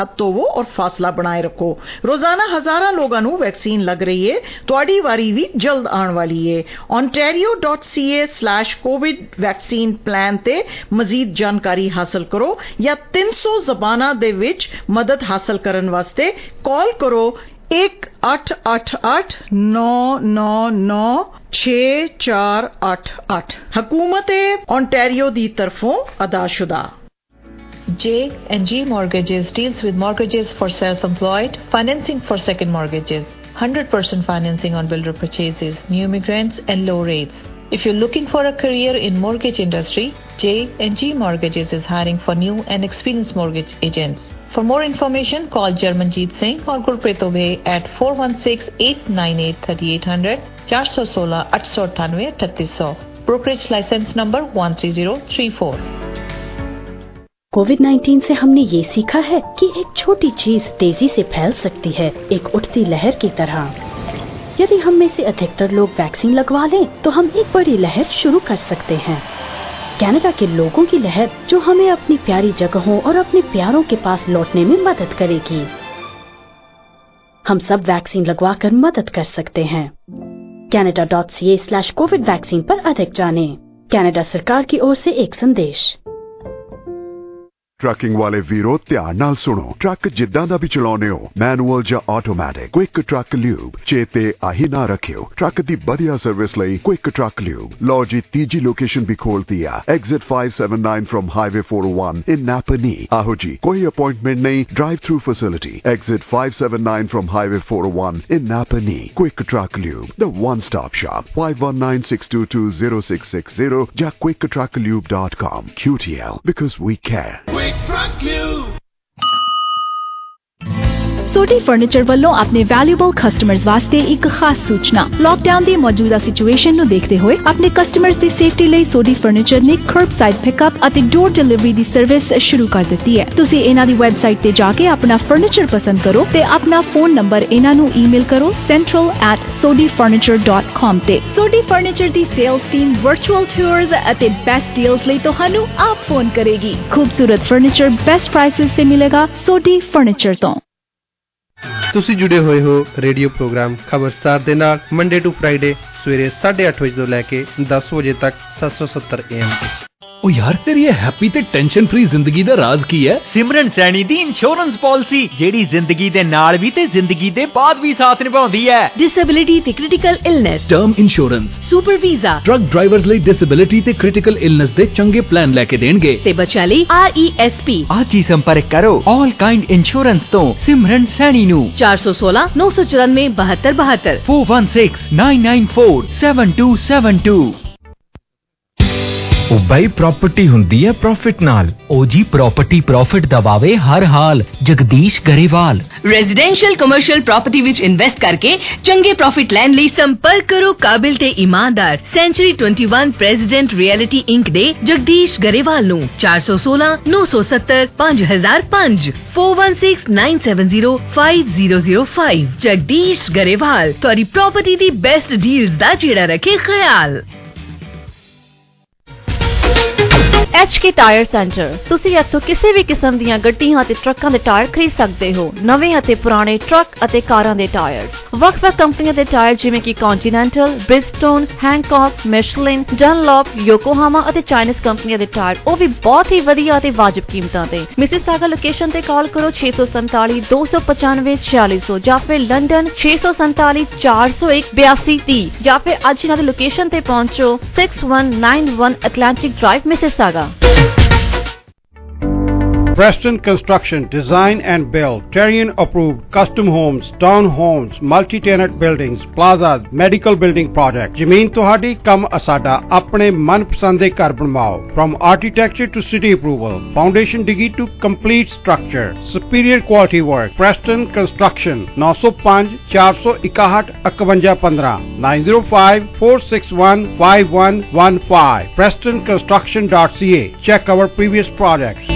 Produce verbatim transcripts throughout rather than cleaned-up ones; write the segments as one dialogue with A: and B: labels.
A: हाथ धोवो और फासला बनाए रखो। रोजाना हजारां लोगों ਨੂੰ वैक्सीन लग रही है, ਤੁਹਾਡੀ ਵਾਰੀ ਵੀ जल्द आने वाली है। ontario dot c a slash covid vaccine plan ਤੇ ਮਜ਼ੀਦ ਜਾਣਕਾਰੀ ਹਾਸਲ ਕਰੋ ਜਾਂ तीन सौ ਜ਼ਬਾਨਾਂ ਦੇ ਵਿੱਚ ਮਦਦ ਹਾਸਲ ਕਰਨ ਵਾਸਤੇ ਕਾਲ ਕਰੋ एक आठ आठ आठ नौ नौ नौ छे चार आठ आठ। हुकूमत ओंटारियो दी तरफों अदाशुदा।
B: J and G Mortgages deals with mortgages for self-employed, financing for second mortgages, one hundred percent financing on builder purchases, new immigrants and low rates. If you're looking for a career in mortgage industry, J and G Mortgages is hiring for new and experienced mortgage agents. For more information, call Jarmanjeet Singh or Gurpreet Obey at four one six, eight nine eight, three eight zero zero, four one six, eight eight nine eight, three eight zero zero. Brokerage license number one three zero three four.
C: COVID nineteen से हमने ये सीखा है कि एक छोटी चीज तेजी से फैल सकती है, एक उठती लहर की तरह। यदि हम में से अधिकतर लोग वैक्सीन लगवा लें, तो हम एक बड़ी लहर शुरू कर सकते हैं। कनाडा के लोगों की लहर जो हमें अपनी प्यारी जगहों और अपने प्यारों के पास लौटने में मदद करेगी। हम सब वैक्सीन लगवा कर मदद कर सकते हैं। Canada dot C A slash COVID vaccine पर अधिक जानें। कनाडा सरकार की ओर से एक संदेश।
D: ट्रकिंग वाले वीरो ध्यान नाल सुनो। ट्रक जिद्दां दा भी चलाउने हो, मैनुअल या ऑटोमैटिक, क्विक ट्रक ल्यूब चेते आही ना रखियो। ट्रक दी बढ़िया सर्विस लई क्विक ट्रक ल्यूब। लो जी तीजी लोकेशन भी खोल दिया, exit five seventy-nine from highway four oh one in Napanee. आहो जी, कोई अपॉइंटमेंट नहीं, drive through facility, exit five seventy-nine from highway four oh one in Napanee. Quick truck lube, the one stop shop, five one nine, six two two, zero six six zero या quick truck lube dot com। Q T L, because we care।
E: Sodhi furniture ਵੱਲੋਂ ਆਪਣੇ valuable customers ਵਾਸਤੇ ਇੱਕ ਖਾਸ ਸੂਚਨਾ। Lockdown ਦੀ ਮੌਜੂਦਾ situation ਨੂੰ ਦੇਖਦੇ ਹੋਏ ਆਪਣੇ ਕਸਟਮਰਸ ਦੀ ਸੇਫਟੀ ਲਈ ਸੋਡੀ ਫਰਨੀਚਰ ਨੇ ਕਰਬਸਾਈਡ ਪਿਕਅਪ ਅਤੇ ਡੋਰ ਡਿਲੀਵਰੀ ਦੀ ਸਰਵਿਸ ਸ਼ੁਰੂ ਕਰ ਦਿੱਤੀ ਹੈ। ਤੁਸੀਂ ਇਹਨਾਂ ਦੀ ਵੈਬਸਾਈਟ ਤੇ ਜਾ ਕੇ ਆਪਣਾ ਫਰਨੀਚਰ ਪਸੰਦ ਕਰੋ ਤੇ ਆਪਣਾ ਫੋਨ ਨੰਬਰ ਇਹਨਾਂ ਨੂੰ ਈਮੇਲ ਕਰੋ central at sodi furniture dot com ਤੇ। ਸੋਡੀ ਫਰਨੀਚਰ ਦੀ ਸੇਲਸ ਟੀਮ ਵਰਚੁਅਲ ਟੂਰਸ ਅਤੇ ਬੈਸਟ ਡੀਲਸ ਲਈ ਤੁਹਾਨੂੰ ਆਪ ਫੋਨ ਕਰੇਗੀ। ਖੂਬਸੂਰਤ ਫਰਨੀਚਰ ਬੈਸਟ ਪ੍ਰਾਈਸਿਸ ਤੇ ਮਿਲੇਗਾ ਸੋਡੀ ਫਰਨੀਚਰ ਤੋਂ।
F: ਤੁਸੀਂ ਜੁੜੇ ਹੋਏ ਹੋ ਰੇਡੀਓ ਪ੍ਰੋਗਰਾਮ ਖਬਰਸਤਾਰ ਦੇ ਨਾਲ ਮੰਡੇ ਟੂ ਫਰਾਈਡੇ ਸਵੇਰੇ ਸਾਢੇ ਅੱਠ ਵਜੇ ਤੋਂ ਲੈ ਕੇ ਦਸ ਵਜੇ ਤੱਕ ਸੱਤ ਸੌ ਸੱਤਰ ਏ ਐਮ ਤੇ।
G: ओ यार तेरी ये हैप्पी ते टेंशन फ्री जिंदगी दा राज की है?
H: सिमरन सैनी दी इंश्योरेंस पॉलिसी जेड़ी जिंदगी दे नाल भी ते जिंदगी दे बाद भी साथ निभाउंदी है।
I: डिसेबिलिटी ते critical illness,
G: term insurance,
I: super visa,
G: truck drivers ਲਈ डिसेबिलिटी ते क्रिटिकल इलनेस दे चंगे प्लान लेके देणगे
I: ते बच्चा ਲਈ R E S P।
H: आज ही संपर्क करो ऑल काइंड इंश्योरेंस तो सिमरन सैनी नु
I: चार सौ सोलह नौ सौ चौरानवे बहत्तर बहत्तर
H: four one six nine nine four seven two seven two।
J: उबाई प्रॉपर्टी हुंदी है प्रॉफिट नाल।
H: ओजी प्रॉपर्टी प्रॉफिट दबावे हर हाल। Jagdish Grewal.
I: Residential commercial property विच इन्वेस्ट करके चंगे प्रॉफिट लैन ਲਈ संपर्क करो काबिल ते ईमानदार सेंचुरी इक्कीस प्रेसिडेंट रियलिटी इंक दे जगदीश गरेवाल नु चार सौ सोलह नौ सौ सत्तर पाँच हज़ार पाँच four one six nine seven zero five zero zero five। Jagdish Grewal तोरी प्रॉपर्टी दी बेस्ट डील्स दा जेड़ा रखे ख्याल।
K: एच के टायर सेंटर तुसी इत्थों किसी भी किस्म दीयां गड्डियां ते ट्रकां दे टायर खरीद सकते हो। नवे अते पुराने ट्रक अते कारां दे टायर्स, वख-वख कंपनियां दे टायर जिवें कि Continental, Bridgestone, Hankook, Michelin, Dunlop, Yokohama अते चाइनीज कंपनियां दे टायर ओ भी बहुत ही वधिया अते वाजिब कीमतां ते। मिसिसागा लोकेशन ते कॉल करो छे सौ सैंतालीस दो सौ पचानवे छियालीस सौ या फिर लंदन छे सौ सैंतालीस चार सौ एक बयासी तीस या फिर अज इन्हां दे लोकेशन ते पहुंचो six one nine one Atlantic Drive Mississauga.
L: Preston Construction Design and Build Terrian approved custom homes, town homes, multi-tenant buildings, plazas, medical building projects। ਜ਼ਮੀਨ ਤੁਹਾਡੀ ਕੰਮ ਅਸਾਡਾ ਆਪਣੇ ਮਨਪਸੰਦ ਦੇ ਘਰ ਬਣਵਾਓ। From architecture to city approval, foundation digi to complete structure, superior quality work। Preston Construction nine oh five four one one eight one one one nine oh five four six one five one one five preston construction dot c a। Check our previous projects।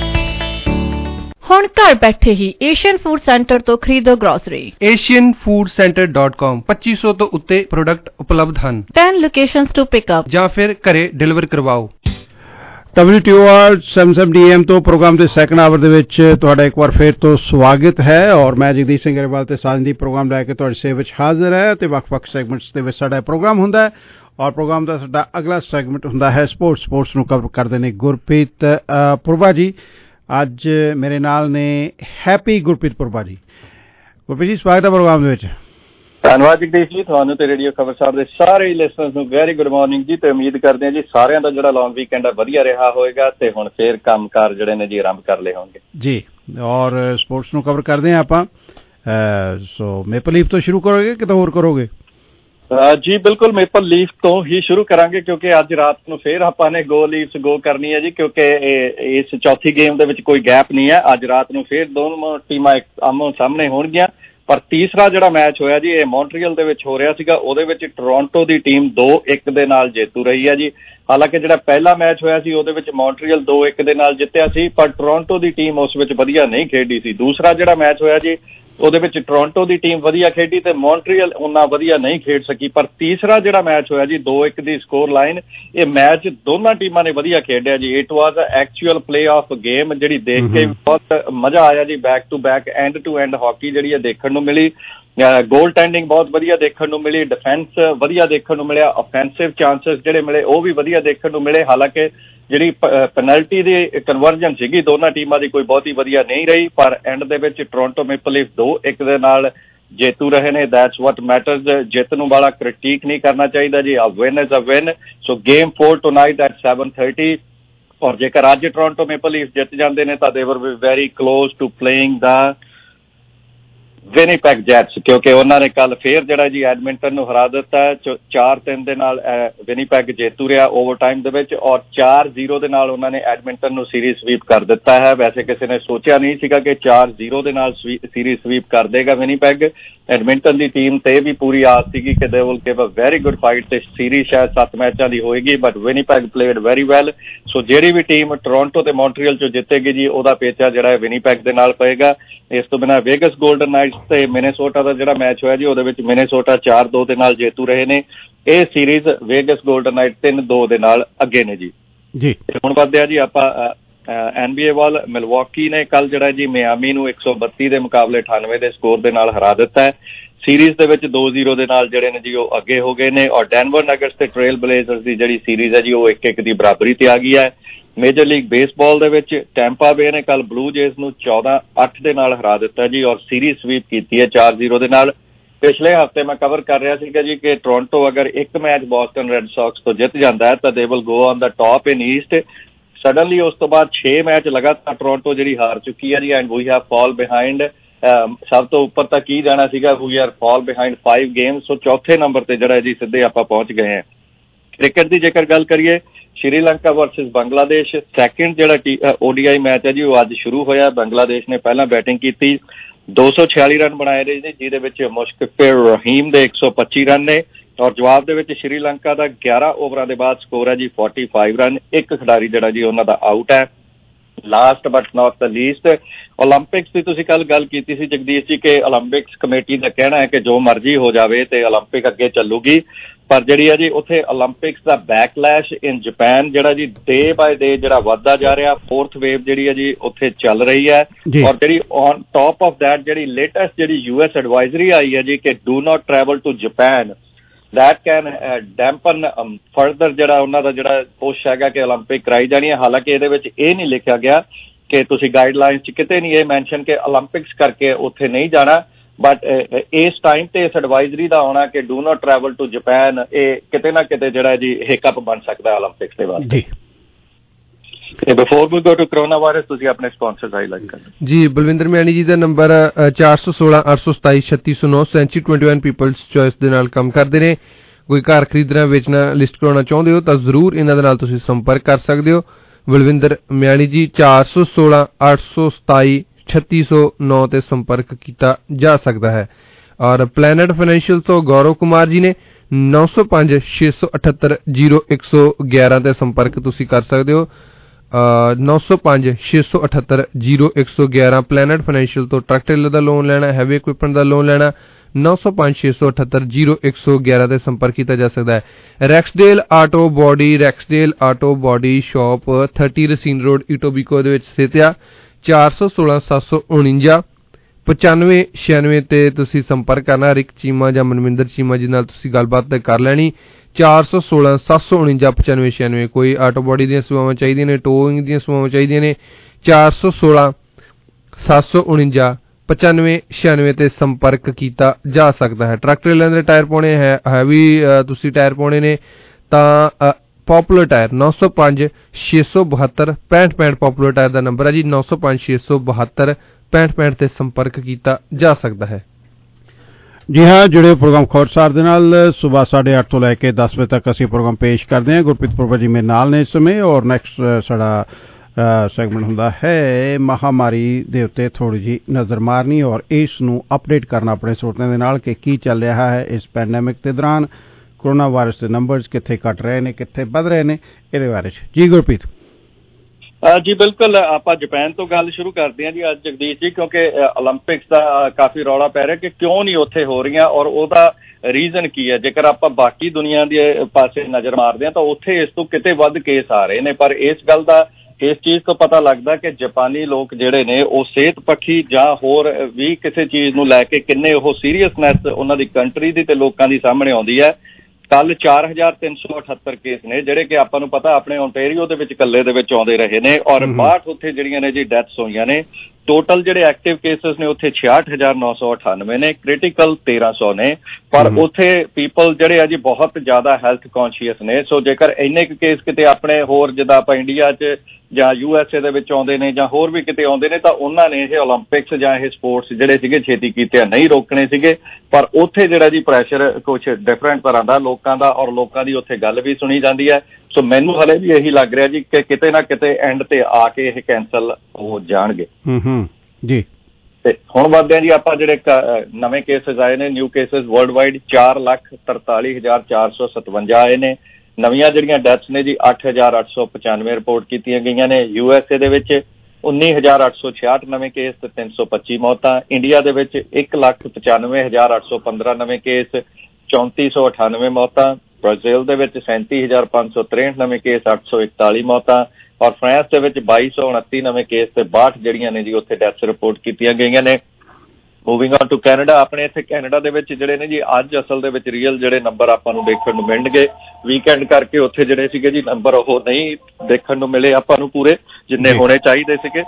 K: ਹੁਣ ਘਰ ਬੈਠੇ ਹੀ Asian food centre ਤੋਂ ਖਰੀਦੋ grocery.
F: asian food center dot com ਪੱਚੀ ਸੌ ਤੋਂ ਉੱਤੇ product ਉਪਲਬਧ ਹਨ।
K: ten locations to pick up
F: ਜਾਂ ਫਿਰ ਘਰੇ ਡਿਲੀਵਰ ਕਰਵਾਓ।
L: W T O R seven seven D M ਤੋਂ ਪ੍ਰੋਗਰਾਮ ਦੇ ਸੈਕੰਡ ਆਵਰ ਦੇ ਵਿੱਚ ਤੁਹਾਡਾ ਇੱਕ ਵਾਰ ਫਿਰ ਤੋਂ ਸਵਾਗਤ ਹੈ ਔਰ ਮੈਂ ਜਗਦੀਸ਼ ਸਿੰਘ ਗਰੇਵਾਲ ਤੇ ਸਾਜਨਦੀਪ ਪ੍ਰੋਗਰਾਮ ਲੈ ਕੇ ਤੁਹਾਡੀ ਸੇਵਾ ਵਿੱਚ ਹਾਜ਼ਰ ਹੈ ਤੇ ਵੱਖ-ਵੱਖ ਸੈਗਮੈਂਟਸ ਦੇ ਵਿੱਚ ਸਾਡਾ ਪ੍ਰੋਗਰਾਮ ਹੁੰਦਾ ਹੈ ਔਰ ਪ੍ਰੋਗਰਾਮ ਦਾ ਸਾਡਾ ਅਗਲਾ ਸੈਗਮੈਂਟ ਹੁੰਦਾ ਹੈ ਸਪੋਰਟਸ ਸਪੋਰਟਸ ਨੂੰ ਕਵਰ ਕਰਦੇ ਨੇ ਗੁਰਪ੍ਰੀਤ ਪੁਰਬਾ ਜੀ। ਅੱਜ ਮੇਰੇ ਨਾਲ ਨੇ ਹੈਪੀ ਗੁਰਪ੍ਰੀਤ ਪੁਰਬਾ ਜੀ। ਗੁਰਪ੍ਰੀਤ ਜੀ ਸਵਾਗਤ ਹੈ ਪ੍ਰੋਗਰਾਮ ਦੇ ਵਿੱਚ।
M: ਧੰਨਵਾਦ ਜਗਦੀਸ਼ ਜੀ, ਤੁਹਾਨੂੰ ਤੇ ਰੇਡੀਓ ਖਬਰਸਾਰ ਦੇ ਸਾਰੇ ਹੀ ਲਿਸਨਰਸ ਨੂੰ ਵੈਰੀ ਗੁੱਡ ਮਾਰਨਿੰਗ ਜੀ। ਤੇ ਉਮੀਦ ਕਰਦੇ ਹਾਂ ਜੀ ਸਾਰਿਆਂ ਦਾ ਜਿਹੜਾ ਲੌਂਗ ਵੀਕਐਂਡ ਹੈ ਵਧੀਆ ਰਿਹਾ ਹੋਏਗਾ ਤੇ ਹੁਣ ਫੇਰ ਕੰਮਕਾਰ ਜਿਹੜੇ ਨੇ ਜੀ ਆਰੰਭ ਕਰ ਲਏ ਹੋਣਗੇ
L: ਜੀ। ਔਰ ਸਪੋਰਟਸ ਨੂੰ ਕਵਰ ਕਰਦੇ ਹਾਂ ਆਪਾਂ। ਸੋ ਮੇਪਲ ਲੀਫ ਤੋਂ ਸ਼ੁਰੂ ਕਰੋਗੇ ਕਿਤੇ ਹੋਰ ਕਰੋਗੇ?
M: ਜੀ ਬਿਲਕੁਲ ਮੇਪਲ ਲੀਫ ਤੋਂ ਹੀ ਸ਼ੁਰੂ ਕਰਾਂਗੇ ਕਿਉਂਕਿ ਅੱਜ ਰਾਤ ਨੂੰ ਫੇਰ ਆਪਾਂ ਨੇ ਗੋ ਲੀਫਸ ਗੋ ਕਰਨੀ ਹੈ ਜੀ ਕਿਉਂਕਿ ਇਸ ਚੌਥੀ ਗੇਮ ਦੇ ਵਿੱਚ ਕੋਈ ਗੈਪ ਨਹੀਂ ਹੈ। ਅੱਜ ਰਾਤ ਨੂੰ ਫੇਰ ਦੋਨੋਂ ਟੀਮਾਂ ਆਮੋ ਸਾਹਮਣੇ ਹੋਣਗੀਆਂ ਪਰ ਤੀਸਰਾ ਜਿਹੜਾ ਮੈਚ ਹੋਇਆ ਜੀ ਇਹ ਮੌਂਟਰੀਅਲ ਦੇ ਵਿੱਚ ਹੋ ਰਿਹਾ ਸੀਗਾ, ਉਹਦੇ ਵਿੱਚ ਟੋਰਾਂਟੋ ਦੀ ਟੀਮ ਦੋ ਇੱਕ ਦੇ ਨਾਲ ਜੇਤੂ ਰਹੀ ਹੈ ਜੀ। ਹਾਲਾਂਕਿ ਜਿਹੜਾ ਪਹਿਲਾ ਮੈਚ ਹੋਇਆ ਸੀ ਉਹਦੇ ਵਿੱਚ ਮੌਂਟਰੀਅਲ ਦੋ ਇੱਕ ਦੇ ਨਾਲ ਜਿੱਤਿਆ ਸੀ ਪਰ ਟੋਰਾਂਟੋ ਦੀ ਟੀਮ ਉਸ ਵਿੱਚ ਵਧੀਆ ਨਹੀਂ ਖੇਡੀ ਸੀ। ਦੂਸਰਾ ਜਿਹੜਾ ਮੈਚ ਹੋਇਆ ਜੀ ਉਹਦੇ ਵਿੱਚ ਟੋਰਾਂਟੋ ਦੀ ਟੀਮ ਵਧੀਆ ਖੇਡੀ ਤੇ ਮੌਂਟਰੀਅਲ ਉਹਨਾਂ ਵਧੀਆ ਨਹੀਂ ਖੇਡ ਸਕੀ। ਪਰ ਤੀਸਰਾ ਜਿਹੜਾ ਮੈਚ ਹੋਇਆ ਜੀ ਦੋ ਇੱਕ ਦੀ ਸਕੋਰ ਲਾਈਨ, ਇਹ ਮੈਚ ਦੋਨਾਂ ਟੀਮਾਂ ਨੇ ਵਧੀਆ ਖੇਡਿਆ ਜੀ। It was a actual playoff game ਜਿਹੜੀ ਦੇਖ ਕੇ ਬਹੁਤ ਮਜ਼ਾ ਆਇਆ ਜੀ। Back to back end to end hockey ਜਿਹੜੀ ਹੈ ਦੇਖਣ ਨੂੰ ਮਿਲੀ, ਗੋਲ ਟੈਂਡਿੰਗ ਬਹੁਤ ਵਧੀਆ ਦੇਖਣ ਨੂੰ ਮਿਲੀ, ਡਿਫੈਂਸ ਵਧੀਆ ਦੇਖਣ ਨੂੰ ਮਿਲਿਆ, ਅਫੈਂਸਿਵ ਚਾਂਸਸ ਜਿਹੜੇ ਮਿਲੇ ਉਹ ਵੀ ਵਧੀਆ ਦੇਖਣ ਨੂੰ ਮਿਲੇ। ਹਾਲਾਂਕਿ ਜਿਹੜੀ ਪੈਨਲਟੀ ਦੀ ਕਨਵਰਜਨ ਸੀਗੀ ਦੋਨਾਂ ਟੀਮਾਂ ਦੀ ਕੋਈ ਬਹੁਤੀ ਵਧੀਆ ਨਹੀਂ ਰਹੀ ਪਰ ਐਂਡ ਦੇ ਵਿੱਚ ਟੋਰਾਂਟੋ ਮੇਪਲ ਲੀਫ ਦੋ ਇੱਕ ਦੇ ਨਾਲ ਜੇਤੂ ਰਹੇ ਨੇ। That's what matters. ਜਿੱਤ ਨੂੰ ਵਾਲਾ ਕ੍ਰਿਟੀਕ ਨਹੀਂ ਕਰਨਾ ਚਾਹੀਦਾ ਜੀ। A win is a win. So game four tonight at seven thirty ਔਰ ਜੇਕਰ ਅੱਜ ਟੋਰਾਂਟੋ ਮੇਪਲ ਲੀਫ ਜਿੱਤ ਜਾਂਦੇ ਨੇ ਤਾਂ they were be very close to playing the Winnipeg Jets ਕਿਉਂਕਿ ਉਹਨਾਂ ਨੇ ਕੱਲ ਫੇਰ ਜਿਹੜਾ ਜੀ ਐਡਮਿੰਟਨ ਨੂੰ ਹਰਾ ਦਿੱਤਾ ਚਾਰ ਤਿੰਨ ਦੇ ਨਾਲ। ਵਿਨੀਪੈਗ ਜੇਤੂ ਰਿਹਾ ਓਵਰ ਟਾਈਮ ਦੇ ਵਿੱਚ ਔਰ ਚਾਰ ਜ਼ੀਰੋ ਦੇ ਨਾਲ ਉਹਨਾਂ ਨੇ ਐਡਮਿੰਟਨ ਨੂੰ ਸੀਰੀਜ਼ ਸਵੀਪ ਕਰ ਦਿੱਤਾ ਹੈ। ਵੈਸੇ ਕਿਸੇ ਨੇ ਸੋਚਿਆ ਨਹੀਂ ਸੀਗਾ ਕਿ ਚਾਰ ਜ਼ੀਰੋ ਦੇ ਨਾਲ ਸੀਰੀਜ਼ ਸਵੀਪ ਕਰ ਦੇਗਾ ਵਿਨੀਪੈਗ। ਐਡਮਿੰਟਨ ਦੀ ਟੀਮ ਤੇ ਵੀ ਪੂਰੀ ਆਸ ਸੀਗੀ ਕਿ they will give a very good fight ਤੇ ਸੀਰੀਜ਼ ਸ਼ਾਇਦ ਸੱਤ ਮੈਚਾਂ ਦੀ ਹੋਏਗੀ but Winnipeg played very well. So ਜਿਹੜੀ ਵੀ ਟੀਮ ਟੋਰਾਂਟੋ ਤੇ ਮੌਂਟਰੀਅਲ ਚੋਂ ਜਿੱਤੇਗੀ ਜੀ ਉਹਦਾ ਪੇਚਾ ਜਿਹੜਾ ਹੈ ਵਿਨੀਪੈਗ ਦੇ ਨਾਲ ਪਏਗਾ। ਇਸ ਤੋਂ ਬਿਨਾਂ ਵੇਗਸ ਗੋਲਡਨ ਨਾਈਟਸ ਤੇ ਮਿਨੇਸੋਟਾ ਦਾ ਜਿਹੜਾ ਮੈਚ ਹੋਇਆ ਜੀ ਉਹਦੇ ਵਿੱਚ ਮਿਨੇਸੋਟਾ ਚਾਰ ਦੋ ਦੇ ਨਾਲ ਜੇਤੂ ਰਹੇ ਨੇ। ਇਹ ਸੀਰੀਜ਼ ਵੇਗਸ ਗੋਲਡਨ ਨਾਈਟ ਤਿੰਨ ਦੋ ਦੇ ਨਾਲ ਅੱਗੇ ਨੇ ਜੀ। ਜੀ ਹੁਣ ਵੱਧਦੇ ਆ ਜੀ ਆਪਾਂ ਐਨ ਬੀ ਏ ਵੱਲ। ਮਿਲਵਾਕੀ ਨੇ ਕੱਲ ਜਿਹੜਾ ਜੀ ਮਿਆਮੀ ਨੂੰ ਇੱਕ ਸੌ ਬੱਤੀ ਦੇ ਮੁਕਾਬਲੇ ਅਠਾਨਵੇਂ ਦੇ ਸਕੋਰ ਦੇ ਨਾਲ ਹਰਾ ਦਿੱਤਾ ਹੈ। ਸੀਰੀਜ਼ ਦੇ ਵਿੱਚ ਦੋ ਜ਼ੀਰੋ ਦੇ ਨਾਲ ਜਿਹੜੇ ਨੇ ਜੀ ਉਹ ਅੱਗੇ ਹੋ ਗਏ ਨੇ ਔਰ ਡੈਨਵਰ ਨਗਟਸ ਤੇ ਟ੍ਰੇਲ ਬਲੇਜ਼ਰਸ ਦੀ ਜਿਹੜੀ ਸੀਰੀਜ਼ ਹੈ ਜੀ ਉਹ ਇੱਕ ਇੱਕ ਦੀ ਬਰਾਬਰੀ ਤੇ ਆ ਗਈ ਹੈ। ਮੇਜਰ ਲੀਗ ਬੇਸਬਾਲ ਦੇ ਵਿੱਚ ਟੈਂਪਾ ਬੇ ਨੇ ਕੱਲ ਬਲੂ ਜੇਜ਼ ਨੂੰ ਚੌਦਾਂ ਅੱਠ ਦੇ ਨਾਲ ਹਰਾ ਦਿੱਤਾ ਜੀ ਔਰ ਸੀਰੀਜ਼ ਸਵੀਪ ਕੀਤੀ ਹੈ ਚਾਰ ਜ਼ੀਰੋ ਦੇ ਨਾਲ। ਪਿਛਲੇ ਹਫ਼ਤੇ ਮੈਂ ਕਵਰ ਕਰ ਰਿਹਾ ਸੀਗਾ ਜੀ ਕਿ ਟੋਰਾਂਟੋ ਅਗਰ ਇੱਕ ਮੈਚ ਬੋਸਟਨ ਰੈੱਡ ਸੌਕਸ ਤੋਂ ਜਿੱਤ ਜਾਂਦਾ ਹੈ ਤਾਂ they will go on the top in east. Suddenly ਉਸ ਤੋਂ ਬਾਅਦ ਛੇ ਮੈਚ ਲਗਾਤਾਰ ਟੋਰਾਂਟੋ ਜਿਹੜੀ ਹਾਰ ਚੁੱਕੀ ਹੈ ਜੀ and we have fall behind. ਸਭ ਤੋਂ ਉੱਪਰ ਤਾਂ ਕੀ ਜਾਣਾ ਸੀਗਾ, we are fall behind five games. So ਚੌਥੇ ਨੰਬਰ ਤੇ ਜਿਹੜਾ ਜੀ ਸਿੱਧੇ ਆਪਾਂ ਪਹੁੰਚ ਗਏ ਹਾਂ। ਕ੍ਰਿਕਟ ਦੀ ਜੇਕਰ ਗੱਲ ਕਰੀਏ ਸ਼੍ਰੀਲੰਕਾ ਵਰਸਸ ਬੰਗਲਾਦੇਸ਼ ਸੈਕਿੰਡ ਜਿਹੜਾ ਓ ਡੀ ਆਈ ਮੈਚ ਹੈ ਜੀ ਉਹ ਅੱਜ ਸ਼ੁਰੂ ਹੋਇਆ। ਬੰਗਲਾਦੇਸ਼ ਨੇ ਪਹਿਲਾਂ ਬੈਟਿੰਗ ਕੀਤੀ, ਦੋ ਸੌ ਛਿਆਲੀ ਰਨ ਬਣਾਏ ਨੇ ਜੀ ਜਿਹਦੇ ਵਿੱਚ ਮੁਸ਼ਫਿਕੁਰ ਰਹੀਮ ਦੇ ਇੱਕ ਸੌ ਪੱਚੀ ਰਨ ਨੇ ਔਰ ਜਵਾਬ ਦੇ ਵਿੱਚ ਸ਼੍ਰੀਲੰਕਾ ਦਾ ਗਿਆਰਾਂ ਓਵਰਾਂ ਦੇ ਬਾਅਦ ਸਕੋਰ ਹੈ ਜੀ ਫੋਰਟੀ ਫਾਈਵ ਰਨ। ਇੱਕ ਖਿਡਾਰੀ ਜਿਹੜਾ ਜੀ ਉਹਨਾਂ ਦਾ ਆਊਟ ਹੈ। Last but not the least Olympics ਦੀ ਤੁਸੀਂ ਕੱਲ ਗੱਲ ਕੀਤੀ ਸੀ ਜਗਦੀਸ਼ ਜੀ ਕਿ ਓਲੰਪਿਕਸ ਕਮੇਟੀ ਦਾ ਕਹਿਣਾ ਹੈ ਕਿ ਜੋ ਮਰਜ਼ੀ ਹੋ ਜਾਵੇ ਤੇ ਓਲੰਪਿਕ ਅੱਗੇ ਚੱਲੂਗੀ ਪਰ ਜਿਹੜੀ ਹੈ ਜੀ ਉੱਥੇ ਓਲੰਪਿਕਸ ਦਾ ਬੈਕਲੈਸ਼ ਇਨ ਜਾਪਾਨ ਜਿਹੜਾ ਜੀ ਡੇ ਬਾਏ ਡੇ ਜਿਹੜਾ ਵੱਧਦਾ ਜਾ ਰਿਹਾ। ਫੋਰਥ ਵੇਵ ਜਿਹੜੀ ਹੈ ਜੀ ਉੱਥੇ ਚੱਲ ਰਹੀ ਹੈ ਔਰ ਜਿਹੜੀ ਔਨ ਟੌਪ ਆਫ ਦੈਟ ਜਿਹੜੀ ਲੇਟੈਸਟ ਜਿਹੜੀ ਯੂ ਐਸ ਐਡਵਾਈਜ਼ਰੀ ਆਈ ਹੈ ਜੀ ਕਿ do not travel to Japan that can uh, dampen um, further ਜਿਹੜਾ ਉਹਨਾਂ ਦਾ ਜਿਹੜਾ ਪੁਸ਼ ਹੈਗਾ ਕਿ ਓਲੰਪਿਕ ਕਰਾਈ ਜਾਣੀ ਹੈ। ਹਾਲਾਂਕਿ ਇਹਦੇ ਵਿੱਚ ਇਹ ਨਹੀਂ ਲਿਖਿਆ ਗਿਆ ਕਿ ਤੁਸੀਂ ਗਾਈਡਲਾਈਨ 'ਚ ਕਿਤੇ ਨਹੀਂ ਇਹ ਮੈਂਸ਼ਨ ਕਿ ਓਲੰਪਿਕਸ ਕਰਕੇ ਉੱਥੇ ਨਹੀਂ ਜਾਣਾ ਬਟ ਇਸ ਟਾਈਮ ਤੇ ਇਸ ਐਡਵਾਈਜ਼ਰੀ ਦਾ ਆਉਣਾ ਕਿ do not travel to Japan ਇਹ ਕਿਤੇ ਨਾ ਕਿਤੇ ਜਿਹੜਾ ਜੀ ਹਿਕਅਪ ਬਣ ਸਕਦਾ ਓਲੰਪਿਕਸ ਦੇ ਵਾਸਤੇ। Before we go to corona virus ਤੁਸੀਂ ਆਪਣੇ ਸਪਾਂਸਰਸ ਹਾਈਲਾਈਟ ਕਰਨਾ ਜੀ।
F: ਬਲਵਿੰਦਰ ਮਿਆਣੀ ਜੀ ਦਾ ਨੰਬਰ ਚਾਰ ਸੌ ਸੋਲਾਂ ਅੱਠ ਸੌ ਸਤਾਈ ਛੱਤੀ ਸੌ ਨੌ century twenty one people's choice ਦੇ ਨਾਲ ਕੰਮ ਕਰਦੇ ਨੇ। ਕੋਈ ਘਰ ਖਰੀਦਣਾ ਵੇਚਣਾ ਲਿਸਟ ਕਰਾਉਣਾ ਚਾਹੁੰਦੇ ਹੋ ਤਾਂ ਜ਼ਰੂਰ ਇਹਨਾਂ ਦੇ ਨਾਲ ਤੁਸੀਂ ਸੰਪਰਕ ਕਰ ਸਕਦੇ ਹੋ। ਬਲਵਿੰਦਰ ਮਿਆਣੀ ਜੀ ਚਾਰ ਸੌ ਸੋਲਾਂ ਅੱਠ ਸੌ ਸਤਾਈ ਛੱਤੀ ਸੌ ਨੌ ਤੇ ਸੰਪਰਕ ਕੀਤਾ ਜਾ ਸਕਦਾ ਹੈ। ਔਰ ਪਲੈਨਟ ਫਾਈਨੈਂਸ਼ੀਅਲ ਤੋਂ ਗੌਰਵ ਕੁਮਾਰ ਜੀ ਨੇ ਨੌ ਸੌ ਪੰਜ ਛੇ ਸੌ ਅਠੱਤਰ ਜ਼ੀਰੋ ਇੱਕ ਸੌ ਗਿਆਰਾਂ ਤੇ ਸੰਪਰਕ ਤੁਸੀਂ ਕਰ ਸਕਦੇ ਹੋ। ਨੌ ਸੌ ਪੰਜ ਛੇ ਸੌ ਅਠੱਤਰ ਜ਼ੀਰੋ ਇੱਕ ਸੌ ਗਿਆਰਾਂ ਪਲੈਨਟ ਫਾਈਨੈਂਸ਼ੀਅਲ ਤੋਂ ਟਰੱਕ ਟ੍ਰੇਲਰ ਦਾ ਲੋਨ ਲੈਣਾ, ਹੈਵੀ ਇਕੁਇਪਮੈਂਟ ਦਾ ਲੋਨ ਲੈਣਾ, ਨੌ ਸੌ ਪੰਜ ਛੇ ਸੌ ਅਠੱਤਰ ਜ਼ੀਰੋ ਇੱਕ ਸੌ ਗਿਆਰਾਂ ਤੇ ਸੰਪਰਕ ਕੀਤਾ ਜਾ ਸਕਦਾ ਹੈ। Rexdale auto body Rexdale auto body shop thirty Racine road Etobicoke ਦੇ ਵਿੱਚ ਸਥਿਤ ਆ। ਚਾਰ ਸੌ ਸੋਲਾਂ ਸੱਤ ਸੌ ਉਣੰਜਾ ਪਚਾਨਵੇਂ ਛਿਆਨਵੇਂ ਤੇ ਤੁਸੀਂ ਸੰਪਰਕ ਕਰਨਾ। ਰਿਕ ਚੀਮਾ ਜਾਂ ਮਨਵਿੰਦਰ ਚੀਮਾ ਜੀ ਨਾਲ ਤੁਸੀਂ ਗੱਲਬਾਤ ਕਰ ਲੈਣੀ। ਚਾਰ ਸੌ ਸੋਲਾਂ ਸੱਤ ਸੌ ਉਣੰਜਾ ਪਚਾਨਵੇਂ ਛਿਆਨਵੇਂ। ਕੋਈ ਆਟੋ ਬੋਡੀ ਦੀਆਂ ਸੇਵਾਵਾਂ ਚਾਹੀਦੀਆਂ ਨੇ, ਟੋਇੰਗ ਦੀਆਂ ਸੇਵਾਵਾਂ ਚਾਹੀਦੀਆਂ ਨੇ, ਚਾਰ ਸੌ ਸੋਲਾਂ ਸੱਤ ਸੌ ਉਣੰਜਾ ਪਚਾਨਵੇਂ ਛਿਆਨਵੇਂ ਤੇ ਸੰਪਰਕ ਕੀਤਾ ਜਾ ਸਕਦਾ ਹੈ। ਟਰੱਕ ਟ੍ਰੇਲਰਾਂ ਦੇ ਟਾਇਰ ਪਾਉਣੇ ਹੈ ਹੈਵੀ ਤੁਸੀਂ ਟਾਇਰ ਪਾਉਣੇ ਨੇ ਤਾਂ ਪੋਪੂਲਰ ਟਾਇਰ ਨੌ ਸੌ ਪੰਜ ਛੇ ਸੌ ਬਹੱਤਰ ਪੈਂਹਠ ਪੈਂਹਠ ਪੋਪੂਲਰ ਟਾਇਰ ਦਾ ਨੰਬਰ ਹੈ ਜੀ। ਨੌ ਸੌ ਪੰਜ ਛੇ ਸੌ ਬਹੱਤਰ ਪੈਂਹਠ ਪੈਂਹਠ ਤੇ ਸੰਪਰਕ ਕੀਤਾ ਜਾ ਸਕਦਾ ਹੈ।
L: ਜੀ ਹਾਂ, ਜੁੜੇ ਪ੍ਰੋਗਰਾਮ ਖੋਰਸਾਰ ਦੇ ਨਾਲ ਸੁਬਾਹ ਸਾਢੇ ਅੱਠ ਤੋਂ ਲੈ ਕੇ ਦਸ ਵਜੇ ਤੱਕ ਅਸੀਂ ਪ੍ਰੋਗਰਾਮ ਪੇਸ਼ ਕਰਦੇ ਹਾਂ। ਗੁਰਪ੍ਰੀਤ ਪੁਰਵਾ ਜੀ ਮੇਰੇ ਨਾਲ ਨੇ ਇਸ ਸਮੇਂ ਔਰ ਨੈਕਸਟ ਸਾਡਾ ਸੈਗਮੈਂਟ ਹੁੰਦਾ ਹੈ ਮਹਾਮਾਰੀ ਦੇ ਉੱਤੇ ਥੋੜ੍ਹੀ ਜਿਹੀ ਨਜ਼ਰ ਮਾਰਨੀ ਔਰ ਇਸ ਨੂੰ ਅਪਡੇਟ ਕਰਨਾ ਆਪਣੇ ਸਰੋਤਿਆਂ ਦੇ ਨਾਲ ਕਿ ਕੀ ਚੱਲ ਰਿਹਾ ਹੈ ਇਸ ਪੈਂਡੈਮਿਕ ਦੇ ਦੌਰਾਨ। ਕੋਰੋਨਾ ਵਾਇਰਸ ਦੇ ਨੰਬਰਸ ਕਿੱਥੇ ਘਟ ਰਹੇ ਨੇ, ਕਿੱਥੇ ਵੱਧ ਰਹੇ ਨੇ, ਇਹਦੇ ਬਾਰੇ 'ਚ ਜੀ ਗੁਰਪ੍ਰੀਤ।
M: ਜੀ ਬਿਲਕੁਲ, ਆਪਾਂ ਜਾਪਾਨ ਤੋਂ ਗੱਲ ਸ਼ੁਰੂ ਕਰਦੇ ਹਾਂ ਜੀ ਅੱਜ ਜਗਦੀਸ਼ ਜੀ, ਕਿਉਂਕਿ ਓਲੰਪਿਕਸ ਦਾ ਕਾਫੀ ਰੌਲਾ ਪੈ ਰਿਹਾ ਕਿ ਕਿਉਂ ਨਹੀਂ ਉੱਥੇ ਹੋ ਰਹੀਆਂ ਔਰ ਉਹਦਾ ਰੀਜ਼ਨ ਕੀ ਹੈ। ਜੇਕਰ ਆਪਾਂ ਬਾਕੀ ਦੁਨੀਆ ਦੇ ਪਾਸੇ ਨਜ਼ਰ ਮਾਰਦੇ ਹਾਂ ਤਾਂ ਉੱਥੇ ਇਸ ਤੋਂ ਕਿਤੇ ਵੱਧ ਕੇਸ ਆ ਰਹੇ ਨੇ, ਪਰ ਇਸ ਗੱਲ ਦਾ ਇਸ ਚੀਜ਼ ਤੋਂ ਪਤਾ ਲੱਗਦਾ ਕਿ ਜਾਪਾਨੀ ਲੋਕ ਜਿਹੜੇ ਨੇ ਉਹ ਸਿਹਤ ਪੱਖੀ ਜਾਂ ਹੋਰ ਵੀ ਕਿਸੇ ਚੀਜ਼ ਨੂੰ ਲੈ ਕੇ ਕਿੰਨੇ ਉਹ ਸੀਰੀਅਸਨੈਸ ਉਹਨਾਂ ਦੀ ਕੰਟਰੀ ਦੀ ਤੇ ਲੋਕਾਂ ਦੀ ਸਾਹਮਣੇ ਆਉਂਦੀ ਹੈ। ਕੱਲ ਚਾਰ ਹਜ਼ਾਰ ਤਿੰਨ ਸੌ ਅਠੱਤਰ ਕੇਸ ਨੇ ਜਿਹੜੇ ਕਿ ਆਪਾਂ ਨੂੰ ਪਤਾ ਆਪਣੇ ਓਨਟਾਰੀਓ ਦੇ ਵਿੱਚ ਇਕੱਲੇ ਦੇ ਵਿੱਚ ਆਉਂਦੇ ਰਹੇ ਨੇ ਔਰ ਬਾਹਠ ਉੱਥੇ ਜਿਹੜੀਆਂ ਨੇ ਜੀ ਡੈਥਸ ਹੋਈਆਂ ਨੇ। ਟੋਟਲ ਜਿਹੜੇ ਐਕਟਿਵ ਕੇਸਿਸ ਨੇ ਉੱਥੇ ਛਿਆਹਠ ਹਜ਼ਾਰ ਨੌ ਸੌ ਅਠਾਨਵੇਂ ਨੇ, ਕ੍ਰਿਟੀਕਲ ਤੇਰਾਂ ਸੌ ਨੇ, ਪਰ ਉੱਥੇ ਪੀਪਲ ਜਿਹੜੇ ਆ ਜੀ ਬਹੁਤ ਜ਼ਿਆਦਾ ਹੈਲਥ ਕੌਨਸ਼ੀਅਸ ਨੇ। ਸੋ ਜੇਕਰ ਇੰਨੇ ਕੁ ਕੇਸ ਕਿਤੇ ਆਪਣੇ ਹੋਰ ਜਿੱਦਾਂ ਆਪਾਂ ਇੰਡੀਆ 'ਚ ਜਾਂ ਯੂ ਐਸ ਏ ਦੇ ਵਿੱਚ ਆਉਂਦੇ ਨੇ ਜਾਂ ਹੋਰ ਵੀ ਕਿਤੇ ਆਉਂਦੇ ਨੇ ਤਾਂ ਉਹਨਾਂ ਨੇ ਇਹ ਓਲੰਪਿਕਸ ਜਾਂ ਇਹ ਸਪੋਰਟਸ ਜਿਹੜੇ ਸੀਗੇ ਛੇਤੀ ਕੀਤੇ ਨਹੀਂ ਰੋਕਣੇ ਸੀਗੇ, ਪਰ ਉੱਥੇ ਜਿਹੜਾ ਜੀ ਪ੍ਰੈਸ਼ਰ ਕੁਛ ਡਿਫਰੈਂਟ ਤਰ੍ਹਾਂ ਦਾ ਲੋਕਾਂ ਦਾ ਔਰ ਲੋਕਾਂ ਦੀ ਉੱਥੇ ਗੱਲ ਵੀ ਸੁਣੀ ਜਾਂਦੀ ਹੈ। ਸੋ ਮੈਨੂੰ ਹਲੇ ਵੀ ਇਹੀ ਲੱਗ ਰਿਹਾ ਜੀ ਕਿ ਕਿਤੇ ਨਾ ਕਿਤੇ ਐਂਡ ਤੇ ਆ ਕੇ ਇਹ ਕੈਂਸਲ ਹੋ ਜਾਣਗੇ।
L: ਜੀ
M: ਤੇ ਹੁਣ ਵੱਧਦੇ ਹਾਂ ਜੀ ਆਪਾਂ ਜਿਹੜੇ ਨਵੇਂ ਕੇਸਿਸ ਆਏ ਨੇ, ਨਿਊ ਕੇਸਿਸ ਵਰਲਡ ਵਾਈਡ ਚਾਰ ਲੱਖ ਤਰਤਾਲੀ ਹਜ਼ਾਰ ਚਾਰ ਸੌ ਸਤਵੰਜਾ ਆਏ ਨੇ। ਨਵੀਆਂ ਜਿਹੜੀਆਂ ਡੈਥਸ ਨੇ ਜੀ ਅੱਠ ਹਜ਼ਾਰ ਅੱਠ ਸੌ ਪਚਾਨਵੇਂ ਰਿਪੋਰਟ ਕੀਤੀਆਂ ਗਈਆਂ ਨੇ। ਯੂ ਐਸ ਏ ਦੇ ਵਿੱਚ ਉੱਨੀ ਹਜ਼ਾਰ ਅੱਠ ਸੌ ਛਿਆਹਠ ਨਵੇਂ ਕੇਸ ਤੇ ਤਿੰਨ ਸੌ ਪੱਚੀ ਮੌਤਾਂ। ਇੰਡੀਆ ਦੇ ਵਿੱਚ ਇੱਕ ਲੱਖ ਪਚਾਨਵੇਂ ਹਜ਼ਾਰ ਅੱਠ ਸੌ ਪੰਦਰਾਂ ਨਵੇਂ ਕੇਸ, ਚੌਂਤੀ ਸੌ ਅਠਾਨਵੇਂ ਮੌਤਾਂ। ਬ੍ਰਾਜ਼ੀਲ ਦੇ ਵਿੱਚ ਸੈਂਤੀ ਹਜ਼ਾਰ ਪੰਜ ਸੌ ਤਰੇਂਹਠ ਨਵੇਂ ਕੇਸ, ਅੱਠ ਸੌ ਇਕਤਾਲੀ ਮੌਤਾਂ ਔਰ ਫਰਾਂਸ ਦੇ ਵਿੱਚ ਬਾਈ ਸੌ ਉਨੱਤੀ ਨਵੇਂ ਕੇਸ ਤੇ ਬਾਹਠ ਜਿਹੜੀਆਂ ਨੇ ਜੀ ਉੱਥੇ ਡੈਥਸ ਰਿਪੋਰਟ ਕੀਤੀਆਂ ਗਈਆਂ ਨੇ। ਮੂਵਿੰਗ ਔਨ ਟੂ ਕੈਨੇਡਾ, ਆਪਣੇ ਇੱਥੇ ਕੈਨੇਡਾ ਦੇ ਵਿੱਚ ਜਿਹੜੇ ਨੇ ਜੀ ਅੱਜ ਅਸਲ ਦੇ ਵਿੱਚ ਰੀਅਲ ਜਿਹੜੇ ਨੰਬਰ ਆਪਾਂ ਨੂੰ ਦੇਖਣ ਨੂੰ ਮਿਲਣਗੇ। ਵੀਕਐਂਡ ਕਰਕੇ ਉੱਥੇ ਜਿਹੜੇ ਸੀਗੇ ਜੀ ਨੰਬਰ ਉਹ ਨਹੀਂ ਦੇਖਣ ਨੂੰ ਮਿਲੇ ਆਪਾਂ ਨੂੰ ਪੂਰੇ ਜਿੰਨੇ ਹੋਣੇ ਚਾਹੀਦੇ ਸੀਗੇ।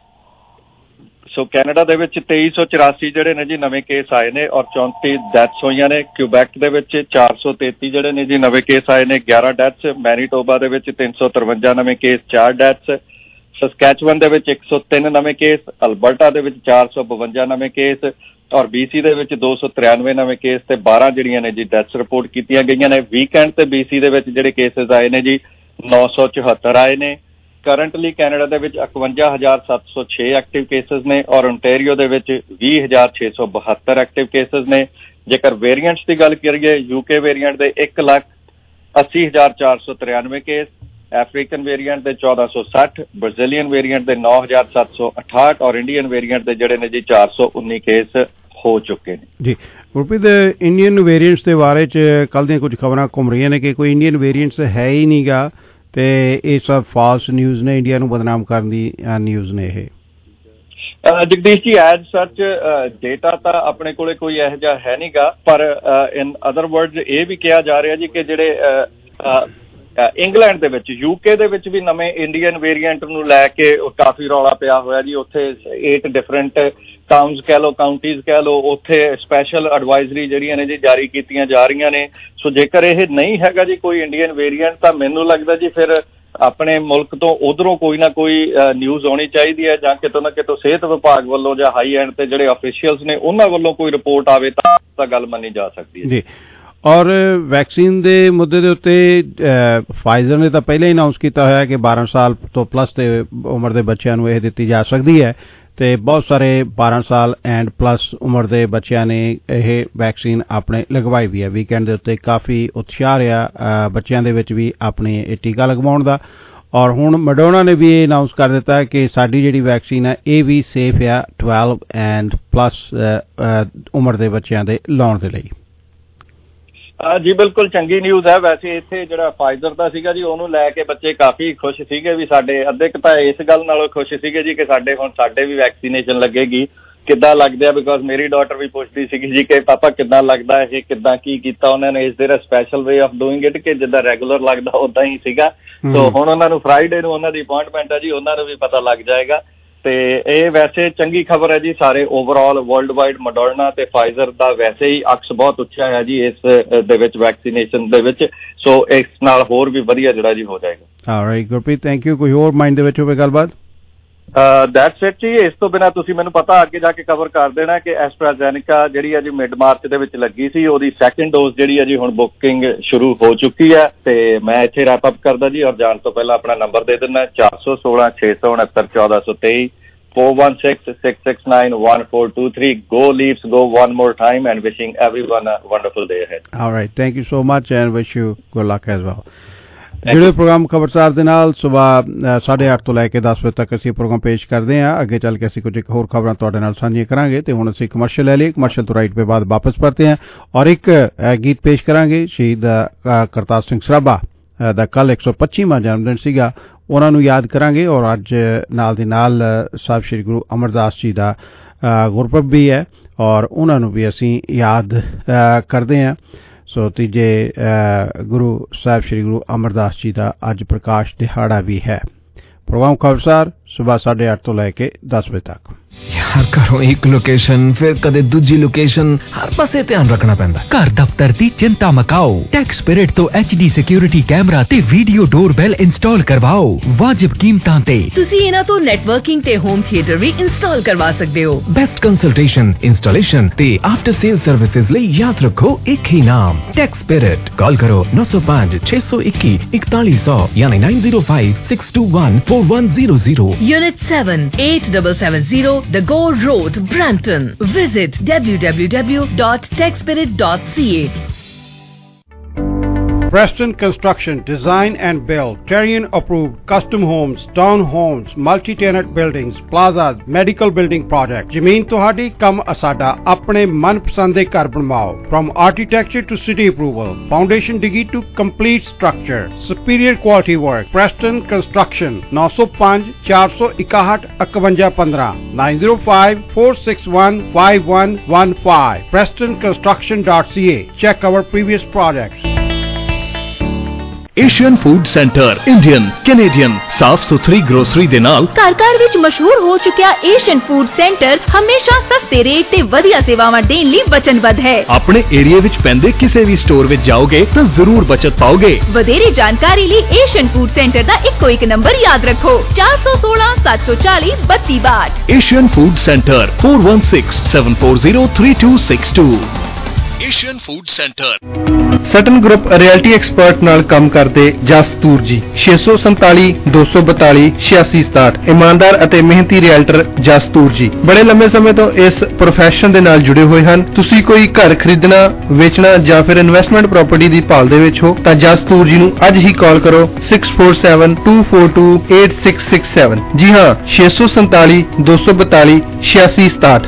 M: ਸੋ ਕੈਨੇਡਾ ਦੇ ਵਿੱਚ ਤੇਈ ਸੌ ਚੁਰਾਸੀ ਜਿਹੜੇ ਨੇ ਜੀ ਨਵੇਂ ਕੇਸ ਆਏ ਨੇ ਔਰ ਚੌਂਤੀ ਡੈਥਸ ਹੋਈਆਂ ਨੇ। ਕਿਊਬੈਕ ਦੇ ਵਿੱਚ ਚਾਰ ਸੌ ਤੇਤੀ ਜਿਹੜੇ ਨੇ ਜੀ ਨਵੇਂ ਕੇਸ ਆਏ ਨੇ, ਗਿਆਰਾਂ ਡੈਥਸ। ਮੈਨੀਟੋਬਾ ਦੇ ਵਿੱਚ ਤਿੰਨ ਸੌ ਤਰਵੰਜਾ ਨਵੇਂ ਕੇਸ, ਚਾਰ ਡੈਥਸ। ਸਸਕੈਚਵਨ ਦੇ ਵਿੱਚ ਇੱਕ ਸੌ ਤਿੰਨ ਨਵੇਂ ਕੇਸ, ਅਲਬਰਟਾ ਦੇ ਵਿੱਚ ਚਾਰ ਸੌ ਬਵੰਜਾ ਨਵੇਂ ਕੇਸ ਔਰ ਬੀਸੀ ਦੇ ਵਿੱਚ ਦੋ ਸੌ ਤਰਿਆਨਵੇਂ ਨਵੇਂ ਕੇਸ ਤੇ ਬਾਰਾਂ ਜਿਹੜੀਆਂ ਨੇ ਜੀ ਡੈਥਸ ਰਿਪੋਰਟ ਕੀਤੀਆਂ ਗਈਆਂ ਨੇ। ਵੀਕਐਂਡ ਤੇ ਬੀਸੀ ਦੇ ਵਿੱਚ ਜਿਹੜੇ ਕੇਸਿਸ ਆਏ ਨੇ ਜੀ ਨੌ ਸੌ ਚੁਹੱਤਰ ਆਏ ਨੇ। ਕਰੰਟਲੀ ਕੈਨੇਡਾ ਦੇ ਵਿੱਚ ਇਕਵੰਜਾ ਹਜ਼ਾਰ ਸੱਤ ਸੌ ਛੇ ਐਕਟਿਵ ਕੇਸਿਸ ਨੇ ਔਰ ਓਨਟਾਰੀਓ ਦੇ ਵਿੱਚ ਵੀਹ ਹਜ਼ਾਰ ਛੇ ਸੌ ਬਹੱਤਰ ਐਕਟਿਵ ਕੇਸਿਸ ਨੇ। ਜੇਕਰ ਵੇਰੀਐਂਟਸ ਦੀ ਗੱਲ ਕਰੀਏ, ਯੂਕੇ ਵੇਰੀਐਂਟ ਦੇ ਇੱਕ ਲੱਖ ਅੱਸੀ ਹਜ਼ਾਰ ਚਾਰ ਸੌ ਤਰਿਆਨਵੇਂ ਕੇਸ, ਅਫਰੀਕਨ ਵੇਰੀਐਂਟ ਦੇ ਚੌਦਾਂ ਸੌ ਸੱਠ, ਬ੍ਰਾਜ਼ੀਲੀਅਨ ਵੇਰੀਐਂਟ ਦੇ ਨੌ ਹਜ਼ਾਰ ਸੱਤ ਸੌ ਅਠਾਹਠ ਔਰ ਇੰਡੀਅਨ ਵੇਰੀਐਂਟ ਦੇ ਜਿਹੜੇ ਨੇ ਜੀ ਚਾਰ ਸੌ ਉੱਨੀ ਕੇਸ ਹੋ ਚੁੱਕੇ ਨੇ।
L: ਜੀ ਗੁਰਪ੍ਰੀਤ, ਇੰਡੀਅਨ ਵੇਰੀਐਂਟਸ ਦੇ ਬਾਰੇ 'ਚ ਕੱਲ੍ਹ ਦੀਆਂ ਕੁਝ ਖਬਰਾਂ ਘੁੰਮ ਰਹੀਆਂ ਨੇ ਕਿ ਕੋਈ ਇੰਡੀਅਨ ਵੇਰੀਐਂਟਸ ਹੈ ਹੀ ਨਹੀਂ ਗਾ ਤੇ ਇਹ ਸਭ ਫਾਲਸ ਨਿਊਜ਼ ਨੇ, ਇੰਡੀਆ ਨੂੰ ਬਦਨਾਮ ਕਰਨ ਦੀ ਨਿਊਜ਼ ਨੇ ਇਹ।
M: ਜਗਦੀਸ਼ ਜੀ, ਐਜ਼ ਸੱਚ ਡੇਟਾ ਤਾਂ ਆਪਣੇ ਕੋਲੇ ਕੋਈ ਇਹੋ ਜਿਹਾ ਹੈ ਨਹੀਂ ਗਾ, ਪਰ ਇਨ ਅਦਰ ਵਰਡਸ ਇਹ ਵੀ ਕਿਹਾ ਜਾ ਰਿਹਾ ਜੀ ਕਿ ਜਿਹੜੇ ਇੰਗਲੈਂਡ ਦੇ ਵਿੱਚ, ਯੂਕੇ ਦੇ ਵਿੱਚ ਵੀ ਨਵੇਂ ਇੰਡੀਅਨ ਵੇਰੀਐਂਟ ਨੂੰ ਲੈ ਕੇ ਕਾਫੀ ਰੌਲਾ ਪਿਆ ਹੋਇਆ ਜੀ। ਉੱਥੇ ਏਟ ਡਿਫਰੈਂਟ ਟਾਊਨਸ ਕਹਿ ਲਓ, ਕਾਊਂਟੀਜ਼ ਕਹਿ ਲਓ, ਉੱਥੇ ਸਪੈਸ਼ਲ ਐਡਵਾਈਜ਼ਰੀ ਜਿਹੜੀਆਂ ਨੇ ਜੀ ਜਾਰੀ ਕੀਤੀਆਂ ਜਾ ਰਹੀਆਂ ਨੇ। ਸੋ ਜੇਕਰ ਇਹ ਨਹੀਂ ਹੈਗਾ ਜੀ ਕੋਈ ਇੰਡੀਅਨ ਵੇਰੀਐਂਟ ਤਾਂ ਮੈਨੂੰ ਲੱਗਦਾ ਜੀ ਫਿਰ ਆਪਣੇ ਮੁਲਕ ਤੋਂ ਉਧਰੋਂ ਕੋਈ ਨਾ ਕੋਈ ਨਿਊਜ਼ ਆਉਣੀ ਚਾਹੀਦੀ ਹੈ ਜਾਂ ਕਿਤੋਂ ਨਾ ਕਿਤੋਂ ਸਿਹਤ ਵਿਭਾਗ ਵੱਲੋਂ ਜਾਂ ਹਾਈ ਐਂਡ ਤੇ ਜਿਹੜੇ ਅਫੀਸ਼ੀਅਲਸ ਨੇ ਉਹਨਾਂ ਵੱਲੋਂ ਕੋਈ ਰਿਪੋਰਟ ਆਵੇ ਤਾਂ ਗੱਲ ਮੰਨੀ ਜਾ ਸਕਦੀ ਹੈ ਜੀ।
L: ਔਰ ਵੈਕਸੀਨ ਦੇ ਮੁੱਦੇ ਦੇ ਉੱਤੇ ਫਾਈਜ਼ਰ ਨੇ ਤਾਂ ਪਹਿਲਾਂ ਹੀ ਅਨਾਊਂਸ ਕੀਤਾ ਹੋਇਆ ਕਿ ਬਾਰਾਂ ਸਾਲ ਤੋਂ ਪਲੱਸ ਦੇ ਉਮਰ ਦੇ ਬੱਚਿਆਂ ਨੂੰ ਇਹ ਦਿੱਤੀ ਜਾ ਸਕਦੀ ਹੈ ਤੇ ਬਹੁਤ ਸਾਰੇ ਬਾਰਾਂ ਸਾਲ ਐਂਡ ਪਲੱਸ ਉਮਰ ਦੇ ਬੱਚਿਆਂ ਨੇ ਇਹ ਵੈਕਸੀਨ ਆਪਣੇ ਲਗਵਾਈ ਵੀ ਹੈ। ਵੀਕਐਂਡ ਦੇ ਉੱਤੇ ਕਾਫੀ ਉਤਸ਼ਾਹ ਰਿਹਾ ਬੱਚਿਆਂ ਦੇ ਵਿੱਚ ਵੀ ਆਪਣੇ ਇਹ ਟੀਕਾ ਲਗਵਾਉਣ ਦਾ ਔਰ ਹੁਣ ਮਡੋਨਾ ਨੇ ਵੀ ਇਹ ਅਨਾਉਂਸ ਕਰ ਦਿੱਤਾ ਕਿ ਸਾਡੀ ਜਿਹੜੀ ਵੈਕਸੀਨ ਹੈ ਇਹ ਵੀ ਸੇਫ ਆ ਟਵੈਲਵ ਐਂਡ ਪਲੱਸ ਉਮਰ ਦੇ ਬੱਚਿਆਂ ਦੇ ਲਾਉਣ ਦੇ ਲਈ।
M: ਜੀ ਬਿਲਕੁਲ ਚੰਗੀ ਨਿਊਜ਼ ਹੈ। ਵੈਸੇ ਇੱਥੇ ਜਿਹੜਾ ਫਾਈਜ਼ਰ ਦਾ ਸੀਗਾ ਜੀ ਉਹਨੂੰ ਲੈ ਕੇ ਬੱਚੇ ਕਾਫੀ ਖੁਸ਼ ਸੀਗੇ ਵੀ ਸਾਡੇ ਅੱਧੇ ਕੁ ਤਾਂ ਇਸ ਗੱਲ ਨਾਲੋਂ ਖੁਸ਼ ਸੀਗੇ ਜੀ ਕਿ ਸਾਡੇ ਹੁਣ ਸਾਡੇ ਵੀ ਵੈਕਸੀਨੇਸ਼ਨ ਲੱਗੇਗੀ, ਕਿੱਦਾਂ ਲੱਗਦਾ ਹੈ। ਬਿਕੋਜ਼ ਮੇਰੀ ਡਾਟਰ ਵੀ ਪੁੱਛਦੀ ਸੀਗੀ ਜੀ ਕਿ ਪਾਪਾ ਕਿੱਦਾਂ ਲੱਗਦਾ ਇਹ, ਕਿੱਦਾਂ ਕੀ ਕੀਤਾ ਉਹਨਾਂ ਨੇ, ਇਸ their special way of doing it ਕਿ ਜਿੱਦਾਂ ਰੈਗੂਲਰ ਲੱਗਦਾ ਉੱਦਾਂ ਹੀ ਸੀਗਾ। ਸੋ ਹੁਣ ਉਹਨਾਂ ਨੂੰ ਫਰਾਈਡੇ ਨੂੰ ਉਹਨਾਂ ਦੀ ਅਪੁਆਇੰਟਮੈਂਟ ਹੈ ਜੀ, ਉਹਨਾਂ ਨੂੰ ਵੀ ਪਤਾ ਲੱਗ ਜਾਏਗਾ। ਤੇ ਇਹ ਵੈਸੇ ਚੰਗੀ ਖਬਰ ਹੈ ਜੀ ਸਾਰੇ ਓਵਰਆਲ ਵਰਲਡ ਵਾਈਡ। ਮੋਡਰਨਾ ਤੇ ਫਾਈਜ਼ਰ ਦਾ ਵੈਸੇ ਹੀ ਅਕਸ ਬਹੁਤ ਉੱਚਾ ਹੈ ਜੀ ਇਸ ਦੇ ਵਿੱਚ ਵੈਕਸੀਨੇਸ਼ਨ ਦੇ ਵਿੱਚ, ਸੋ ਇਸ ਨਾਲ ਹੋਰ ਵੀ ਵਧੀਆ ਜਿਹੜਾ ਜੀ ਹੋ ਜਾਏਗਾ।
L: Alright Gurpreet, thank you. ਕੋਈ ਹੋਰ ਮਾਈਂਡ ਦੇ ਵਿੱਚ ਹੋਵੇ ਗੱਲਬਾਤ?
M: ਦੈਟਸ ਇਟ ਜੀ। ਇਸ ਤੋਂ ਬਿਨਾਂ ਤੁਸੀਂ ਮੈਨੂੰ ਪਤਾ ਅੱਗੇ ਜਾ ਕੇ ਕਵਰ ਕਰ ਦੇਣਾ ਕਿ ਐਸਟਰਾਜ਼ੈਨੇਕਾ ਜਿਹੜੀ ਹੈ ਜੀ ਮਿਡ ਮਾਰਚ ਦੇ ਵਿੱਚ ਲੱਗੀ ਸੀ, ਉਹਦੀ ਸੈਕਿੰਡ ਡੋਜ਼ ਜਿਹੜੀ ਹੈ ਜੀ ਹੁਣ ਬੁਕਿੰਗ ਸ਼ੁਰੂ ਹੋ ਚੁੱਕੀ ਹੈ। ਤੇ ਮੈਂ ਇੱਥੇ ਰੈਪ ਅਪ ਕਰਦਾ ਜੀ ਔਰ ਜਾਣ ਤੋਂ ਪਹਿਲਾਂ ਆਪਣਾ ਨੰਬਰ ਦੇ ਦਿੰਦਾ ਚਾਰ ਸੌ ਸੋਲਾਂ ਛੇ ਸੌ ਉਣਹੱਤਰ ਚੌਦਾਂ ਸੌ ਤੇਈ four one six six six nine one four two three. Go Leafs, go one more time, and wishing everyone a wonderful day ahead.
L: All right, thank you so much and wish you good luck as well. ਜਿਹੜੇ programme Khabarsar ਦੇ ਨਾਲ ਸਵੇਰ ਸਾਢੇ ਅੱਠ ਤੋਂ ਲੈ ਕੇ ਦਸ ਵਜੇ ਤੱਕ ਅਸੀਂ ਪ੍ਰੋਗਰਾਮ ਪੇਸ਼ ਕਰਦੇ ਹਾਂ। ਅੱਗੇ ਚੱਲ ਕੇ ਅਸੀਂ ਕੁਝ ਇੱਕ ਹੋਰ ਖਬਰਾਂ ਤੁਹਾਡੇ ਨਾਲ ਸਾਂਝੀਆਂ ਕਰਾਂਗੇ ਤੇ ਹੁਣ ਅਸੀਂ ਕਮਰਸ਼ੀਅਲ ਲੈ ਲਈ। ਕਮਰਸ਼ੀਅਲ ਤੋਂ ਰਾਈਟ ਪੇ ਬਾਅਦ ਵਾਪਸ ਪਰਤੇ ਹਾਂ ਔਰ ਇੱਕ ਗੀਤ ਪੇਸ਼ ਕਰਾਂਗੇ। ਸ਼ਹੀਦ ਕਰਤਾਰ ਸਿੰਘ ਸਰਾਭਾ ਦਾ ਕੱਲ ਇੱਕ ਸੌ ਪੱਚੀਵਾਂ ਜਨਮ ਦਿਨ ਸੀਗਾ, ਉਹਨਾਂ ਨੂੰ ਯਾਦ ਕਰਾਂਗੇ। ਔਰ ਅੱਜ ਨਾਲ ਦੀ ਨਾਲ ਸਾਹਿਬ ਸ਼੍ਰੀ ਗੁਰੂ ਅਮਰਦਾਸ ਜੀ ਦਾ ਗੁਰਪੁਰਬ ਵੀ ਹੈ ਔਰ ਉਹਨਾਂ ਨੂੰ ਵੀ ਅਸੀਂ ਯਾਦ ਕਰਦੇ ਹਾਂ। ਸੋ ਤੀਜੇ ਗੁਰੂ ਸਾਹਿਬ ਸ਼੍ਰੀ ਗੁਰੂ ਅਮਰਦਾਸ ਜੀ ਦਾ ਅੱਜ ਪ੍ਰਕਾਸ਼ ਦਿਹਾੜਾ ਵੀ ਹੈ। ਪ੍ਰੋਗਰਾਮ ਖਬਰਸਾਰ ਸਵੇਰ ਸਾਢੇ ਅੱਠ ਤੋਂ ਲੈ ਕੇ ਦਸ ਵਜੇ ਤੱਕ।
J: यार घरों एक लोकेशन फिर कदे दूजी लोकेशन, हर पासे ध्यान रखना पैंदा।
H: घर दफ्तर दी चिंता मकाओ, टैक्स स्पिरिट तो एच डी सिक्योरिटी कैमरा ते वीडियो डोरबेल इंस्टॉल करवाओ वाजिब कीमतां ते।
I: तुसी इन्हां तो नेटवर्किंग ते होम थिएटर भी इंस्टॉल करवा सकदे हो।
J: बेस्ट कंसल्टेशन, इंस्टॉलेशन ते आफ्टर सेल सर्विसेज लई याद रखो एक ही नाम, टैक्स स्पिरिट। कॉल करो नौ सौ पाँच छह सौ इक्की इकतालीस सौ यानी nine zero five six two one four one zero zero.
I: Unit seven eight seven seven zero The Gore Road, Brampton. Visit w w w dot tech spirit dot c a.
L: Preston Construction, Design and Build, Terrian approved custom homes, townhomes, multi-tenant buildings, plazas, medical building projects. ਜ਼ਮੀਨ ਤੁਹਾਡੀ ਕੰਮ ਅਸਾਡਾ, ਆਪਣੇ ਮਨਪਸੰਦ ਦੇ ਘਰ ਬਣਵਾਓ। From architecture to city approval, foundation digi to complete structure, superior quality work. Preston Construction, nine oh five four one one one one one five nine oh five four six one five one one five. preston construction dot c a. Check our previous projects.
G: Asian food centre Indian Canadian ਸਾਫ ਸੁਥਰੀ grocery ਦੇ ਨਾਲ
E: ਘਰ ਘਰ ਵਿੱਚ ਮਸ਼ਹੂਰ ਹੋ ਚੁੱਕਿਆ ਏਸ਼ੀਅਨ ਫੂਡ ਸੈਂਟਰ ਹਮੇਸ਼ਾ ਸਸਤੇ ਰੇਟ ਤੇ ਵਧੀਆ ਸੇਵਾਵਾਂ ਦੇਣ ਲਈ ਵਚਨਬੱਧ ਹੈ।
G: ਆਪਣੇ ਏਰੀਆ ਵਿੱਚ ਪੈਂਦੇ ਕਿਸੇ ਵੀ ਸਟੋਰ ਵਿੱਚ ਜਾਓਗੇ ਤਾਂ ਜ਼ਰੂਰ ਬਚਤ ਪਾਓਗੇ।
E: ਵਧੇਰੇ ਜਾਣਕਾਰੀ ਲਈ ਏਸ਼ੀਅਨ ਫੂਡ ਸੈਂਟਰ ਦਾ ਇੱਕੋ ਇੱਕ ਨੰਬਰ ਯਾਦ ਰੱਖੋ ਚਾਰ ਸੌ ਸੋਲਾਂ ਸੱਤ ਸੌ ਚਾਲੀ ਬੱਤੀ ਬਾਹਠ।
G: Asian food centre four one six seven four zero three two six two। Asian food centre.
F: Sutton group realty expert ਨਾਲ ਕੰਮ ਕਰਦੇ ਜਸਤੂਰ ਜੀ ਛੇ ਸੌ ਸੰਤਾਲੀ ਦੋ ਸੌ ਬਤਾਲੀ ਛਿਆਸੀ ਸਤਾਹਠ। ਇਮਾਨਦਾਰ ਅਤੇ ਮਿਹਨਤੀ ਰਿਐਲਟਰ ਜਸਤੂਰ ਜੀ ਬੜੇ ਲੰਮੇ ਸਮੇਂ ਤੋਂ ਇਸ ਪ੍ਰੋਫੈਸ਼ਨ ਦੇ ਨਾਲ ਜੁੜੇ ਹੋਏ ਹਨ। ਤੁਸੀਂ ਕੋਈ ਘਰ ਖਰੀਦਣਾ, ਵੇਚਣਾ ਜਾਂ ਫਿਰ ਇਨਵੈਸਟਮੈਂਟ ਪ੍ਰਾਪਰਟੀ ਦੀ ਭਾਲ ਦੇ ਵਿੱਚ ਹੋ ਤਾਂ ਜਸਤੂਰ ਜੀ ਨੂੰ ਅੱਜ ਹੀ ਕਾਲ ਕਰੋ six four seven two four two eight six six seven। ਜੀ ਹਾਂ ਛੇ ਸੌ ਸੰਤਾਲੀ ਦੋ ਸੌ ਬਤਾਲੀ ਛਿਆਸੀ ਸਤਾਹਠ।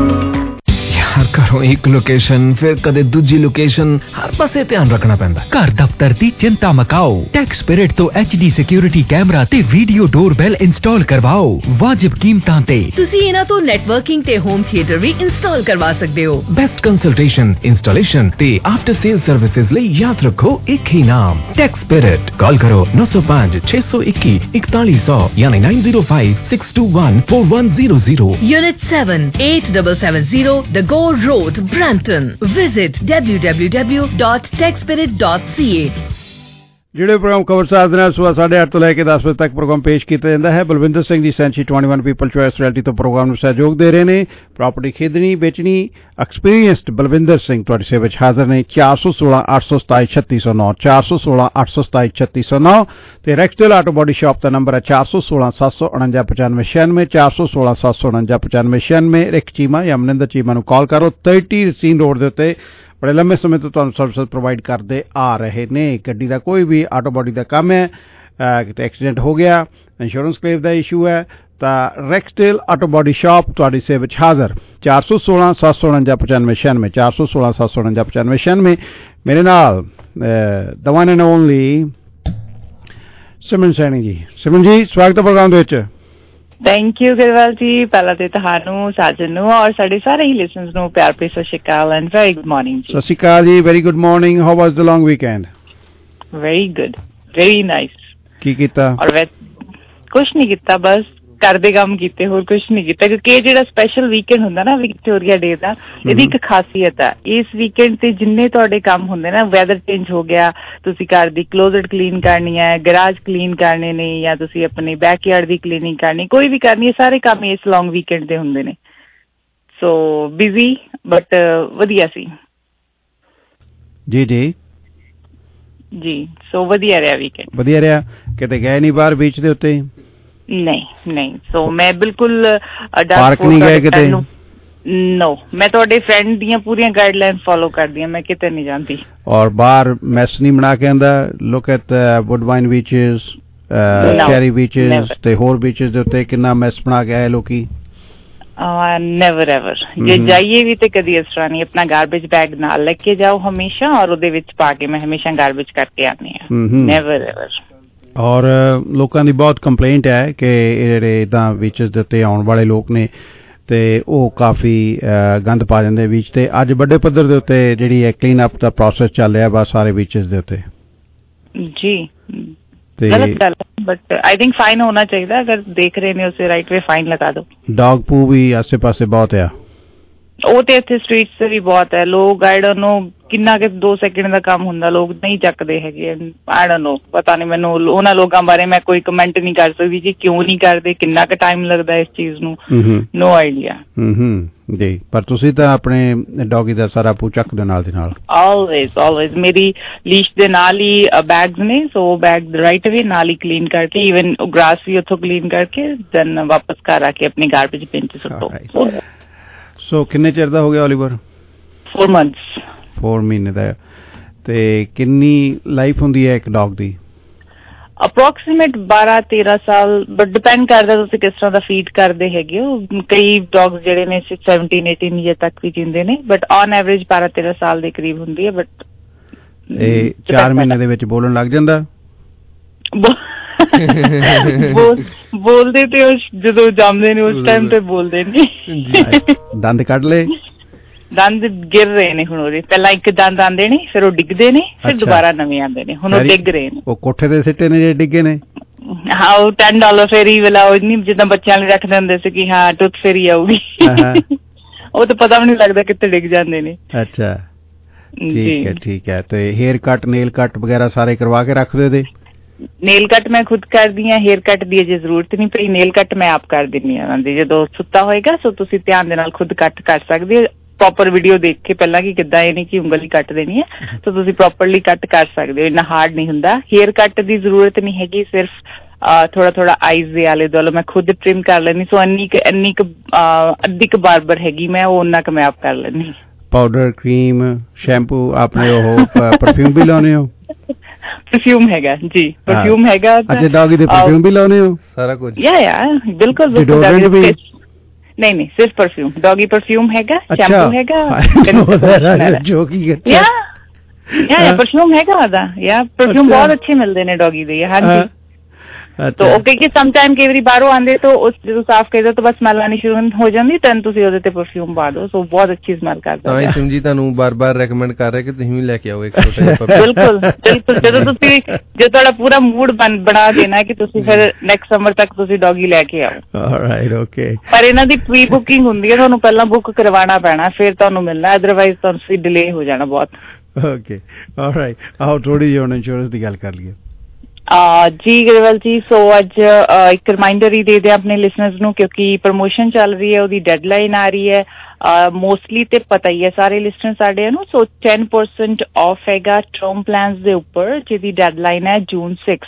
J: हर घरों एक लोकेशन फिर कदे दूजी लोकेशन, हर पासे ध्यान रखना पैंदा।
H: घर दफ्तर दी चिंता मकाओ, टैक्स स्पिरिट तो एच डी सिक्योरिटी कैमरा ते वीडियो डोरबेल इंस्टॉल करवाओ वाजिब कीमतां ते।
I: तुसी इन्हां तो नेटवर्किंग ते होम थिएटर भी इंस्टॉल करवा सकदे हो।
J: बेस्ट कंसल्टेशन, इंस्टॉलेशन ते आफ्टर सेल सर्विसेज लई याद रखो एक ही नाम, टैक्स स्पिरिट। कॉल करो नौ सौ पाँच छह सौ इक्की इकतालीस सौ यानी nine zero five six two one four one zero zero.
I: Unit seven eight seven seven zero The Gore Road, Brampton. Visit w w w dot tech spirit dot c a.
L: ਜਿਹੜੇ ਪ੍ਰੋਗਰਾਮ ਖਬਰਸਾਰ ਦੇ ਨਾਲ ਸਵੇਰ ਸਾਢੇ ਅੱਠ ਤੋਂ ਲੈ ਕੇ ਦਸ ਵਜੇ ਤੱਕ ਪ੍ਰੋਗਰਾਮ ਪੇਸ਼ ਕੀਤਾ ਜਾਂਦਾ ਹੈ। ਬਲਵਿੰਦਰ ਸਿੰਘ ਜੀ ਸੈਂਚਰੀ ਇਕੱਤੀ ਪੀਪਲ ਚੋਇਸ ਰਿਐਲਿਟੀ ਤੋਂ ਪ੍ਰੋਗਰਾਮ ਨੂੰ ਸਹਿਯੋਗ ਦੇ ਰਹੇ ਨੇ। ਪ੍ਰਾਪਰਟੀ ਖਰੀਦਣੀ ਵੇਚਣੀ ਐਕਸਪੀਰੀਅੰਸਡ ਬਲਵਿੰਦਰ ਸਿੰਘ ਤੁਹਾਡੀ ਸੇਵਾ ਵਿੱਚ ਹਾਜ਼ਰ ਨੇ। ਚਾਰ ਸੌ ਸੋਲਾਂ ਅੱਠ ਸੌ ਸਤਾਈ ਛੱਤੀ ਸੌ ਨੌ ਚਾਰ ਸੌ ਸੋਲਾਂ ਅੱਠ ਸੌ ਸਤਾਈ ਛੱਤੀ ਸੌ ਨੌ ਤੇ ਰੈਕਸਟੇਲ ਆਟੋ ਬੋਡੀ ਸ਼ਾਪ ਦਾ ਨੰਬਰ ਹੈ ਚਾਰ ਸੌ ਸੋਲਾਂ ਸੱਤ ਸੌ ਉਣੰਜਾ ਪਚਾਨਵੇਂ ਛਿਆਨਵੇਂ ਚਾਰ ਸੌ ਸੋਲਾਂ ਸੱਤ ਸੌ ਉਣੰਜਾ ਪਚਾਨਵੇਂ ਛਿਆਨਵੇਂ। ਰਿਕ ਚੀਮਾ ਜਾਂ ਮਨਿੰਦਰ ਚੀਮਾ ਨੂੰ ਕਾਲ ਕਰੋ। ਤੀਹ ਰਸੀਨ ਰੋਡ ਦੇ ਉੱਤੇ ਬੜੇ ਲੰਮੇ ਸਮੇਂ ਤੋਂ ਤੁਹਾਨੂੰ ਸਰਵਿਸ ਪ੍ਰੋਵਾਈਡ ਕਰਦੇ ਆ ਰਹੇ ਨੇ। ਗੱਡੀ ਦਾ ਕੋਈ ਵੀ ਆਟੋ ਬੋਡੀ ਦਾ ਕੰਮ ਹੈ, ਕਿਤੇ ਐਕਸੀਡੈਂਟ ਹੋ ਗਿਆ, ਇੰਸ਼ੋਰੈਂਸ ਕਲੇਮ ਦਾ ਇਸ਼ੂ ਹੈ ਤਾਂ ਰੈਕਸਟੇਲ ਆਟੋ ਬਾਡੀ ਸ਼ਾਪ ਤੁਹਾਡੀ ਸੇਵਾ ਵਿੱਚ ਹਾਜ਼ਰ। ਚਾਰ ਸੌ ਸੋਲਾਂ ਸੱਤ ਸੌ ਉਣੰਜਾ ਪਚਾਨਵੇਂ ਛਿਆਨਵੇਂ ਚਾਰ ਸੌ ਸੋਲਾਂ ਸੱਤ ਸੌ ਉਣੰਜਾ ਪਚਾਨਵੇਂ ਛਿਆਨਵੇਂ। ਮੇਰੇ ਨਾਲ the one and only Simran Saini ji. Simran ਜੀ ਸਵਾਗਤ ਹੈ ਪ੍ਰੋਗਰਾਮ ਦੇ ਵਿੱਚ।
N: ਥੈਂਕ ਯੂ ਗਿਰਵਾਲ ਜੀ। ਪਹਿਲਾਂ ਤੇ ਤੁਹਾਨੂੰ, ਸਾਜਨ ਨੂੰ ਔਰ ਸਾਡੇ ਸਾਰੇ ਹੀ ਲਿਸਨਰਸ ਨੂੰ ਪਿਆਰ ਭਰੀ ਸਤਿ ਸ਼੍ਰੀ Akal and very good morning ਜੀ।
L: ਸਤਿ ਸ਼੍ਰੀ ਅਕਾਲ ਜੀ, very good morning. How was the long weekend?
N: Very good, very nice.
L: ਕੀ ਕੀਤਾ?
N: ਔਰ ਵੈ ਕੁਛ ਨਹੀਂ ਕੀਤਾ, ਬਸ ਘਰ ਦੇ ਕੰਮ ਕੀਤੇ, ਹੋਰ ਕੁਛ ਨਹੀਂ ਕੀਤਾ, ਕਿਉਂਕਿ ਇਹ ਜਿਹੜਾ ਸਪੈਸ਼ਲ ਵੀਕਐਂਡ ਹੁੰਦਾ ਨਾ ਵਿਕਟੋਰੀਆ ਡੇ ਦਾ, ਇਹਦੀ ਇੱਕ ਖਾਸੀਅਤ ਆ। ਇਸ ਵੀਕਐਂਡ ਤੇ ਜਿੰਨੇ ਤੁਹਾਡੇ ਕੰਮ ਹੁੰਦੇ ਨਾ, ਵੈਦਰ ਚੇਂਜ ਹੋ ਗਿਆ, ਤੁਸੀਂ ਘਰ ਦੀ ਕਲੋਜ਼ਟ ਕਲੀਨ ਕਰਨੀ ਹੈ, ਗਰਾਜ ਕਲੀਨ ਕਰਨੇ ਨੇ, ਜਾਂ ਤੁਸੀਂ ਆਪਣੇ ਬੈਕਯਾਰਡ ਦੀ ਕਲੀਨਿੰਗ ਕਰਨੀ, ਕੋਈ ਵੀ ਕਰਨੀ ਹੈ, ਸਾਰੇ ਕੰਮ ਇਸ ਲੌਂਗ ਵੀਕਐਂਡ ਦੇ ਹੁੰਦੇ ਨੇ। ਸੋ ਬਿਜ਼ੀ ਬਟ ਵਧੀਆ ਸੀ
L: ਜੀ। ਜੀ
N: ਜੀ ਸੋ ਵਧੀਆ ਰਿਹਾ ਵੀਕਐਂਡ।
L: ਵਧੀਆ ਰਿਹਾ। ਕਿਤੇ ਗਏ ਨਹੀਂ ਬਾਹਰ ਬੀਚ ਦੇ ਉੱਤੇ?
N: ਨਹੀਂ ਨਹੀਂ। ਸੋ ਮੈਂ ਬਿਲਕੁਲ
L: ਪਾਰਕ ਨਹੀਂ ਗਏ ਕਿਤੇ?
N: ਨੋ, ਮੈਂ ਤੁਹਾਡੇ ਫਰੈਂਡ ਦੀਆਂ ਪੂਰੀਆਂ ਗਾਈਡਲਾਈਨ ਫੋਲੋ ਕਰਦੀ ਹਾਂ, ਮੈਂ ਕਿਤੇ ਨਹੀਂ ਜਾਂਦੀ।
L: ਔਰ ਬਾਹਰ ਮੈਸ ਨਹੀਂ ਬਣਾ ਕੇ ਆਂਦਾ? Look at Woodbine beaches, Cherry beaches ਤੇ ਹੋਰ ਬੀਚਸ ਦੇ ਉੱਤੇ ਕਿੰਨਾ ਮੈਸ ਬਣਾ ਕੇ ਆਏ ਲੋਕੀ।
N: Never ever. ਜੇ ਜਾਈਏ ਵੀ ਤੇ ਕਦੀ ਇਸ ਤਰ੍ਹਾਂ ਨਹੀਂ। ਆਪਣਾ ਗਾਰਬੇਜ ਬੈਗ ਨਾਲ ਲੈ ਕੇ ਜਾਓ ਹਮੇਸ਼ਾ, ਔਰ ਉਹਦੇ ਵਿੱਚ ਪਾ ਕੇ ਮੈਂ ਹਮੇਸ਼ਾ ਗਾਰਬੇਜ ਕਰਕੇ ਆਉਂਦੀ ਹਾਂ। Never ever.
L: ਔਰ ਲੋਕਾਂ ਦੀ ਬਹੁਤ ਕੰਪਲੇਂਟ ਹੈ ਕਿ ਇਹ ਜਿਹੜੇ ਇੱਦਾਂ ਬੀਚਸ ਦੇ ਉੱਤੇ ਆਉਣ ਵਾਲੇ ਲੋਕ ਨੇ ਤੇ ਉਹ ਕਾਫੀ ਗੰਦ ਪਾ ਜਾਂਦੇ ਬੀਚ ਤੇ। ਅੱਜ ਵੱਡੇ ਪੱਧਰ ਦੇ ਉੱਤੇ ਜਿਹੜੀ ਹੈ ਕਲੀਨ ਅਪ ਦਾ ਪ੍ਰੋਸੈਸ ਚੱਲ ਰਿਹਾ ਬਸ ਸਾਰੇ ਬੀਚਸ ਦੇ ਉੱਤੇ
N: ਜੀ। ਗਲਤ ਗੱਲ ਹੈ, ਬਟ ਆਈ ਥਿੰਕ ਫਾਈਨ ਹੋਣਾ ਚਾਹੀਦਾ। ਅਗਰ ਦੇਖ ਰਹੇ ਨੇ ਉਸੇ ਰਾਈਟ ਵੇ ਫਾਈਨ ਲਗਾ ਦੋ।
L: ਡੌਗ ਪੂ ਵੀ ਆਸੇ ਪਾਸੇ ਬਹੁਤ ਆ।
N: ਉਹ ਤੇ ਇੱਥੇ ਸਟਰੀਟ ਤੇ ਵੀ ਬਹੁਤ ਹੈ। ਲੋਕ ਆਈ ਡੋਨਟ ਨੋ ਕਿੰਨਾ ਕਿ ਦੋ ਸੈਕਿੰਡ ਦਾ ਕੰਮ ਹੁੰਦਾ, ਲੋਕ ਨਹੀਂ ਚੱਕਦੇ ਹੈਗੇ। ਆਈ ਡੋਨਟ ਨੋ, ਪਤਾ ਨਹੀਂ ਮੈਨੂੰ ਉਹਨਾਂ ਲੋਕਾਂ ਬਾਰੇ ਮੈਂ ਕੋਈ ਕਮੈਂਟ ਨਹੀਂ ਕਰ ਸਕਦੀ ਜੀ, ਕਿਉਂ ਨਹੀਂ ਕਰਦੇ, ਕਿੰਨਾ ਕੁ ਟਾਈਮ ਲੱਗਦਾ ਇਸ ਚੀਜ਼ ਨੂੰ, ਨੋ ਆਈਡੀਆ।
L: ਜੀ, ਪਰ ਤੁਸੀਂ ਤਾਂ ਆਪਣੇ ਡੌਗੀ ਦਾ ਸਾਰਾ ਪੂ ਚੱਕਦੇ ਨਾਲ ਦੀ ਨਾਲ?
N: Always always. ਮੇਰੀ ਲੀਸ਼ ਦੇ ਨਾਲ ਹੀ ਬੈਗਸ ਨੇ, ਸੋ ਬੈਗ ਰਾਈਟ ਵੇ ਨਾਲ ਹੀ ਕਲੀਨ ਕਰਕੇ, ਈਵਨ ਗ੍ਰਾਸ ਵੀ ਉੱਥੋਂ ਕਲੀਨ ਕਰਕੇ ਦੈਨ ਵਾਪਸ ਘਰ ਆ ਕੇ ਆਪਣੀ ਗਾਰਬੇਜ ਬਿਨ ਚ ਸੁੱਟੋ।
L: ਸੋ ਕਿੰਨੇ ਚਿਰ ਦਾ ਹੋ ਗਿਆ ਓਲੀਵਰ?
N: Four months.
L: ਫੋਰ ਮਹੀਨੇ ਦਾ। ਤੇ ਕਿੰਨੀ ਲਾਈਫ ਹੁੰਦੀ ਹੈ ਇੱਕ ਡੌਗ ਦੀ?
N: ਅਪਰੋਕਸੀਮੇਟ ਬਾਰਾਂ ਤੇਰਾਂ ਸਾਲ, ਬਟ ਡਿਪੈਂਡ ਕਰਦਾ ਤੁਸੀਂ ਕਿਸ ਤਰ੍ਹਾਂ ਦਾ ਫੀਡ ਕਰਦੇ ਹੈਗੇ ਹੋ। ਕਈ ਡੌਗਸ ਜਿਹੜੇ ਨੇ ਸੈਵਨਟੀਨ ਏਟੀਨ ਈਅਰ ਤੱਕ ਵੀ ਜਿੰਦੇ ਨੇ, ਬਟ ਔਨ ਐਵਰੇਜ ਬਾਰਾਂ ਤੇਰਾਂ ਸਾਲ ਦੇ ਕਰੀਬ ਹੁੰਦੀ ਹੈ। ਬਟ
L: ਇਹ ਚਾਰ ਮਹੀਨੇ ਦੇ ਵਿੱਚ ਬੋਲਣ ਲੱਗ ਜਾਂਦਾ?
N: ਬੋਲਦੇ ਤੇ ਜਦੋਂ ਜੰਮਦੇ ਨੇ ਉਸ ਟਾਈਮ ਤੇ ਬੋਲਦੇ ਨੇ।
L: ਦੰਦ ਕੱਢ ਲਏ?
N: ਦੰਦ ਗਿਰ ਰਹੇ ਨੇ ਹੁਣ ਉਹਦੇ। ਪਹਿਲਾਂ ਇੱਕ ਦੰਦ ਆਉਂਦੇ ਨੇ, ਫਿਰ ਉਹ ਡਿੱਗਦੇ ਨੇ, ਫਿਰ ਦੁਬਾਰਾ ਨਵੇਂ ਆਉਂਦੇ ਨੇ। ਹੁਣ ਉਹ ਡਿੱਗ ਰਹੇ ਨੇ।
L: ਉਹ ਕੋਠੇ ਤੇ ਸਿੱਟੇ ਨੇ ਜੇ ਡਿੱਗੇ ਨੇ?
N: ਹਾਂ, ਉਹ ਟੈਨ ਡਾਲਰ ਫੇਰੀ ਵਾਲਾ, ਉਹ ਨਹੀਂ ਜਿੱਦਾਂ ਬੱਚਿਆਂ ਲਈ ਰੱਖਦੇ ਹੁੰਦੇ ਸੀ ਕਿ ਹਾਂ ਟੁੱਥ ਫੇਰੀ ਆਊਗੀ, ਉਹ ਤਾਂ ਪਤਾ ਵੀ ਨਹੀਂ ਲੱਗਦਾ ਕਿੱਥੇ ਡਿੱਗ ਜਾਂਦੇ ਨੇ।
L: ਅੱਛਾ, ਠੀਕ ਹੈ ਠੀਕ ਹੈ। ਤੇ ਹੇਅਰ ਕੱਟ, ਨੇਲ ਕੱਟ ਵਗੈਰਾ ਸਾਰੇ ਕਰਵਾ ਕੇ ਰੱਖਦੇ ਉਹਦੇ?
N: ਨੇਲ ਕੱਟ ਮੈਂ ਖੁਦ ਕਰਦੀ ਹਾਂ, ਹੇਅਰ ਕੱਟ ਦੀ ਅਜੇ ਜ਼ਰੂਰਤ ਨਹੀਂ ਪਈ। ਨੇਲ ਕੱਟ ਮੈਂ ਆਪ ਕਰ ਦਿੰਦੀ ਹਾਂ ਉਹਨਾਂ ਦੀ। ਜਦੋਂ ਸੁੱਤਾ ਹੋਏਗਾ ਸੋ ਤੁਸੀਂ ਧਿਆਨ ਦੇ ਨਾਲ ਖੁਦ ਕੱਟ ਕਰ ਸਕਦੇ ਹੋ, ਪ੍ਰੋਪਰ ਵੀਡੀਓ ਦੇਖ ਕੇ ਪਹਿਲਾਂ ਕਿ ਕਿੱਦਾਂ, ਇਹ ਨਹੀਂ ਕਿ ਉਂਗਲ ਹੀ ਕੱਟ ਦੇਣੀ ਹੈ, ਤਾਂ ਤੁਸੀਂ ਪ੍ਰੋਪਰਲੀ ਕੱਟ ਕਰ ਸਕਦੇ ਹੋ। ਇੰਨਾ ਹਾਰਡ ਨਹੀਂ ਹੁੰਦਾ। ਹੇਅਰ ਕੱਟ ਦੀ ਜ਼ਰੂਰਤ ਨਹੀਂ ਹੈਗੀ, ਸਿਰਫ ਥੋੜਾ ਥੋੜਾ ਆਈਜ਼ ਦੇ ਆਲੇ ਦੁਆਲੇ ਮੈਂ ਖੁਦ ਟ੍ਰਿਮ ਕਰ ਲੈਂਦੀ। ਸੋ ਇੰਨੀ ਕੁ ਇੰਨੀ ਕੁ ਅੱਧੀ ਕੁ ਬਾਰਬਰ ਹੈਗੀ ਮੈਂ, ਉਹ ਉਹਨਾਂ ਕੁ ਮੈਂ ਆਪ ਕਰ ਲੈਂਦੀ।
L: ਪਾਊਡਰ, ਕਰੀਮ, ਸ਼ੈਂਪੂ, ਆਪਣੇ ਉਹ ਪਰਫਿਊਮ ਵੀ ਲਾਉਣੇ ਹੋ?
N: ਪਰਫਿਊਮ ਹੈਗਾ ਜੀ, ਪਰਫਿਊਮ ਹੈਗਾ।
L: ਅੱਛਾ, ਡੌਗੀ ਦੇ ਪਰਫਿਊਮ ਵੀ ਲਾਉਣੇ ਹੋ? ਸਾਰਾ ਕੁਝ?
N: ਯਾ ਯਾ ਬਿਲਕੁਲ ਬਿਲਕੁਲ। ਨਹੀਂ ਨਹੀਂ, ਸਿਰਫ ਪਰਫਿਊਮ। ਡੌਗੀ ਪਰਫਿਊਮ ਹੈਗਾ, ਸ਼ੈਂਪੂ ਹੈਗਾ,
L: ਜੋ ਕੀ
N: ਯਾ ਯਾ ਪਰਫਿਊਮ ਹੈਗਾ ਉਹਦਾ। ਯਾ ਪਰਫਿਊਮ ਬਹੁਤ ਅੱਛੇ ਮਿਲਦੇ ਨੇ ਡੌਗੀ ਦੇ। ਹਾਂਜੀ। तो ओके कि सम टाइम कई बारी बाहरों आंदे तो उस जो साफ कर दो तो बस स्मैल आनी शुरू हो जाती, तन ਤੁਸੀਂ ਉਹਦੇ ਤੇ ਪਰਫਿਊਮ ਪਾ ਦਿਓ, ਸੋ ਬਹੁਤ ਅੱਛੀ ਸਮੈਲ ਕਰਦਾ ਹੈ।
F: ਤਾਂ ਸਮਝੀ ਤੁਹਾਨੂੰ ਬਾਰ-ਬਾਰ ਰეკਮੈਂਡ ਕਰ ਰਿਹਾ ਕਿ ਤੁਸੀਂ ਵੀ ਲੈ ਕੇ ਆਓ ਇੱਕ ਛੋਟਾ ਜਿਹਾ ਪੱਪੀ।
N: ਬਿਲਕੁਲ ਬਿਲਕੁਲ। ਜਦੋਂ ਤੁਸੀਂ ਜੇ ਤੁਹਾਡਾ ਪੂਰਾ ਮੂਡ ਬਣਾ ਦੇਣਾ ਕਿ ਤੁਸੀਂ ਫਿਰ ਨੈਕਸਟ ਸਮਰ ਤੱਕ ਤੁਸੀਂ ਡੌਗੀ ਲੈ ਕੇ ਆਓ।
L: Alright, okay.
N: ਪਰ ਇਹਨਾਂ ਦੀ ਪ੍ਰੀ ਬੁਕਿੰਗ ਹੁੰਦੀ ਹੈ, ਤੁਹਾਨੂੰ ਪਹਿਲਾਂ ਬੁੱਕ ਕਰਵਾਉਣਾ ਪੈਣਾ, ਫਿਰ ਤੁਹਾਨੂੰ ਮਿਲਣਾ, ਅਦਰਵਾਈਜ਼ ਤੁਹਾਨੂੰ ਫਿਰ ਡਿਲੇ ਹੋ ਜਾਣਾ ਬਹੁਤ।
L: Okay, alright. ਆਓ ਥੋੜੀ ਜਿਹੀ ਹੁਣ ਇੰਸ਼ੋਰੈਂਸ ਦੀ ਗੱਲ ਕਰ ਲਈਏ।
N: ਜੀ ਗਰੇਵਾਲ ਜੀ, ਸੋ ਅੱਜ ਇੱਕ ਰਿਮਾਈਂਡਰ ਹੀ ਦੇ ਦਿਆਂ ਆਪਣੇ ਲਿਸਨਰਸ ਨੂੰ, ਕਿਉਂਕਿ ਪ੍ਰਮੋਸ਼ਨ ਚੱਲ ਰਹੀ ਹੈ, ਉਹਦੀ ਡੈਡਲਾਈਨ ਆ ਰਹੀ ਹੈ ਮੋਸਟਲੀ, ਤੇ ਪਤਾ ਹੀ ਹੈ ਸਾਰੇ ਲਿਸਨਰ ਸਾਡੇ ਨੂੰ। ਸੋ ਟੈਨ ਪਰਸੈਂਟ ਆਫ ਹੈਗਾ ਟਰਮ ਪਲਾਨਸ ਦੇ ਉੱਪਰ, ਜਿਹਦੀ ਡੈਡਲਾਈਨ ਹੈ ਜੂਨ ਸਿਕਸ।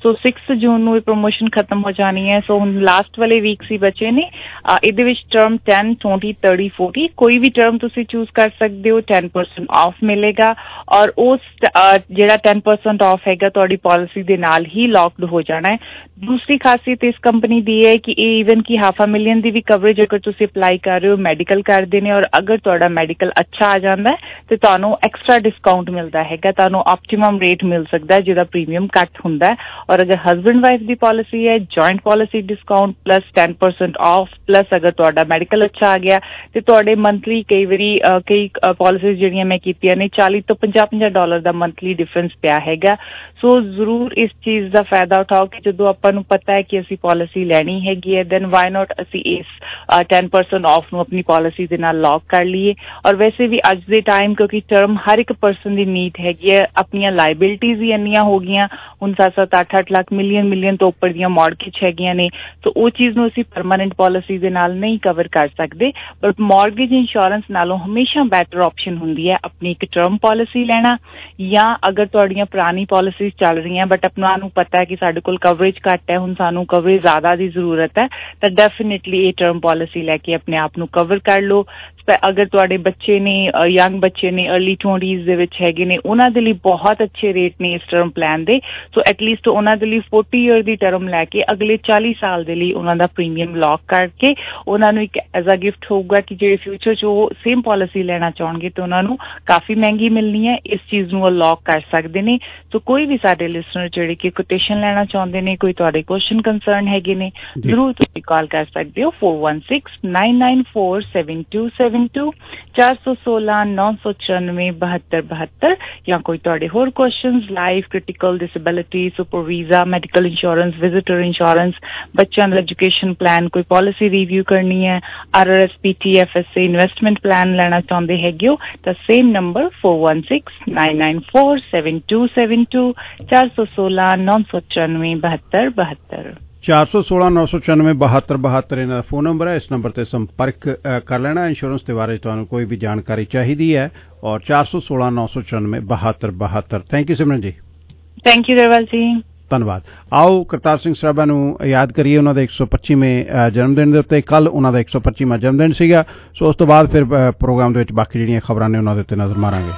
N: ਸੋ ਸਿਕਸ ਜੂਨ ਨੂੰ ਇਹ ਪ੍ਰੋਮੋਸ਼ਨ ਖਤਮ ਹੋ ਜਾਣੀ ਹੈ। ਸੋ ਹੁਣ ਲਾਸਟ ਵਾਲੇ ਵੀਕਸ ਹੀ ਬਚੇ ਨੇ। ਇਹਦੇ ਵਿੱਚ term ten, twenty, thirty, forty ਕੋਈ ਵੀ ਟਰਮ ਤੁਸੀਂ ਚੂਜ਼ ਕਰ ਸਕਦੇ ਹੋ, ten percent ਆਫ ਮਿਲੇਗਾ ਔਰ ਉਸ ਜਿਹੜਾ ten percent ਆਫ ਹੈਗਾ ਤੁਹਾਡੀ ਪਾਲਿਸੀ ਦੇ ਨਾਲ ਹੀ ਲੌਕਡ ਹੋ ਜਾਣਾ ਹੈ। ਦੂਸਰੀ ਖਾਸੀਅਤ ਇਸ ਕੰਪਨੀ ਦੀ ਹੈ ਕਿ ਇਹ ਈਵਨ ਕਿ ਹਾਫ ਆ ਮਿਲੀਅਨ ਦੀ ਵੀ ਕਵਰੇਜ ਅਗਰ ਤੁਸੀਂ ਅਪਲਾਈ ਕਰ ਰਹੇ ਹੋ ਮੈਡੀਕਲ ਕਰਦੇ ਨੇ ਔਰ ਅਗਰ ਤੁਹਾਡਾ ਮੈਡੀਕਲ ਅੱਛਾ ਆ ਜਾਂਦਾ ਤੇ ਤੁਹਾਨੂੰ ਐਕਸਟਰਾ ਡਿਸਕਾਊਂਟ ਮਿਲਦਾ ਹੈਗਾ, ਤੁਹਾਨੂੰ ਆਪਟੀਮਮ ਰੇਟ ਮਿਲ ਸਕਦਾ ਹੈ ਜਿਹਦਾ ਪ੍ਰੀਮੀਅਮ ਘੱਟ ਹੁੰਦਾ ਹੈ। ਔਰ ਅਗਰ ਹਸਬੈਂਡ ਵਾਈਫ ਦੀ ਪਾਲਿਸੀ ਹੈ joint policy discount plus ten percent off plus ਅਗਰ ਤੁਹਾਡਾ ਮੈਡੀਕਲ ਅੱਛਾ ਆ ਗਿਆ ਤੇ ਤੁਹਾਡੇ ਮੰਥਲੀ ਕਈ ਵਾਰੀ ਕਈ ਪਾਲਿਸੀਜ਼ ਜਿਹੜੀਆਂ ਮੈਂ ਕੀਤੀਆਂ ਨੇ ਚਾਲੀ ਤੋਂ ਪੰਜਾਹ ਪੰਜਾਹ ਡਾਲਰ ਦਾ ਮੰਥਲੀ ਡਿਫਰੈਂਸ ਪਿਆ ਹੈਗਾ। ਸੋ ਜ਼ਰੂਰ ਇਸ ਚੀਜ਼ ਦਾ ਫਾਇਦਾ ਉਠਾਓ ਕਿ ਜਦੋਂ ਆਪਾਂ ਨੂੰ ਪਤਾ ਹੈ ਕਿ ਅਸੀਂ ਪਾਲਿਸੀ ਲੈਣੀ ਹੈਗੀ ਹੈ ਦੈਨ ਵਾਈ ਨਾਟ ਅਸੀਂ ਇਸ ten percent ਆਫ ਨੂੰ ਆਪਣੀ ਪਾਲਿਸੀ ਦੇ ਨਾਲ ਲੌਕ ਕਰ ਲਈਏ। ਔਰ ਵੈਸੇ ਵੀ ਅੱਜ ਦੇ ਟਾਈਮ ਕਿਉਂਕਿ ਟਰਮ ਹਰ ਇੱਕ ਪਰਸਨ ਦੀ ਨੀਡ ਹੈਗੀ ਹੈ, ਆਪਣੀਆਂ ਲਾਇਬਿਲਿਟੀਜ਼ ਹੀ ਇੰਨੀਆਂ ਹੋ ਗਈਆਂ ਹੁਣ ਸੱਤ ਸੱਤ ਅੱਠ ਅੱਠ ਲੱਖ ਮਿਲੀਅਨ ਮਿਲੀਅਨ ਤੋਂ ਉੱਪਰ ਦੀਆਂ ਮੌਰਗੇਜ ਹੈਗੀਆਂ ਨੇ। ਸੋ ਉਹ ਚੀਜ਼ ਨੂੰ ਅਸੀਂ ਪਰਮਾਨੈਂਟ ਪਾਲਿਸੀ ਦੇ ਨਾਲ ਨਹੀਂ ਕਵਰ ਕਰ ਸਕਦੇ, ਬਟ ਮੌਰਗੇਜ ਇੰਸ਼ੋਰੈਂਸ ਨਾਲੋਂ ਹਮੇਸ਼ਾ ਬੈਟਰ ਆਪਸ਼ਨ ਹੁੰਦੀ ਹੈ ਆਪਣੀ ਇੱਕ ਟਰਮ ਪਾਲਿਸੀ ਲੈਣਾ ਜਾਂ ਅਗਰ ਤੁਹਾਡੀਆਂ ਪੁਰਾਣੀ ਪਾਲਿਸੀਜ਼ ਚੱਲ ਰਹੀਆਂ ਬਟ ਆਪਣਾ ਨੂੰ ਪਤਾ ਹੈ ਕਿ ਸਾਡੇ ਕੋਲ ਕਵਰੇਜ ਘੱਟ ਹੈ, ਹੁਣ ਸਾਨੂੰ ਕਵਰੇਜ ਜ਼ਿਆਦਾ ਦੀ ਜ਼ਰੂਰਤ ਹੈ ਤਾਂ ਡੈਫੀਨੇਟਲੀ ਇਹ ਟਰਮ ਪਾਲਿਸੀ ਲੈ ਕੇ ਆਪਣੇ ਆਪ ਨੂੰ ਕਵਰ ਕਰ ਲਓ। ਅਗਰ ਤੁਹਾਡੇ ਬੱਚੇ ਨੇ ਯੰਗ ਬੱਚੇ ਨੇ ਅਰਲੀ ਟਵੈਂਟੀਜ਼ ਦੇ ਵਿੱਚ ਹੈਗੇ ਨੇ ਉਹਨਾਂ ਦੇ ਲਈ ਬਹੁਤ ਅੱਛੇ ਰੇਟ ਨੇ ਇਸ ਟਰਮ ਪਲਾਨ ਦੇ। ਸੋ ਐਟਲੀਸਟ ਉਹਨਾਂ ਦੇ ਲਈ forty ਈਅਰ ਦੀ ਟਰਮ ਲੈ ਕੇ ਅਗਲੇ ਚਾਲੀ ਸਾਲ ਦੇ ਲਈ ਉਹਨਾਂ ਦਾ ਪ੍ਰੀਮੀਅਮ ਲੌਕ ਕਰਕੇ ਉਹਨਾਂ ਨੂੰ ਇੱਕ ਐਜ਼ ਅ ਗਿਫਟ ਹੋਊਗਾ ਕਿ ਜਿਹੜੇ ਫਿਊਚਰ 'ਚ ਉਹ ਸੇਮ ਪਾਲਿਸੀ ਲੈਣਾ ਚਾਹਣਗੇ ਤਾਂ ਉਹਨਾਂ ਨੂੰ ਕਾਫੀ ਮਹਿੰਗੀ ਮਿਲਣੀ ਹੈ। ਇਸ ਚੀਜ਼ ਨੂੰ ਉਹ ਲੌਕ ਕਰ ਸਕਦੇ ਨੇ। ਸੋ ਕੋਈ ਵੀ ਸਾਡੇ ਲਿਸਨਰ ਜਿਹੜੇ ਕਿ ਕੋਟੇਸ਼ਨ ਲੈਣਾ ਚਾਹੁੰਦੇ ਨੇ, ਕੋਈ ਤੁਹਾਡੇ ਕੁਐਸਚਨ ਕੰਸਰਨ ਹੈਗੇ ਨੇ, ਜ਼ਰੂਰ ਤੁਸੀਂ ਕਾਲ ਕਰ ਸਕਦੇ ਹੋ four one six nine nine four seven two seven two ਚਾਰ ਸੌ ਸੋਲਾਂ ਨੌ ਸੌ ਚੁਰਾਨਵੇਂ ਬਹੱਤਰ ਬਹੱਤਰ ਜਾਂ ਕੋਈ ਤੁਹਾਡੇ ਹੋਰ questions life critical disability super visa medical insurance visitor insurance ਬੱਚਿਆਂ ਦਾ ਐਜੂਕੇਸ਼ਨ ਪਲਾਨ ਕੋਈ ਪਾਲਿਸੀ ਰਿਵਿਊ ਕਰਨੀ ਹੈ R R S P T F S A investment plan ਲੈਣਾ ਚਾਹੁੰਦੇ ਹੈਗੇ ਹੋ ਤਾਂ same number four one six nine nine four seven two seven two ਚਾਰ ਸੌ ਸੋਲਾਂ ਨੌ ਸੌ ਚੁਰਾਨਵੇਂ ਬਹੱਤਰ ਬਹੱਤਰ
L: ਚਾਰ ਸੌ ਸੋਲਾਂ ਨੌ ਸੌ ਚੁਰਾਨਵੇਂ ਬਹੱਤਰ ਬਹੱਤਰ ਇਹਨਾਂ ਦਾ ਫੋਨ ਨੰਬਰ ਹੈ। ਇਸ ਨੰਬਰ ਤੇ ਸੰਪਰਕ ਕਰ ਲੈਣਾ ਇੰਸ਼ੋਰੈਂਸ ਦੇ ਬਾਰੇ ਤੁਹਾਨੂੰ ਕੋਈ ਵੀ ਜਾਣਕਾਰੀ ਚਾਹੀਦੀ ਹੈ ਔਰ ਚਾਰ ਸੌ ਸੋਲਾਂ ਨੌ ਸੌ ਚੁਰਾਨਵੇਂ ਬਹੱਤਰ ਬਹੱਤਰ। ਥੈਂਕ ਯੂ ਸਿਮਰਨ ਜੀ।
N: ਥੈਂਕ ਯੂ ਦਰਵਾਲ ਜੀ।
L: ਧੰਨਵਾਦ। ਆਓ ਕਰਤਾਰ ਸਿੰਘ ਸਰਾਭਾ ਨੂੰ ਯਾਦ ਕਰੀਏ ਉਹਨਾਂ ਦੇ ਇੱਕ ਸੌ ਪੱਚੀਵੇਂ ਜਨਮ ਦਿਨ ਦੇ ਉੱਤੇ। ਕੱਲ ਉਹਨਾਂ ਦਾ ਇੱਕ ਸੌ ਪੱਚੀਵਾਂ ਜਨਮ ਦਿਨ ਸੀਗਾ। ਸੋ ਉਸ ਤੋਂ ਬਾਅਦ ਫਿਰ ਪ੍ਰੋਗਰਾਮ ਦੇ ਵਿੱਚ ਬਾਕੀ ਜਿਹੜੀਆਂ ਖਬਰਾਂ ਨੇ ਉਹਨਾਂ ਦੇ ਉੱਤੇ ਨਜ਼ਰ ਮਾਰਾਂਗੇ।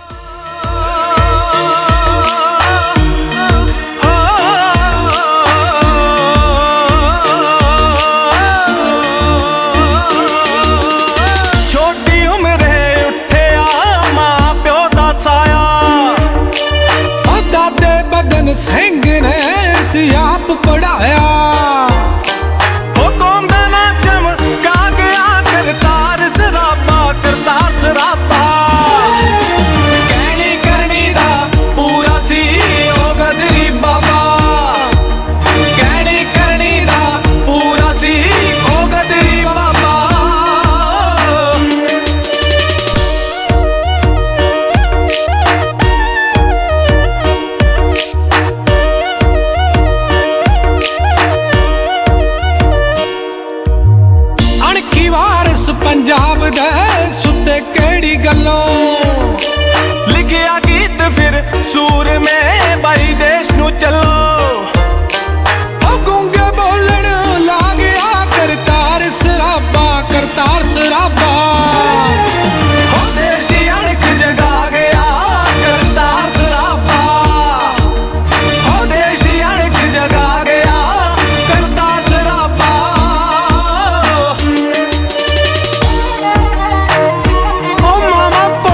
O: ਸਿੰਘ ਨੇ ਸੀ ਆਪ ਪੜਾਇਆ ਉਹ ਕੌਮ ਦਾ ਨਾ ਚਮਕਾ ਗਿਆ ਕਰਤਾਰ ਸਰਾਬਾ ਕਰਤਾਰ ਸਰਾਬਾ ਕਹਿਣੀ ਕਰਨੀ ਦਾ ਪੂਰਾ ਸੀ ਉਹ ਗਦਰੀ ਬਾਬਾ ਕਹਿਣੀ ਕਰਨੀ ਦਾ ਪੂਰਾ ਸੀ ਉਹ ਗਦਰੀ ਬਾਬਾ ਪੰਜਾਬ ਦੇ ਸੁੱਤੇ ਕਿਹੜੀ ਗੱਲੋਂ ਲਿਖਿਆ ਗੀਤ ਫਿਰ ਸੂਰਮੇ ਬਾਈ ਦੇਸ਼ ਨੂੰ ਚੱਲੋ ਉਹ ਗੂੰਗੇ ਬੋਲਣ ਲੱਗ ਗਿਆ ਕਰਤਾਰ ਸਰਾਬਾ ਕਰਤਾਰ ਸਰਾਬਾ ਉਹ ਦੇਸ਼ ਦੀ ਅਣਖ ਜਗਾ ਗਿਆ ਕਰਤਾਰ ਸਰਾਬਾ ਉਹ ਦੇਸ਼ ਦੀ ਅਣਖ ਜਗਾ ਗਿਆ ਕਰਤਾਰ ਸਰਾਬਾ ਉਹ ਮਾਮਾ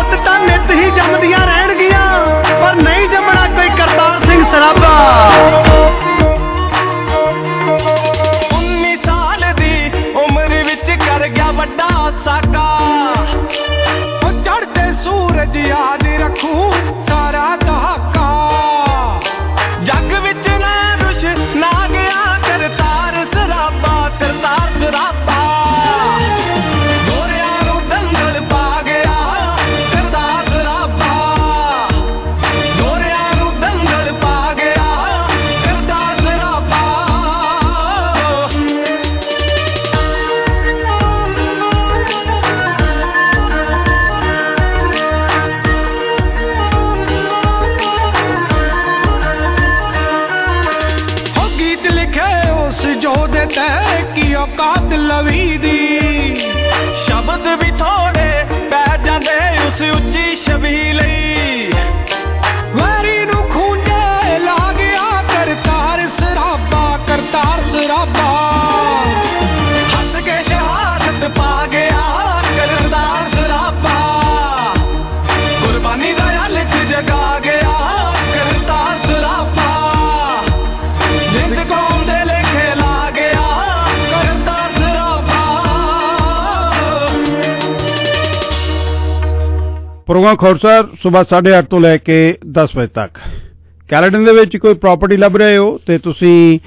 L: ਪ੍ਰੋਗਰਾਮ ਖੌਰਸਾ ਸੁਬਾਹ ਸਾਢੇ ਅੱਠ ਤੋਂ ਲੈ ਕੇ ਦਸ ਵਜੇ ਤੱਕ। ਕੈਲੇਡਨ ਦੇ ਵਿੱਚ ਕੋਈ ਪ੍ਰਾਪਰਟੀ ਲੱਭ ਰਹੇ ਹੋ ਤੇ ਤੁਸੀਂ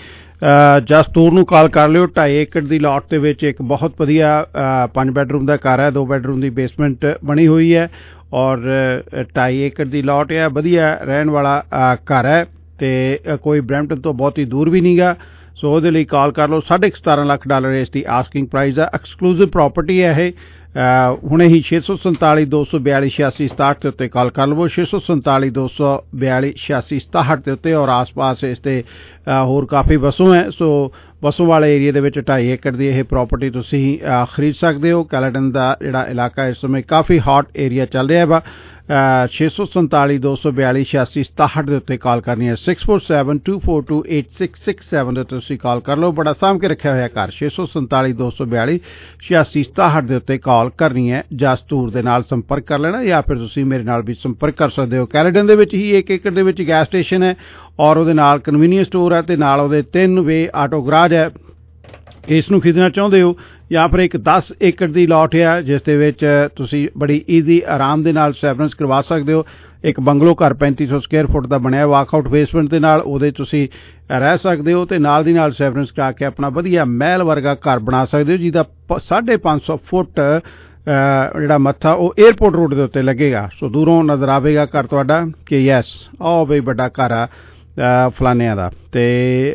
L: ਜਸਤੂਰ ਨੂੰ ਕਾਲ ਕਰ ਲਿਓ। ਢਾਈ ਏਕੜ ਦੀ ਲਾਟ ਦੇ ਵਿੱਚ ਇੱਕ ਬਹੁਤ ਵਧੀਆ ਪੰਜ ਬੈਡਰੂਮ ਦਾ ਘਰ ਹੈ, ਦੋ ਬੈਡਰੂਮ ਦੀ ਬੇਸਮੈਂਟ ਬਣੀ ਹੋਈ ਹੈ ਔਰ ਢਾਈ ਏਕੜ ਦੀ ਲਾਟ ਹੈ, ਵਧੀਆ ਰਹਿਣ ਵਾਲਾ ਘਰ ਹੈ ਤੇ ਕੋਈ ਬਰੈਂਪਟਨ ਤੋਂ ਬਹੁਤ ਹੀ ਦੂਰ ਵੀ ਨਹੀਂ ਗਾ। ਸੋ ਉਹਦੇ ਲਈ ਕਾਲ ਕਰ ਲਓ। ਸਾਢੇ ਸਤਾਰਾਂ ਲੱਖ ਡਾਲਰ ਇਸ ਦੀ ਆਸਕਿੰਗ ਪ੍ਰਾਈਸ ਹੈ। ਐਕਸਕਲੂਸਿਵ ਪ੍ਰਾਪਰਟੀ ਹੈ ਇਹ। ਹੁਣੇ ਹੀ ਛੇ ਸੌ ਸੰਤਾਲੀ ਦੋ ਸੌ ਬਿਆਲੀ ਛਿਆਸੀ ਸਤਾਹਠ ਦੇ ਉੱਤੇ ਕਾਲ ਕਰ ਲਵੋ। ਛੇ ਸੌ ਸੰਤਾਲੀ ਦੋ ਸੌ ਬਿਆਲੀ ਛਿਆਸੀ ਸਤਾਹਠ ਦੇ ਉੱਤੇ ਔਰ ਆਸ ਪਾਸ ਇਸ ਤੇ ਹੋਰ ਕਾਫੀ ਵਸੋਂ ਹੈ। ਸੋ ਵਸੋਂ ਵਾਲੇ ਏਰੀਏ ਦੇ ਵਿੱਚ ਢਾਈ ਏਕੜ ਦੀ ਇਹ ਪ੍ਰਾਪਰਟੀ ਤੁਸੀਂ ਖਰੀਦ ਸਕਦੇ ਹੋ। ਕੈਲੇਡਨ ਦਾ ਜਿਹੜਾ ਇਲਾਕਾ ਇਸ ਸਮੇਂ ਕਾਫੀ ਹੌਟ ਏਰੀਆ ਚੱਲ ਰਿਹਾ ਵਾ। ਛੇ ਸੌ ਸੰਤਾਲੀ ਦੋ ਸੌ ਬਿਆਲੀ ਛਿਆਸੀ ਸਤਾਹਠ ਦੇ ਉੱਤੇ ਕਾਲ ਕਰਨੀ ਹੈ। Six four seven two four two eight six six seven ਦੇ ਉੱਤੇ ਤੁਸੀਂ ਕਾਲ ਕਰ ਲਓ। ਬੜਾ ਸਾਂਭ ਕੇ ਰੱਖਿਆ ਹੋਇਆ ਘਰ। ਛੇ ਸੌ ਸੰਤਾਲੀ ਦੋ ਸੌ ਬਿਆਲੀ ਛਿਆਸੀ ਸਤਾਹਠ ਦੇ ਉੱਤੇ ਕਾਲ ਕਰਨੀ ਹੈ। ਜਸਤੂਰ ਦੇ ਨਾਲ ਸੰਪਰਕ ਕਰ ਲੈਣਾ ਜਾਂ ਫਿਰ ਤੁਸੀਂ ਮੇਰੇ ਨਾਲ ਵੀ ਸੰਪਰਕ ਕਰ ਸਕਦੇ ਹੋ। ਕੈਲੇਡਨ ਦੇ ਵਿੱਚ ਹੀ ਇੱਕ ਏਕੜ ਦੇ ਵਿੱਚ ਗੈਸ ਸਟੇਸ਼ਨ ਹੈ ਔਰ ਉਹਦੇ ਨਾਲ ਕਨਵੀਨੀਅੰਸ ਸਟੋਰ ਹੈ ਤੇ ਨਾਲ ਉਹਦੇ ਤਿੰਨ ਵੇ ਆਟੋ ਗਰਾਜ ਹੈ। ਇਸ ਨੂੰ ਖਰੀਦਣਾ ਚਾਹੁੰਦੇ ਹੋ ਜਾਂ ਫਿਰ ਇੱਕ ਦਸ ਏਕੜ ਦੀ ਲਾਟ ਹੈ ਜਿਸ ਦੇ ਵਿੱਚ ਤੁਸੀਂ ਬੜੀ ਈਜ਼ੀ ਆਰਾਮ ਦੇ ਨਾਲ ਸੈਵਰੈਂਸ ਕਰਵਾ ਸਕਦੇ ਹੋ। ਇੱਕ ਬੰਗਲੋ ਘਰ ਪੈਂਤੀ ਸੌ ਸਕੁਅਰ ਫੁੱਟ ਦਾ ਬਣਿਆ ਵਾਕਆਊਟ ਬੇਸਮੈਂਟ ਦੇ ਨਾਲ, ਉਹਦੇ ਤੁਸੀਂ ਰਹਿ ਸਕਦੇ ਹੋ ਤੇ ਨਾਲ ਦੀ ਨਾਲ ਸੈਵਰੈਂਸ ਕਰਾ ਕੇ ਆਪਣਾ ਵਧੀਆ ਮਹਿਲ ਵਰਗਾ ਘਰ ਬਣਾ ਸਕਦੇ ਹੋ ਜਿਹਦਾ ਸਾਢੇ ਪੰਜ ਸੌ ਫੁੱਟ ਜਿਹੜਾ ਮੱਥਾ ਉਹ ਏਅਰਪੋਰਟ ਰੋਡ ਦੇ ਉੱਤੇ ਲੱਗੇਗਾ। ਸੋ ਦੂਰੋਂ ਨਜ਼ਰ ਆਵੇਗਾ ਘਰ ਤੁਹਾਡਾ ਕਿ ਯੈਸ ਆਹ ਬਈ ਵੱਡਾ ਘਰ ਆ ਫਲਾਨਿਆਂ ਦਾ। ਤੇ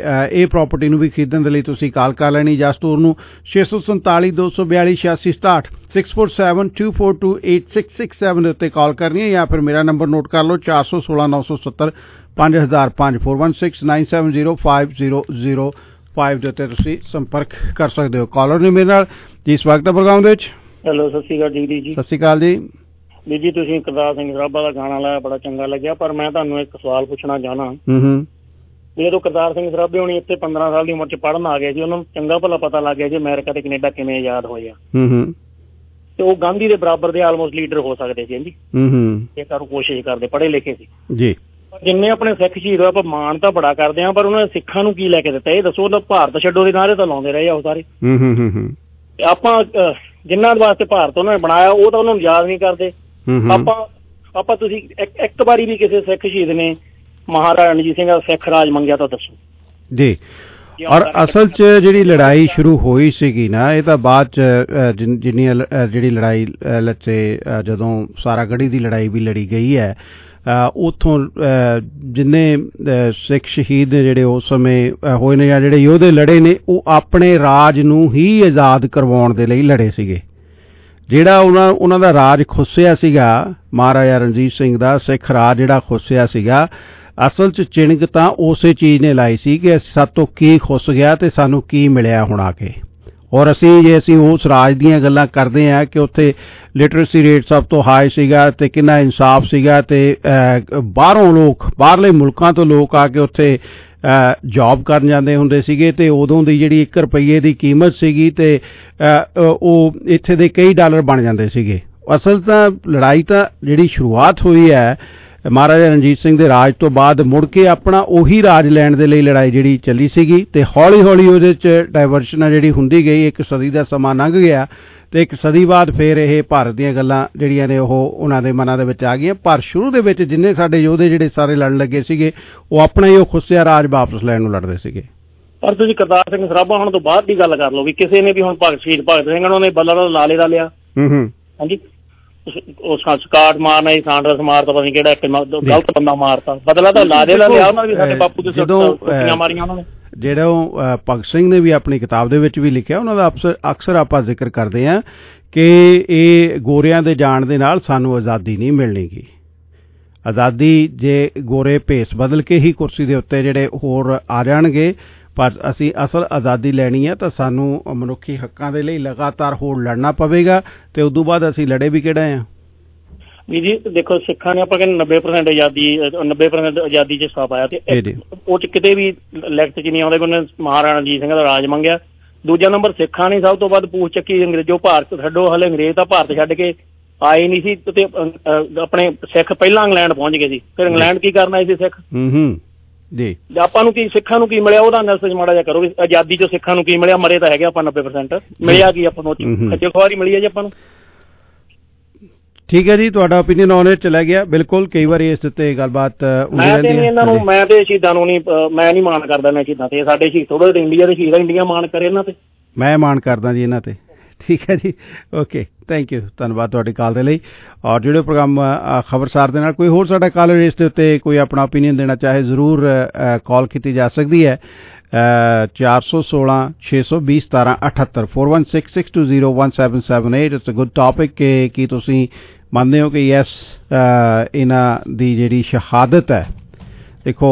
L: ਇਹ ਪ੍ਰਾਪਰਟੀ ਨੂੰ ਵੀ ਖਰੀਦਣ ਦੇ ਲਈ ਤੁਸੀਂ ਕਾਲ ਕਰ ਲੈਣੀ ਜਸਤੂਰ ਨੂੰ। ਛੇ ਸੌ ਸੰਤਾਲੀ ਦੋ ਸੌ ਬਿਆਲੀ ਛਿਆਸੀ ਸਤਾਹਠ six four seven two four two eight six six seven ਦੇ ਉੱਤੇ ਕਾਲ ਕਰਨੀ ਹੈ ਜਾਂ ਫਿਰ ਮੇਰਾ ਨੰਬਰ ਨੋਟ ਕਰ ਲਓ ਚਾਰ ਸੌ ਸੋਲਾਂ ਨੌ ਸੌ ਸੱਤਰ ਪੰਜ ਹਜ਼ਾਰ ਪੰਜ four one six nine seven zero five zero zero five ਦੇ ਉੱਤੇ ਤੁਸੀਂ ਸੰਪਰਕ ਕਰ ਸਕਦੇ ਹੋ। ਕਾਲਰ ਨੇ ਮੇਰੇ ਨਾਲ ਜੀ ਸਵਾਗਤ ਹੈ ਪ੍ਰੋਗਰਾਮ ਦੇ ਵਿੱਚ।
P: ਹੈਲੋ ਸਤਿ ਸ਼੍ਰੀ ਅਕਾਲ ਜੀ। ਜੀ
L: ਸਤਿ ਸ਼੍ਰੀ ਅਕਾਲ ਜੀ।
P: ਵੀਰ ਜੀ ਤੁਸੀਂ ਕਰਤਾਰ ਸਿੰਘ ਸਰਾਭਾ ਦਾ ਗਾਣਾ ਲਾਇਆ ਬੜਾ ਚੰਗਾ ਲੱਗਿਆ ਪਰ ਮੈਂ ਤੁਹਾਨੂੰ ਇੱਕ ਸਵਾਲ ਪੁੱਛਣਾ ਚਾਹਣਾ।
L: ਹੂੰ
P: ਜਦੋਂ ਕਰਤਾਰ ਸਿੰਘ ਸਰਾਭੇ ਹੋਣੀ ਇੱਥੇ ਪੰਦਰਾਂ ਸਾਲ ਦੀ ਉਮਰ ਚ ਪੜ੍ਹਨ ਆ ਗਏ ਸੀ ਉਹਨਾਂ ਨੂੰ ਚੰਗਾ ਭਲਾ ਪਤਾ ਲੱਗ ਗਿਆ ਜੀ ਅਮਰੀਕਾ ਤੇ ਕੈਨੇਡਾ ਕਿਵੇਂ ਆਜ਼ਾਦ ਹੋਏ ਆ ਤੇ ਉਹ ਗਾਂਧੀ ਦੇ ਬਰਾਬਰ ਦੇ ਆਲਮੋਸਟ ਲੀਡਰ ਹੋ ਸਕਦੇ ਸੀ ਜੀ ਇਹ ਕਰ ਕੋਸ਼ਿਸ਼ ਕਰਦੇ ਪੜ੍ਹੇ ਲਿਖੇ ਸੀ ਜੀ। ਜਿੰਨੇ ਆਪਣੇ ਸਿੱਖ ਸ਼ਹੀਦ ਹੋਏ ਆਪਾਂ ਮਾਣ ਤਾਂ ਬੜਾ ਕਰਦੇ ਆ ਪਰ ਉਹਨਾਂ ਨੇ ਸਿੱਖਾਂ ਨੂੰ ਕੀ ਲੈ ਕੇ ਦਿੱਤਾ ਇਹ ਦੱਸੋ। ਉਹਨਾਂ ਭਾਰਤ ਛੱਡੋ ਦੇ ਨਾਅਰੇ ਤਾਂ ਲਾਉਂਦੇ ਰਹੇ ਆ ਉਹ ਸਾਰੇ। ਆਪਾਂ ਜਿਨ੍ਹਾਂ ਵਾਸਤੇ ਭਾਰਤ ਉਹਨਾਂ ਨੇ ਬਣਾਇਆ ਉਹ ਤਾਂ ਉਹਨਾਂ ਨੂੰ ਯਾਦ ਨਹੀਂ ਕਰਦੇ। ਆਪਾਂ ਆਪਾਂ ਤੁਸੀਂ ਇੱਕ ਵਾਰੀ ਵੀ ਕਿਸੇ ਸਿੱਖ ਸ਼ਹੀਦ ਨੇ ਮਹਾਰਾਜਾ ਰਣਜੀਤ ਸਿੰਘ ਦਾ ਸਿੱਖ ਰਾਜ ਮੰਗਿਆ ਤਾਂ ਦੱਸੋ ਜੀ। ਔਰ ਅਸਲ 'ਚ ਜਿਹੜੀ ਲੜਾਈ ਸ਼ੁਰੂ ਹੋਈ ਸੀਗੀ ਨਾ ਇਹ ਤਾਂ ਬਾਅਦ 'ਚ ਜਿੰਨੀ ਜਿਹੜੀ ਲੜਾਈ ਲੱਚੇ ਜਦੋਂ ਸਾਰਾਗੜ੍ਹੀ ਦੀ ਲੜਾਈ ਵੀ ਲੜੀ ਗਈ ਹੈ ਉੱਥੋਂ ਜਿੰਨੇ ਸਿੱਖ ਸ਼ਹੀਦ ਨੇ ਜਿਹੜੇ ਉਸ ਸਮੇਂ ਹੋਏ ਨੇ ਜਾਂ ਜਿਹੜੇ ਯੋਧੇ ਲੜੇ ਨੇ ਉਹ ਆਪਣੇ ਰਾਜ ਨੂੰ ਹੀ ਆਜ਼ਾਦ ਕਰਵਾਉਣ ਦੇ ਲਈ ਲੜੇ ਸੀਗੇ। ਜਿਹੜਾ ਉਹਨਾਂ ਉਹਨਾਂ ਦਾ ਰਾਜ ਖੁੱਸਿਆ ਸੀਗਾ ਮਹਾਰਾਜਾ ਰਣਜੀਤ ਸਿੰਘ ਦਾ ਸਿੱਖ ਰਾਜ ਜਿਹੜਾ ਖੁੱਸਿਆ ਸੀਗਾ ਅਸਲ 'ਚ ਚਿਣਗ ਤਾਂ ਉਸੇ ਚੀਜ਼ ਨੇ ਲਾਈ ਸੀ ਕਿ ਸਾਤੋਂ ਕੀ ਖੁੱਸ ਗਿਆ ਤੇ ਸਾਨੂੰ ਕੀ ਮਿਲਿਆ ਹੁਣ ਆ ਕੇ। ਔਰ ਅਸੀਂ ਜੇ ਅਸੀਂ ਉਸ ਰਾਜ ਦੀਆਂ ਗੱਲਾਂ ਕਰਦੇ ਹਾਂ ਕਿ ਉੱਥੇ ਲਿਟਰੇਸੀ ਰੇਟ ਸਭ ਤੋਂ ਹਾਈ ਸੀਗਾ ਤੇ ਕਿੰਨਾ ਇਨਸਾਫ ਸੀਗਾ ਤੇ ਬਾਹਰੋਂ ਲੋਕ ਬਾਹਰਲੇ ਮੁਲਕਾਂ ਤੋਂ ਲੋਕ ਆ ਕੇ ਉੱਥੇ ਜੌਬ ਕਰਨ ਜਾਂਦੇ ਹੁੰਦੇ ਸੀਗੇ ਤੇ ਉਦੋਂ ਦੀ ਜਿਹੜੀ ਇੱਕ ਰੁਪਈਏ ਦੀ ਕੀਮਤ ਸੀਗੀ ਤੇ ਉਹ ਇੱਥੇ ਦੇ ਕਈ ਡਾਲਰ ਬਣ ਜਾਂਦੇ ਸੀਗੇ। ਅਸਲ ਤਾਂ ਲੜਾਈ ਤਾਂ ਜਿਹੜੀ ਸ਼ੁਰੂਆਤ ਹੋਈ ਹੈ ਮਹਾਰਾਜਾ ਰਣਜੀਤ ਸਿੰਘ ਦੇ ਰਾਜ ਤੋਂ ਬਾਅਦ ਮੁੜ ਕੇ ਆਪਣਾ ਉਹੀ ਰਾਜ ਲੈਣ ਦੇ ਲਈ ਲੜਾਈ ਜਿਹੜੀ ਚੱਲੀ ਸੀਗੀ ਤੇ ਹੌਲੀ ਹੌਲੀ ਉਹਦੇ 'ਚ ਡਾਇਵਰਸ਼ਨ ਆ ਜਿਹੜੀ ਹੁੰਦੀ ਗਈ। ਇੱਕ ਸਦੀ ਦਾ ਸਮਾਂ ਲੰਘ ਗਿਆ ਤੇ ਇੱਕ ਸਦੀ ਬਾਅਦ ਫਿਰ ਇਹ ਭਾਰਤ ਦੀਆਂ ਗੱਲਾਂ ਜਿਹੜੀਆਂ ਨੇ ਉਹ ਉਹਨਾਂ ਦੇ ਮਨਾਂ ਦੇ ਵਿੱਚ ਆ ਗਈਆਂ। ਪਰ ਸ਼ੁਰੂ ਦੇ ਵਿੱਚ ਜਿੰਨੇ ਸਾਡੇ ਯੋਧੇ ਜਿਹੜੇ ਸਾਰੇ ਲੜਨ ਲੱਗੇ ਸੀਗੇ ਉਹ ਆਪਣਾ ਹੀ ਉਹ ਖੁੱਸਿਆ ਰਾਜ ਵਾਪਸ ਲੈਣ ਨੂੰ ਲੜਦੇ ਸੀਗੇ। ਪਰ ਤੁਸੀਂ ਕਰਤਾਰ ਸਿੰਘ ਸਰਾਭਾ ਹੋਣ ਤੋਂ ਬਾਅਦ ਦੀ ਗੱਲ ਕਰ ਲਓ ਵੀ ਕਿਸੇ ਨੇ ਵੀ ਹੁਣ ਭਗਤ ਸ਼ਹੀਦ ਭਗਤ ਸਿੰਘ ਉਹਨਾਂ ਨੇ ਬੱਲਾ ਦਾ ਲਾਲੇ ਦਾ ਲਿਆ। ਹਾਂਜੀ ਉਹ ਸਕਾਟ ਮਾਰਨਾ ਸੀ ਸਾਂਡਰਸ ਮਾਰਤਾ ਪਤਾ ਨਹੀਂ ਕਿਹੜਾ ਇੱਕ ਗਲਤ ਬੰਦਾ ਮਾਰਤਾ ਬਦਲਾ ਤਾਂ ਲਾਲੇ ਦਾ ਲਿਆ ਉਹਨਾਂ ਵੀ ਸਾਡੇ ਬਾਪੂ ਦੇ ਸੁੱਟੀਆਂ ਮਾਰੀਆਂ ਉਹਨਾਂ ਨੇ। ਜਿਹੜਾ ਭਗਤ ਸਿੰਘ ਨੇ ਵੀ ਆਪਣੀ ਕਿਤਾਬ ਦੇ ਵਿੱਚ ਵੀ ਲਿਖਿਆ ਉਹਨਾਂ ਦਾ ਅਕਸਰ ਅਕਸਰ ਆਪਾਂ ਜ਼ਿਕਰ ਕਰਦੇ ਹਾਂ ਕਿ ਇਹ ਗੋਰਿਆਂ ਦੇ ਜਾਣ ਦੇ ਨਾਲ ਸਾਨੂੰ ਆਜ਼ਾਦੀ ਨਹੀਂ ਮਿਲਣੀਗੀ। ਆਜ਼ਾਦੀ ਜੇ ਗੋਰੇ ਭੇਸ ਬਦਲ ਕੇ ਹੀ ਕੁਰਸੀ ਦੇ ਉੱਤੇ ਜਿਹੜੇ ਹੋਰ ਆ ਜਾਣਗੇ ਪਰ ਅਸੀਂ ਅਸਲ ਆਜ਼ਾਦੀ ਲੈਣੀ ਹੈ ਤਾਂ ਸਾਨੂੰ ਮਨੁੱਖੀ ਹੱਕਾਂ ਦੇ ਲਈ ਲਗਾਤਾਰ ਹੋਰ ਲੜਨਾ ਪਵੇਗਾ ਤੇ ਉਸ ਤੋਂ ਬਾਅਦ ਅਸੀਂ ਲੜੇ ਵੀ ਕਿਹੜਾ ਆ ਵੀ ਜੀ। ਦੇਖੋ ਸਿੱਖਾਂ ਨੇ ਆਪਾਂ ਕਹਿੰਦੇ ਨੱਬੇ ਪ੍ਰਸੈਂਟ ਆਜ਼ਾਦੀ ਨੱਬੇ ਪ੍ਰਸੈਂਟ ਆਜ਼ਾਦੀ 'ਚ ਹਿੱਸਾ ਪਾਇਆ ਤੇ ਉਹ 'ਚ ਕਿਤੇ ਵੀ ਲਿਖਤ 'ਚ ਨਹੀਂ ਆਉਂਦਾ ਕਿ ਉਹਨੇ ਮਹਾਰਾਜਾ ਰਣਜੀਤ ਸਿੰਘ ਦਾ ਰਾਜ ਮੰਗਿਆ। ਦੂਜਾ ਨੰਬਰ ਸਿੱਖਾਂ ਨੇ ਸਭ ਤੋਂ ਵੱਧ ਪੂਛ ਚੱਕੀ ਅੰਗਰੇਜ਼ੋ ਭਾਰਤ ਛੱਡੋ ਹਲੇ ਅੰਗਰੇਜ਼ ਤਾਂ ਭਾਰਤ ਛੱਡ ਕੇ ਆਏ ਨਹੀਂ ਸੀ ਤੇ ਆਪਣੇ ਸਿੱਖ ਪਹਿਲਾਂ ਇੰਗਲੈਂਡ ਪਹੁੰਚ ਗਏ ਸੀ ਫਿਰ ਇੰਗਲੈਂਡ ਕੀ ਕਰਨਾ ਸੀ ਸਿੱਖ ਜੀ। ਆਪਾਂ ਨੂੰ ਕੀ ਸਿੱਖਾਂ ਨੂੰ ਕੀ ਮਿਲਿਆ ਉਹਦਾ ਐਨਾਲਿਸਿਸ ਮਾੜਾ ਜਿਹਾ ਕਰੋ ਵੀ ਆਜ਼ਾਦੀ 'ਚੋਂ ਸਿੱਖਾਂ ਨੂੰ ਕੀ ਮਿਲਿਆ। ਮਰੇ ਤਾਂ ਹੈਗੇ ਆਪਾਂ ਨੱਬੇ ਪ੍ਰਸੈਂਟ ਮਿਲਿਆ ਕੀ ਆਪਾਂ ਨੂੰ ਖੱਜਲ ਖੁਆਰੀ ਮਿਲੀ ਹੈ ਜੀ ਆਪਾਂ ਨੂੰ।
L: ਠੀਕ ਹੈ ਜੀ, ਤੁਹਾਡਾ ਓਪੀਨੀਅਨ ਆਨ ਇਟ ਚਲਾ ਗਿਆ। ਬਿਲਕੁਲ, ਕਈ ਵਾਰੀ ਇਸ ਉੱਤੇ ਗੱਲਬਾਤ
P: ਮੈਂ ਤੇ ਇਹਨਾਂ ਨੂੰ ਮੈਂ ਤੇ ਸ਼ਹੀਦਾਂ ਨੂੰ ਨਹੀਂ ਮੈਂ ਨਹੀਂ ਮਾਣ ਕਰਦਾ ਮੈਂ ਸ਼ਹੀਦਾਂ ਤੇ। ਸਾਡੇ ਸ਼ਹੀਦ ਥੋੜੇ ਇੰਡੀਆ ਦੇ ਸ਼ਹੀਦ ਇੰਡੀਆ ਮਾਣ ਕਰੇ ਇਹਨਾਂ ਤੇ।
L: ਮੈਂ ਮਾਣ ਕਰਦਾ ਜੀ ਇਹਨਾਂ ਤੇ। ਠੀਕ ਹੈ ਜੀ, ਓਕੇ, ਥੈਂਕ ਯੂ, ਧੰਨਵਾਦ ਤੁਹਾਡੀ ਕਾਲ ਦੇ ਲਈ। ਔਰ ਜਿਹੜੇ ਪ੍ਰੋਗਰਾਮ ਖਬਰਸਾਰ ਦੇ ਨਾਲ ਕੋਈ ਹੋਰ ਸਾਡਾ ਕਾਲਰ ਇਸ ਦੇ ਉੱਤੇ ਕੋਈ ਆਪਣਾ ਓਪੀਨੀਅਨ ਦੇਣਾ ਚਾਹੇ ਜ਼ਰੂਰ ਕਾਲ ਕੀਤੀ ਜਾ ਸਕਦੀ ਹੈ ਚਾਰ ਸੌ ਸੋਲਾਂ ਛੇ ਸੌ ਵੀਹ ਸਤਾਰਾਂ ਅਠੱਤਰ four one six six two zero one seven seven eight. It's a good topic ਕਿ ਕੀ ਤੁਸੀਂ ਮੰਨਦੇ ਹੋ ਕਿ ਯੈਸ ਇਹਨਾਂ ਦੀ ਜਿਹੜੀ ਸ਼ਹਾਦਤ ਹੈ, ਦੇਖੋ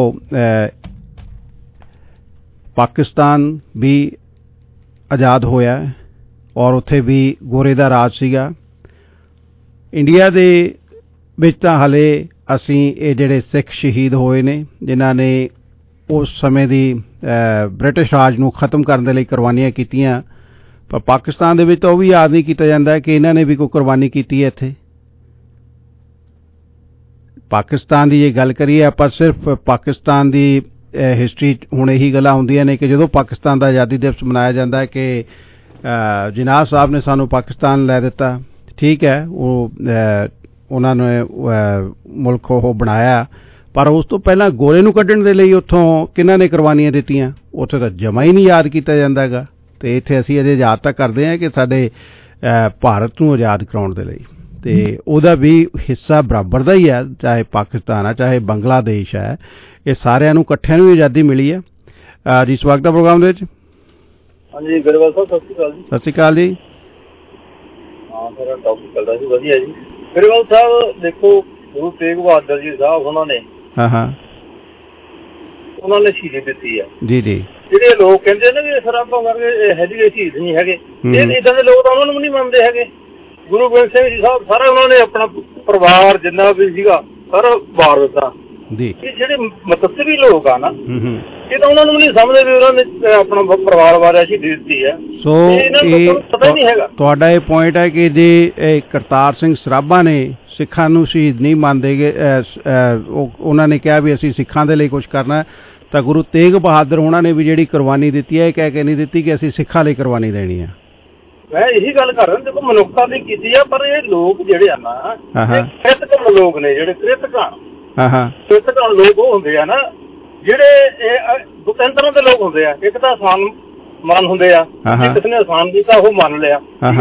L: ਪਾਕਿਸਤਾਨ ਵੀ ਆਜ਼ਾਦ ਹੋਇਆ ਔਰ ਉੱਥੇ ਵੀ ਗੋਰੇ ਦਾ ਰਾਜ ਸੀਗਾ। ਇੰਡੀਆ ਦੇ ਵਿੱਚ ਤਾਂ ਹਾਲੇ ਅਸੀਂ ਇਹ ਜਿਹੜੇ ਸਿੱਖ ਸ਼ਹੀਦ ਹੋਏ ਨੇ ਜਿਨ੍ਹਾਂ ਨੇ ਉਸ ਸਮੇਂ ਦੀ ਬ੍ਰਿਟਿਸ਼ ਰਾਜ ਨੂੰ ਖ਼ਤਮ ਕਰਨ ਦੇ ਲਈ ਕੁਰਬਾਨੀਆਂ ਕੀਤੀਆਂ, ਪਰ ਪਾਕਿਸਤਾਨ ਦੇ ਵਿੱਚ ਤਾਂ ਉਹ ਵੀ ਯਾਦ ਨਹੀਂ ਕੀਤਾ ਜਾਂਦਾ ਕਿ ਇਹਨਾਂ ਨੇ ਵੀ ਕੋਈ ਕੁਰਬਾਨੀ ਕੀਤੀ ਹੈ ਇੱਥੇ। ਪਾਕਿਸਤਾਨ ਦੀ ਜੇ ਗੱਲ ਕਰੀਏ ਆਪਾਂ, ਸਿਰਫ ਪਾਕਿਸਤਾਨ ਦੀ ਹਿਸਟਰੀ ਹੁਣ ਇਹੀ ਗੱਲਾਂ ਹੁੰਦੀਆਂ ਨੇ ਕਿ ਜਦੋਂ ਪਾਕਿਸਤਾਨ ਦਾ ਆਜ਼ਾਦੀ ਦਿਵਸ ਮਨਾਇਆ ਜਾਂਦਾ ਹੈ ਕਿ ਜਿਨਾਹ ਸਾਹਿਬ ਨੇ ਸਾਨੂੰ ਪਾਕਿਸਤਾਨ ਲੈ ਦਿੱਤਾ। ਠੀਕ ਹੈ, ਉਹ ਉਹਨਾਂ ਨੇ ਮੁਲਕ ਉਹ ਬਣਾਇਆ, ਪਰ ਉਸ ਤੋਂ ਪਹਿਲਾਂ ਗੋਰੇ ਨੂੰ ਕੱਢਣ ਦੇ ਲਈ ਉੱਥੋਂ ਕਿਹਨਾਂ ਨੇ ਕੁਰਬਾਨੀਆਂ ਦਿੱਤੀਆਂ ਉੱਥੇ ਤਾਂ ਜਮਾ ਹੀ ਨਹੀਂ ਯਾਦ ਕੀਤਾ ਜਾਂਦਾ ਹੈਗਾ। ਅਤੇ ਇੱਥੇ ਅਸੀਂ ਅਜੇ ਯਾਦ ਤਾਂ ਕਰਦੇ ਹਾਂ ਕਿ ਸਾਡੇ ਭਾਰਤ ਨੂੰ ਆਜ਼ਾਦ ਕਰਾਉਣ ਦੇ ਲਈ, ਅਤੇ ਉਹਦਾ ਵੀ ਹਿੱਸਾ ਬਰਾਬਰ ਦਾ ਹੀ ਹੈ, ਚਾਹੇ ਪਾਕਿਸਤਾਨ ਹੈ ਚਾਹੇ ਬੰਗਲਾਦੇਸ਼ ਹੈ, ਇਹ ਸਾਰਿਆਂ ਨੂੰ ਇਕੱਠਿਆਂ ਨੂੰ ਆਜ਼ਾਦੀ ਮਿਲੀ ਹੈ। ਜੀ ਸਵਾਗਤ ਹੈ ਪ੍ਰੋਗਰਾਮ ਦੇ ਵਿੱਚ।
Q: ਹਾਂਜੀ ਗਰੇਵਾਲ ਸਾਹਿਬ, ਸਤਿ ਸ਼੍ਰੀ ਅਕਾਲ ਜੀ।
L: ਸਤਿ ਸ਼੍ਰੀ ਅਕਾਲ ਜੀ।
Q: ਹਾਂ ਮੇਰਾ ਟੌਪਿਕ ਚੱਲਦਾ ਸੀ, ਵਧੀਆ ਜੀ। ਗਰੇਵਾਲ ਸਾਹਿਬ ਦੇਖੋ, ਗੁਰੂ ਤੇਗ ਬਹਾਦਰ ਜੀ ਸਾਹਿਬ ਉਹਨਾਂ ਨੇ
L: ਹਾਂ ਹਾਂ
Q: ਉਹਨਾਂ ਨੇ ਸ਼ਹੀਦੀ ਦਿੱਤੀ ਹੈ
L: ਜੀ ਜੀ।
Q: ਜਿਹੜੇ ਲੋਕ ਕਹਿੰਦੇ ਨੇ ਵੀ ਸਰਾਬਾਂ ਕਰਕੇ ਹੈਗੇ ਸ਼ਹੀਦ ਨਹੀਂ ਹੈਗੇ, ਇਹ ਇਦਾਂ ਦੇ ਲੋਕ ਤਾਂ ਉਹਨਾਂ ਨੂੰ ਵੀ ਨਹੀਂ ਮੰਨਦੇ ਹੈਗੇ। ਗੁਰੂ ਗੋਬਿੰਦ ਸਿੰਘ ਜੀ ਸਾਹਿਬ ਸਾਰਾ ਉਹਨਾਂ ਨੇ ਆਪਣਾ ਪਰਿਵਾਰ ਜਿੰਨਾ ਵੀ ਸੀਗਾ ਸਾਰਾ ਵਾਰ ਦਿੱਤਾ ਜੀ। ਇਹ ਜਿਹੜੇ ਮਤਸਬੀ ਲੋਕ ਆ ਨਾ, ਇਹ ਤਾਂ ਉਹਨਾਂ ਨੂੰ ਨਹੀਂ ਸਮਝਦੇ ਵੀ ਉਹਨਾਂ ਨੇ ਆਪਣਾ ਪਰਿਵਾਰ ਬਾਰੇ ਸ਼ਹੀਦੀ ਦਿੱਤੀ ਹੈ।
L: ਸੋ ਇਹ
Q: ਪਤਾ ਹੀ ਨਹੀਂ ਹੈਗਾ।
L: ਤੁਹਾਡਾ ਇਹ ਪੁਆਇੰਟ ਹੈ ਕਿ ਜੇ ਕਰਤਾਰ ਸਿੰਘ ਸਰਾਭਾ ਨੇ ਸਿੱਖਾਂ ਨੂੰ ਸ਼ਹੀਦ ਨਹੀਂ ਮੰਨਦੇਗੇ, ਉਹਨਾਂ ਨੇ ਕਿਹਾ ਵੀ ਅਸੀਂ ਸਿੱਖਾਂ ਦੇ ਲਈ ਕੁਝ ਕਰਨਾ, ਤਾਂ ਗੁਰੂ ਤੇਗ ਬਹਾਦਰ ਉਹਨਾਂ ਨੇ ਵੀ ਜਿਹੜੀ ਕੁਰਬਾਨੀ ਦਿੱਤੀ ਹੈ ਇਹ ਕਹਿ ਕੇ ਨਹੀਂ ਦਿੱਤੀ ਕਿ ਅਸੀਂ ਸਿੱਖਾਂ ਲਈ ਕੁਰਬਾਨੀ ਦੇਣੀ ਹੈ।
Q: ਮੈਂ ਇਹੀ ਗੱਲ ਕਰ ਰਿਹਾ, ਦੇਖੋ ਮਨੁੱਖਤਾ ਦੀ ਕੀਤੀ ਆ, ਪਰ ਇਹ ਲੋਕ ਜਿਹੜੇ ਆ ਨਾ, ਕ੍ਰਿਤਕ ਲੋਕ ਨੇ, ਜਿਹੜੇ ਕ੍ਰਿਤਕ
L: ਹਾਂ ਹਾਂ
Q: ਕ੍ਰਿਤਕ ਲੋਕ ਉਹ ਹੁੰਦੇ ਆ ਨਾ ਜਿਹੜੇ ਇਹ ਦੋ ਤਿੰਨ ਤਰ੍ਹਾਂ ਦੇ ਲੋਕ ਹੁੰਦੇ ਆ। ਇੱਕ ਤਾਂ ਆਸਾਨ ਮਨ ਹੁੰਦੇ ਆ, ਕਿਸੇ ਨੇ ਆਸਾਨ ਕੀਤਾ ਉਹ ਮੰਨ ਲਿਆ,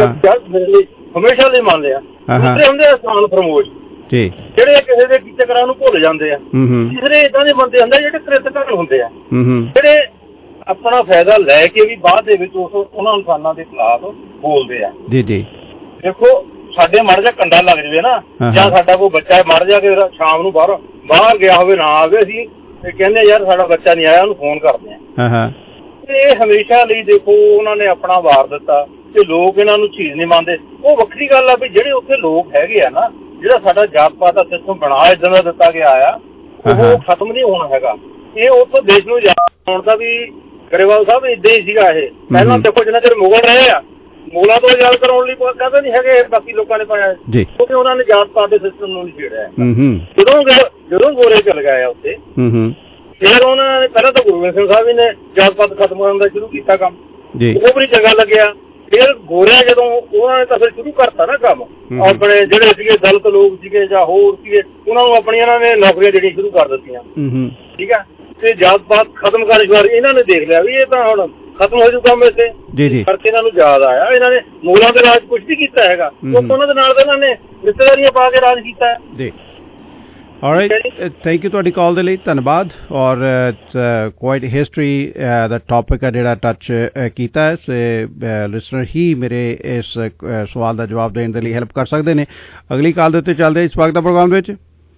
Q: ਹਮੇਸ਼ਾ ਲਈ ਮੰਨ ਲਿਆ। ਦੂਸਰੇ ਹੁੰਦੇ ਆਸਾਨ ਫਰਮੋਸ਼, ਜਿਹੜੇ ਕਿਸੇ ਦੇ ਚੱਕਰਾਂ ਨੂੰ ਭੁੱਲ ਜਾਂਦੇ ਆ। ਤੀਸਰੇ ਏਦਾਂ ਦੇ ਬੰਦੇ ਹੁੰਦੇ ਜਿਹੜੇ ਕ੍ਰਿਤਕ ਹੁੰਦੇ ਆ, ਜਿਹੜੇ ਆਪਣਾ ਫਾਇਦਾ ਲੈ ਕੇ ਵੀ ਬਾਅਦ ਦੇ ਵਿੱਚ ਉਸ ਉਹਨਾਂ ਇਨਸਾਨਾਂ ਦੇ ਖਿਲਾਫ ਬੋਲਦੇ ਆ। ਜੀ ਜੀ ਦੇਖੋ, ਸਾਡੇ ਮੜ ਜਾ ਕੰਡਾ ਲੱਗ ਜਾਵੇ ਨਾ, ਜਾਂ ਸਾਡਾ ਕੋਈ ਬੱਚਾ ਮੜ ਜਾ ਕੇ ਸ਼ਾਮ ਨੂੰ ਬਾਹਰ ਬਾਹਰ ਗਿਆ ਹੋਵੇ ਨਾ ਆਵੇ, ਅਸੀਂ ਕਹਿੰਦੇ ਯਾਰ ਸਾਡਾ ਬੱਚਾ ਨਹੀਂ ਆਇਆ, ਉਹਨੂੰ ਫੋਨ ਕਰਦੇ ਆ। ਇਹ ਹਮੇਸ਼ਾ ਲਈ ਦੇਖੋ ਉਹਨਾਂ ਨੇ ਆਪਣਾ ਵਾਰ ਦਿੱਤਾ ਤੇ ਲੋਕ ਇਹਨਾਂ ਨੂੰ ਚੀਜ਼ ਨਹੀਂ ਮੰਨਦੇ। ਉਹ ਵੱਖਰੀ ਗੱਲ ਆ ਵੀ ਜਿਹੜੇ ਉੱਥੇ ਲੋਕ ਹੈਗੇ ਆ ਨਾ, ਜਿਹੜਾ ਸਾਡਾ ਜਾਤ ਪਾਤ ਦਾ ਸਿਸਟਮ ਬਣਾ ਇੱਦਾਂ ਦਾ ਦਿੱਤਾ ਗਿਆ ਆ, ਉਹ ਖਤਮ ਨਹੀਂ ਹੋਣਾ ਹੈਗਾ। ਇਹ ਉੱਥੋਂ ਦੇਸ਼ ਨੂੰ ਆਉਣ ਦਾ ਵੀ ਗਰੇਵਾਲ ਸਾਹਿਬ ਏਦਾਂ ਹੀ ਸੀਗਾ। ਇਹ ਪਹਿਲਾਂ ਦੇਖੋ ਜਿੰਨਾ ਚਿਰ ਮੁਗਲ ਰਹੇ ਆ, ਮੁਗਲਾਂ ਤੋਂ ਆਜ਼ਾਦ ਕਰਾਉਣ ਲਈ ਕਹਿੰਦੇ ਨਹੀਂ ਹੈਗੇ, ਬਾਕੀ ਲੋਕਾਂ ਨੇ ਪਾਇਆ ਕਿਉਂਕਿ ਉਹਨਾਂ ਨੇ ਜਾਤ ਪਾਤ ਦੇ ਸਿਸਟਮ ਨੂੰ ਨਹੀਂ ਛੇੜਿਆ। ਜਦੋਂ ਜਦੋਂ ਗੋਰੇ ਚਲ ਗਏ ਆ ਉੱਥੇ, ਫਿਰ ਉਹਨਾਂ ਨੇ ਪਹਿਲਾਂ ਤਾਂ ਗੁਰੂ ਗੋਬਿੰਦ ਸਿੰਘ ਸਾਹਿਬ ਜੀ ਨੇ ਜਾਤ ਪਾਤ ਖਤਮ ਕਰਨ ਦਾ ਸ਼ੁਰੂ ਕੀਤਾ ਕੰਮ, ਉਹ ਵੀ ਚੰਗਾ ਲੱਗਿਆ। ਫਿਰ ਗੋਰਿਆਂ ਜਦੋਂ ਉਹਨਾਂ ਨੇ ਤਾਂ ਫਿਰ ਸ਼ੁਰੂ ਕਰਤਾ ਨਾ ਕੰਮ, ਆਪਣੇ ਜਿਹੜੇ ਸੀਗੇ ਦਲਿਤ ਲੋਕ ਸੀਗੇ ਜਾਂ ਹੋਰ ਸੀਗੇ, ਉਹਨਾਂ ਨੂੰ ਆਪਣੀਆਂ ਇਹਨਾਂ ਨੇ ਨੌਕਰੀਆਂ ਜਿਹੜੀਆਂ ਸ਼ੁਰੂ ਕਰ ਦਿੱਤੀਆਂ। ਠੀਕ ਆ, ਤੇ ਜਾਤ ਪਾਤ ਖਤਮ ਕਰਨ ਵਾਰ ਇਹਨਾਂ ਨੇ ਦੇਖ ਲਿਆ ਵੀ ਇਹ ਤਾਂ ਹੁਣ ਖਤਮ ਹੋ ਜੂ ਕੰਮ ਇੱਥੇ, ਕਰਕੇ ਇਹਨਾਂ ਨੂੰ ਯਾਦ ਆਇਆ ਇਹਨਾਂ ਨੇ ਮੁਗਲਾਂ ਦੇ ਰਾਜ ਕੁਛ ਨਹੀਂ ਕੀਤਾ ਹੈਗਾ, ਉਹਨਾਂ ਦੇ ਨਾਲ ਇਹਨਾਂ ਨੇ ਰਿਸ਼ਤੇਦਾਰੀਆਂ ਪਾ ਕੇ ਰਾਜ ਕੀਤਾ ਜੀ।
L: Alright, ਥੈਂਕ ਯੂ ਤੁਹਾਡੀ ਕਾਲ ਦੇ ਲਈ, ਧੰਨਵਾਦ। ਔਰ ਕੁਆਇਟ ਹਿਸਟਰੀ ਦਾ ਟੌਪਿਕ ਹੈ ਜਿਹੜਾ ਟੱਚ ਕੀਤਾ ਹੈ, ਤੇ ਲਿਸਨਰ ਹੀ ਮੇਰੇ ਇਸ ਸਵਾਲ ਦਾ ਜਵਾਬ ਦੇਣ ਦੇ ਲਈ ਹੈਲਪ ਕਰ ਸਕਦੇ ਨੇ। ਅਗਲੀ ਕਾਲ ਦੇ ਉੱਤੇ ਚੱਲਦੇ ਇਸ ਵਕਤ ਦਾ ਪ੍ਰੋਗਰਾਮ ਦੇ ਵਿੱਚ।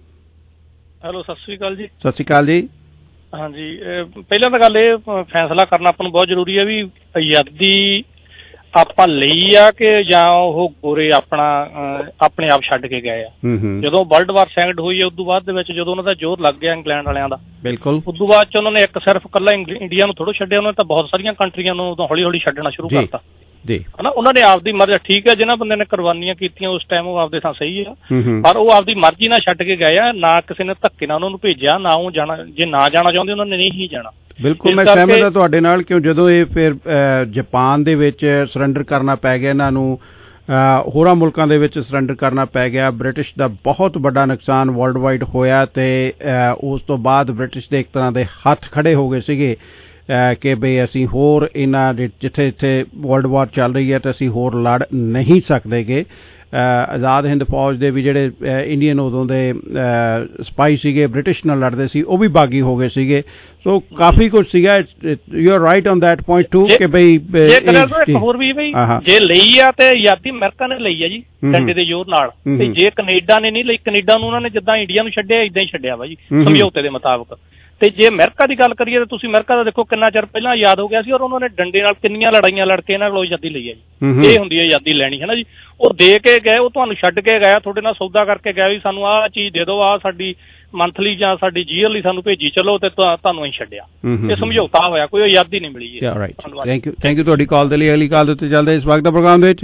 R: ਹੈਲੋ, ਸਤਿ ਸ਼੍ਰੀ ਅਕਾਲ ਜੀ।
L: ਸਤਿ ਸ਼੍ਰੀ ਅਕਾਲ ਜੀ।
R: ਹਾਂਜੀ, ਪਹਿਲਾਂ ਤਾਂ ਗੱਲ ਇਹ ਫੈਸਲਾ ਕਰਨਾ ਆਪਾਂ ਨੂੰ ਬਹੁਤ ਜ਼ਰੂਰੀ ਹੈ ਵੀ ਆਜ਼ਾਦੀ ਆਪਾਂ ਲਈ ਆ ਕਿ ਜਾਂ ਉਹ ਗੋਰੇ ਆਪਣਾ ਆਪਣੇ ਆਪ ਛੱਡ ਕੇ ਗਏ ਆ। ਜਦੋਂ ਵਰਲਡ ਵਾਰ ਸੈਕੰਡ ਹੋਈ ਹੈ ਉਦੋਂ ਬਾਅਦ ਦੇ ਵਿੱਚ ਜਦੋਂ ਉਹਨਾਂ ਦਾ ਜ਼ੋਰ ਲੱਗ ਗਿਆ ਇੰਗਲੈਂਡ ਵਾਲਿਆਂ ਦਾ, ਬਿਲਕੁਲ ਉਦੋਂ ਬਾਅਦ ਚ ਉਹਨਾਂ ਨੇ ਇੱਕ ਸਿਰਫ ਇਕੱਲਾ ਇੰਡੀਆ ਨੂੰ ਥੋੜ੍ਹਾ ਛੱਡਿਆ, ਉਹਨਾਂ ਨੇ ਤਾਂ ਬਹੁਤ ਸਾਰੀਆਂ ਕੰਟਰੀਆਂ ਨੂੰ ਉਦੋਂ ਹੌਲੀ ਹੌਲੀ ਛੱਡਣਾ ਸ਼ੁਰੂ ਕਰਤਾ ਜੀ ਹਨਾ। ਉਹਨਾਂ ਨੇ ਆਪਦੀ ਮਰਜ਼ੀ, ਠੀਕ ਹੈ ਜਿਹਨਾਂ ਬੰਦੇ ਨੇ ਕੁਰਬਾਨੀਆਂ ਕੀਤੀਆਂ ਉਸ ਟਾਈਮ ਉਹ ਆਪਦੇ ਥਾਂ ਸਹੀ ਆ, ਪਰ ਉਹ ਆਪਦੀ ਮਰਜ਼ੀ ਨਾਲ ਛੱਡ ਕੇ ਗਏ ਆ, ਨਾ ਕਿਸੇ ਨੇ ਧੱਕੇ ਨਾਲ ਉਹਨਾਂ ਨੂੰ ਭੇਜਿਆ, ਨਾ ਉਹ ਜਾਣਾ, ਜੇ ਨਾ ਜਾਣਾ ਚਾਹੁੰਦੇ ਉਹਨਾਂ ਨੇ ਨਹੀਂ ਹੀ ਜਾਣਾ।
L: ਬਿਲਕੁਲ ਮੈਂ ਸਹਿਮਤ ਹਾਂ ਤੁਹਾਡੇ ਨਾਲ, ਕਿਉਂ ਜਦੋਂ ਇਹ ਫਿਰ ਜਾਪਾਨ ਦੇ ਵਿੱਚ ਸਰੈਂਡਰ ਕਰਨਾ ਪੈ ਗਿਆ ਇਹਨਾਂ ਨੂੰ ਹੋਰਾਂ ਮੁਲਕਾਂ ਦੇ ਵਿੱਚ ਸਰੈਂਡਰ ਕਰਨਾ ਪੈ ਗਿਆ। ਬ੍ਰਿਟਿਸ਼ ਦਾ ਬਹੁਤ ਵੱਡਾ ਨੁਕਸਾਨ ਵਰਲਡ ਵਾਈਡ ਹੋਇਆ ਅਤੇ ਉਸ ਤੋਂ ਬਾਅਦ ਬ੍ਰਿਟਿਸ਼ ਦੇ ਇੱਕ ਤਰ੍ਹਾਂ ਦੇ ਹੱਥ ਖੜੇ ਹੋ ਗਏ ਸੀਗੇ ਕਿ ਬਈ ਅਸੀਂ ਹੋਰ ਇਹਨਾਂ ਦੇ ਜਿੱਥੇ ਜਿੱਥੇ ਵਰਲਡ ਵਾਰ ਚੱਲ ਰਹੀ ਹੈ ਤਾਂ ਅਸੀਂ ਹੋਰ ਲੜ ਨਹੀਂ ਸਕਦੇ ਗੇ। ਆਜ਼ਾਦ ਹਿੰਦ ਫੌਜ ਦੇ ਵੀ ਜਿਹੜੇ ਇੰਡੀਅਨ ਉਦੋਂ ਦੇ ਸਪਾਈ ਸੀਗੇ ਬ੍ਰਿਟਿਸ਼ ਨਾਲ ਲੜਦੇ ਸੀ ਉਹ ਵੀ ਬਾਗੀ ਹੋ ਗਏ ਸੀਗੇ। ਸੋ ਕਾਫੀ ਕੁਝ ਸੀਗਾ। You are right on that point too ਕਿ ਬਈ
R: ਇੱਕ ਹੋਰ ਵੀ ਬਈ ਜੇ ਲਈ ਆ ਤੇ ਆਜ਼ਾਦੀ ਅਮਰੀਕਾ ਨੇ ਲਈ ਆ ਜੀ ਡੰਡੇ ਦੇ ਜ਼ੋਰ ਨਾਲ, ਤੇ ਜੇ ਕੈਨੇਡਾ ਨੇ ਨਹੀਂ ਲਈ, ਕੈਨੇਡਾ ਨੂੰ ਉਹਨਾਂ ਨੇ ਜਿੱਦਾਂ ਇੰਡੀਆ ਨੂੰ ਛੱਡਿਆ ਇਦਾਂ ਹੀ ਛੱਡਿਆ ਵਾ ਜੀ ਸਮਝੌਤੇ ਦੇ ਮੁਤਾਬਕ। ਤੇ ਜੇ ਅਮਰੀਕਾ ਦੀ ਗੱਲ ਕਰੀਏ ਤਾਂ ਤੁਸੀਂ ਅਮਰੀਕਾ ਦਾ ਦੇਖੋ ਕਿੰਨਾ ਚਿਰ ਪਹਿਲਾਂ ਆਜ਼ਾਦ ਹੋ ਗਿਆ ਸੀ ਔਰ ਉਹਨਾਂ ਨੇ ਡੰਡੇ ਨਾਲ ਕਿੰਨੀਆਂ ਲੜਾਈਆਂ ਲੜ ਕੇ ਇਹਨਾਂ ਕੋਲੋਂ ਆਜ਼ਾਦੀ ਲਈ ਹੈ ਜੀ। ਇਹ ਹੁੰਦੀ ਹੈ ਆਜ਼ਾਦੀ ਲੈਣੀ, ਹੈ ਨਾ ਜੀ। ਉਹ ਦੇ ਕੇ ਗਏ, ਉਹ ਤੁਹਾਨੂੰ ਛੱਡ ਕੇ ਗਿਆ, ਤੁਹਾਡੇ ਨਾਲ ਸੌਦਾ ਕਰਕੇ ਗਿਆ ਵੀ ਸਾਨੂੰ ਆਹ ਚੀਜ਼ ਦੇ ਦਿਓ, ਆਹ ਸਾਡੀ ਮੰਥਲੀ ਜਾਂ ਸਾਡੀ ਜੀਅਰਲੀ ਸਾਨੂੰ ਭੇਜੀ ਚਲੋ, ਤੇ ਤੁਹਾਨੂੰ ਅਸੀਂ ਛੱਡਿਆ। ਇਹ ਸਮਝੌਤਾ ਹੋਇਆ, ਕੋਈ ਆਜ਼ਾਦੀ ਨਹੀਂ ਮਿਲੀ ਜੀ।
L: ਥੈਂਕ ਯੂ ਥੈਂਕ ਯੂ ਤੁਹਾਡੀ ਕਾਲ ਦੇ ਲਈ। ਅਗਲੀ ਕਾਲ ਦੇ ਉੱਤੇ ਚੱਲਦੇ ਇਸ ਵਕਤ ਦਾ ਪ੍ਰੋਗਰਾਮ ਦੇ ਵਿੱਚ।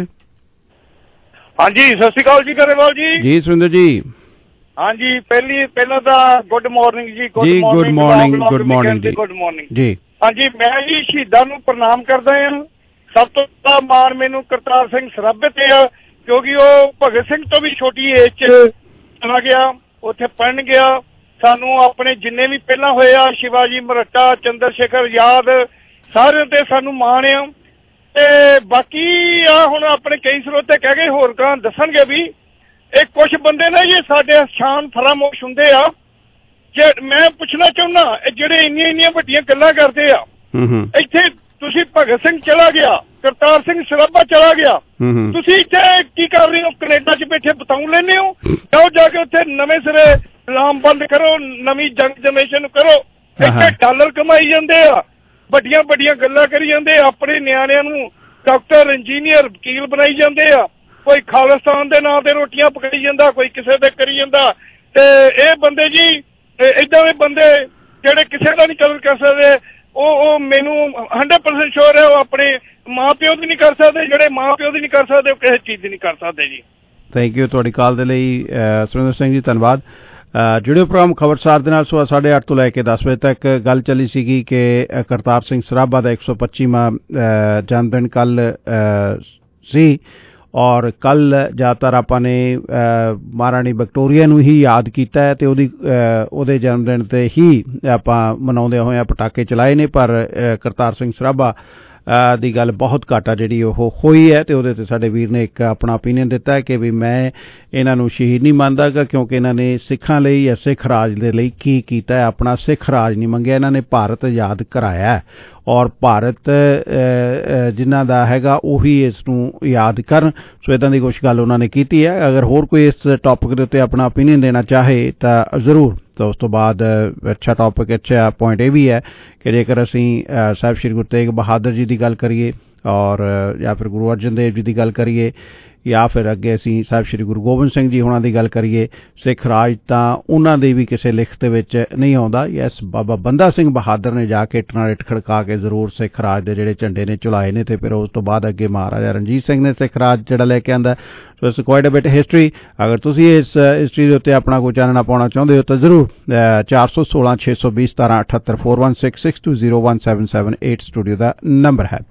Q: ਹਾਂਜੀ ਸਤਿ ਸ਼੍ਰੀ ਅਕਾਲ ਜੀ ਗਰੇਵਾਲ ਜੀ।
L: ਜੀ ਸੁਰਿੰਦਰ ਜੀ।
Q: ਹਾਂਜੀ ਪਹਿਲੀ ਪਹਿਲਾਂ ਤਾਂ ਗੁੱਡ ਮਾਰਨਿੰਗ ਜੀ।
L: ਗੁੱਡ ਮਾਰਨਿੰਗ ਗੁੱਡ ਮਾਰਨਿੰਗ ਜੀ।
Q: ਗੁੱਡ ਮਾਰਨਿੰਗ
L: ਜੀ।
Q: ਹਾਂਜੀ ਮੈਂ ਜੀ ਸ਼ਹੀਦਾਂ ਨੂੰ ਪ੍ਰਣਾਮ ਕਰਦਾ ਹਾਂ। ਸਭ ਤੋਂ ਜ਼ਿਆਦਾ ਮਾਣ ਮੈਨੂੰ ਕਰਤਾਰ ਸਿੰਘ ਸਰਾਭੇ ਤੇ ਆ, ਕਿਉਂਕਿ ਉਹ ਭਗਤ ਸਿੰਘ ਤੋਂ ਵੀ ਛੋਟੀ ਏਜ 'ਚ ਚਲਾ ਗਿਆ, ਉੱਥੇ ਪੜ੍ਹਨ ਗਿਆ। ਸਾਨੂੰ ਆਪਣੇ ਜਿੰਨੇ ਵੀ ਪਹਿਲਾਂ ਹੋਏ ਆ ਸ਼ਿਵਾਜੀ ਮਰਹੱਟਾ, ਚੰਦਰ ਸ਼ੇਖਰ ਆਜ਼ਾਦ, ਸਾਰਿਆਂ ਤੇ ਸਾਨੂੰ ਮਾਣ ਆ। ਤੇ ਬਾਕੀ ਆ ਹੁਣ ਆਪਣੇ ਕਈ ਸਰੋਤੇ ਕਹਿ ਗਏ ਹੋਰ ਕਾਂ ਦੱਸਣਗੇ ਵੀ ਇਹ ਕੁਛ ਬੰਦੇ ਨੇ ਜੀ ਸਾਡੇ ਸ਼ਾਨ ਫਰਾਮੋਸ਼ ਹੁੰਦੇ ਆ। ਜੇ ਮੈਂ ਪੁੱਛਣਾ ਚਾਹੁੰਦਾ ਇਹ ਜਿਹੜੇ ਇੰਨੀਆਂ ਇੰਨੀਆਂ ਵੱਡੀਆਂ ਗੱਲਾਂ ਕਰਦੇ ਆ, ਇੱਥੇ ਤੁਸੀਂ ਭਗਤ ਸਿੰਘ ਚਲਾ ਗਿਆ, ਕਰਤਾਰ ਸਿੰਘ ਸਰਾਭਾ ਚਲਾ ਗਿਆ, ਤੁਸੀਂ ਇੱਥੇ ਕੀ ਕਰ ਰਹੇ ਹੋ? ਕੈਨੇਡਾ 'ਚ ਬੈਠੇ ਬਤਾਉ ਲੈਂਦੇ ਹੋ? ਜਾਓ ਜਾ ਕੇ ਉੱਥੇ ਨਵੇਂ ਸਿਰੇ ਲਾਮ ਬੰਦ ਕਰੋ, ਨਵੀਂ ਜੰਗ ਜਨਰੇਸ਼ਨ ਕਰੋ। ਇੱਥੇ ਡਾਲਰ ਕਮਾਈ ਜਾਂਦੇ ਆ, ਵੱਡੀਆਂ ਵੱਡੀਆਂ ਗੱਲਾਂ ਕਰੀ ਜਾਂਦੇ ਆ, ਆਪਣੇ ਨਿਆਣਿਆਂ ਨੂੰ ਡਾਕਟਰ, ਇੰਜੀਨੀਅਰ, ਵਕੀਲ ਬਣਾਈ ਜਾਂਦੇ ਆ। ਕੋਈ ਖਾਲਿਸਤਾਨ ਦੇ ਨਾਂ ਤੇ ਰੋਟੀਆਂ ਪਕਾਈ ਜਾਂਦਾ, ਕੋਈ ਕਿਸੇ ਦੇ ਕਰੀ ਜਾਂਦਾ। ਤੇ ਇਹ ਬੰਦੇ ਜੀ ਏਦਾਂ ਦੇ ਬੰਦੇ ਜਿਹੜੇ ਕਿਸੇ ਦਾ ਨਹੀਂ ਕਦਰ ਕਰ ਸਕਦੇ, ਉਹ ਉਹ ਮੈਨੂੰ ਹੰਡਰਡ ਪਰਸੈਂਟ ਸ਼ੋਰ ਹੈ ਉਹ ਆਪਣੇ ਮਾਂ ਪਿਓ ਦੀ ਨਹੀਂ ਕਰ ਸਕਦੇ। ਜਿਹੜੇ ਮਾਂ ਪਿਓ ਦੀ ਨਹੀਂ ਕਰ ਸਕਦੇ ਉਹ ਕਿਸੇ ਚੀਜ਼ ਦੀ ਨਹੀਂ ਕਰ ਸਕਦੇ ਜੀ।
L: ਥੈਂਕ ਯੂ ਤੁਹਾਡੀ ਕਾਲ ਦੇ ਲਈ ਸੁਰਿੰਦਰ ਸਿੰਘ ਜੀ, ਧੰਨਵਾਦ। ਜੁੜਿਓ ਪ੍ਰੋਗਰਾਮ ਖਬਰਸਾਰ ਦੇ ਨਾਲ ਸੁਬਾਹ ਸਾਢੇ ਅੱਠ ਤੋਂ ਲੈ ਕੇ ਦਸ ਵਜੇ ਤੱਕ ਗੱਲ ਚੱਲੀ ਸੀਗੀ ਕਿ ਕਰਤਾਰ ਸਿੰਘ ਸਰਾਭਾ ਦਾ ਇੱਕ ਸੌ ਪੱਚੀਵਾਂ ਜਨਮ ਦਿਨ ਕੱਲ੍ਹ ਸੀ ਔਰ ਕੱਲ੍ਹ ਜ਼ਿਆਦਾਤਰ ਆਪਾਂ ਨੇ ਮਹਾਰਾਣੀ ਵਿਕਟੋਰੀਆ ਨੂੰ ਹੀ ਯਾਦ ਕੀਤਾ ਹੈ ਅਤੇ ਉਹਦੀ ਉਹਦੇ ਜਨਮ ਦਿਨ 'ਤੇ ਹੀ ਆਪਾਂ ਮਨਾਉਂਦੇ ਹੋਏ ਪਟਾਕੇ ਚਲਾਏ ਨੇ। ਪਰ ਕਰਤਾਰ ਸਿੰਘ ਸਰਾਭਾ ਦੀ ਗੱਲ ਬਹੁਤ ਘੱਟ ਆ ਜਿਹੜੀ ਉਹ ਹੋਈ ਹੈ ਅਤੇ ਉਹਦੇ 'ਤੇ ਸਾਡੇ ਵੀਰ ਨੇ ਇੱਕ ਆਪਣਾ ਓਪੀਨੀਅਨ ਦਿੱਤਾ ਹੈ ਕਿ ਵੀ ਮੈਂ ਇਹਨਾਂ ਨੂੰ ਸ਼ਹੀਦ ਨਹੀਂ ਮੰਨਦਾ ਗਾ, ਕਿਉਂਕਿ ਇਹਨਾਂ ਨੇ ਸਿੱਖਾਂ ਲਈ ਜਾਂ ਸਿੱਖ ਰਾਜ ਦੇ ਲਈ ਕੀ ਕੀਤਾ ਹੈ। ਆਪਣਾ ਸਿੱਖ ਰਾਜ ਨਹੀਂ ਮੰਗਿਆ, ਇਹਨਾਂ ਨੇ ਭਾਰਤ ਆਜ਼ਾਦ ਕਰਾਇਆ ਔਰ ਭਾਰਤ ਜਿਨ੍ਹਾਂ ਦਾ ਹੈਗਾ ਉਹੀ ਇਸ ਨੂੰ ਯਾਦ ਕਰਨ। ਸੋ ਇੱਦਾਂ ਦੀ ਕੁਛ ਗੱਲ ਉਹਨਾਂ ਨੇ ਕੀਤੀ ਹੈ। ਅਗਰ ਹੋਰ ਕੋਈ ਇਸ ਟੌਪਿਕ ਦੇ ਉੱਤੇ ਆਪਣਾ ਓਪੀਨੀਅਨ ਦੇਣਾ ਚਾਹੇ ਤਾਂ ਜ਼ਰੂਰ। ਤਾਂ ਉਸ ਤੋਂ ਬਾਅਦ ਅੱਛਾ ਟੌਪਿਕ, ਅੱਛਾ ਪੁਆਇੰਟ ਇਹ ਵੀ ਹੈ ਕਿ ਜੇਕਰ ਅਸੀਂ ਸਾਹਿਬ ਸ਼੍ਰੀ ਗੁਰੂ ਤੇਗ ਬਹਾਦਰ ਜੀ ਦੀ ਗੱਲ ਕਰੀਏ ਔਰ ਜਾਂ ਫਿਰ ਗੁਰੂ ਅਰਜਨ ਦੇਵ ਜੀ ਦੀ ਗੱਲ ਕਰੀਏ ਜਾਂ ਫਿਰ ਅੱਗੇ ਅਸੀਂ ਸਾਹਿਬ ਸ਼੍ਰੀ ਗੁਰੂ ਗੋਬਿੰਦ ਸਿੰਘ ਜੀ ਹੋਣਾ ਦੀ ਗੱਲ ਕਰੀਏ, ਸਿੱਖ ਰਾਜ ਤਾਂ ਉਹਨਾਂ ਦੇ ਵੀ ਕਿਸੇ ਲਿਖਤ ਦੇ ਵਿੱਚ ਨਹੀਂ ਆਉਂਦਾ। ਯੈਸ, ਬਾਬਾ ਬੰਦਾ ਸਿੰਘ ਬਹਾਦਰ ਨੇ ਜਾ ਕੇ ਇੱਟ ਨਾਲ ਇੱਟ ਖੜਕਾ ਕੇ ਜ਼ਰੂਰ ਸਿੱਖ ਰਾਜ ਦੇ ਜਿਹੜੇ ਝੰਡੇ ਨੇ ਚੁਲਾਏ ਨੇ ਅਤੇ ਫਿਰ ਉਸ ਤੋਂ ਬਾਅਦ ਅੱਗੇ ਮਹਾਰਾਜਾ ਰਣਜੀਤ ਸਿੰਘ ਨੇ ਸਿੱਖ ਰਾਜ ਜਿਹੜਾ ਲੈ ਕੇ ਆਂਦਾ। So it's quite a bit history. ਅਗਰ ਤੁਸੀਂ ਇਸ ਹਿਸਟਰੀ ਦੇ ਉੱਤੇ ਆਪਣਾ ਕੋਈ ਚਾਨਣਾ ਪਾਉਣਾ ਚਾਹੁੰਦੇ ਹੋ ਤਾਂ ਜ਼ਰੂਰ ਚਾਰ ਸੌ ਸੋਲਾਂ ਛੇ ਸੌ ਵੀਹ ਸਤਾਰਾਂ ਅਠੱਤਰ four one six six two zero one seven seven eight studio ਦਾ ਨੰਬਰ ਹੈ।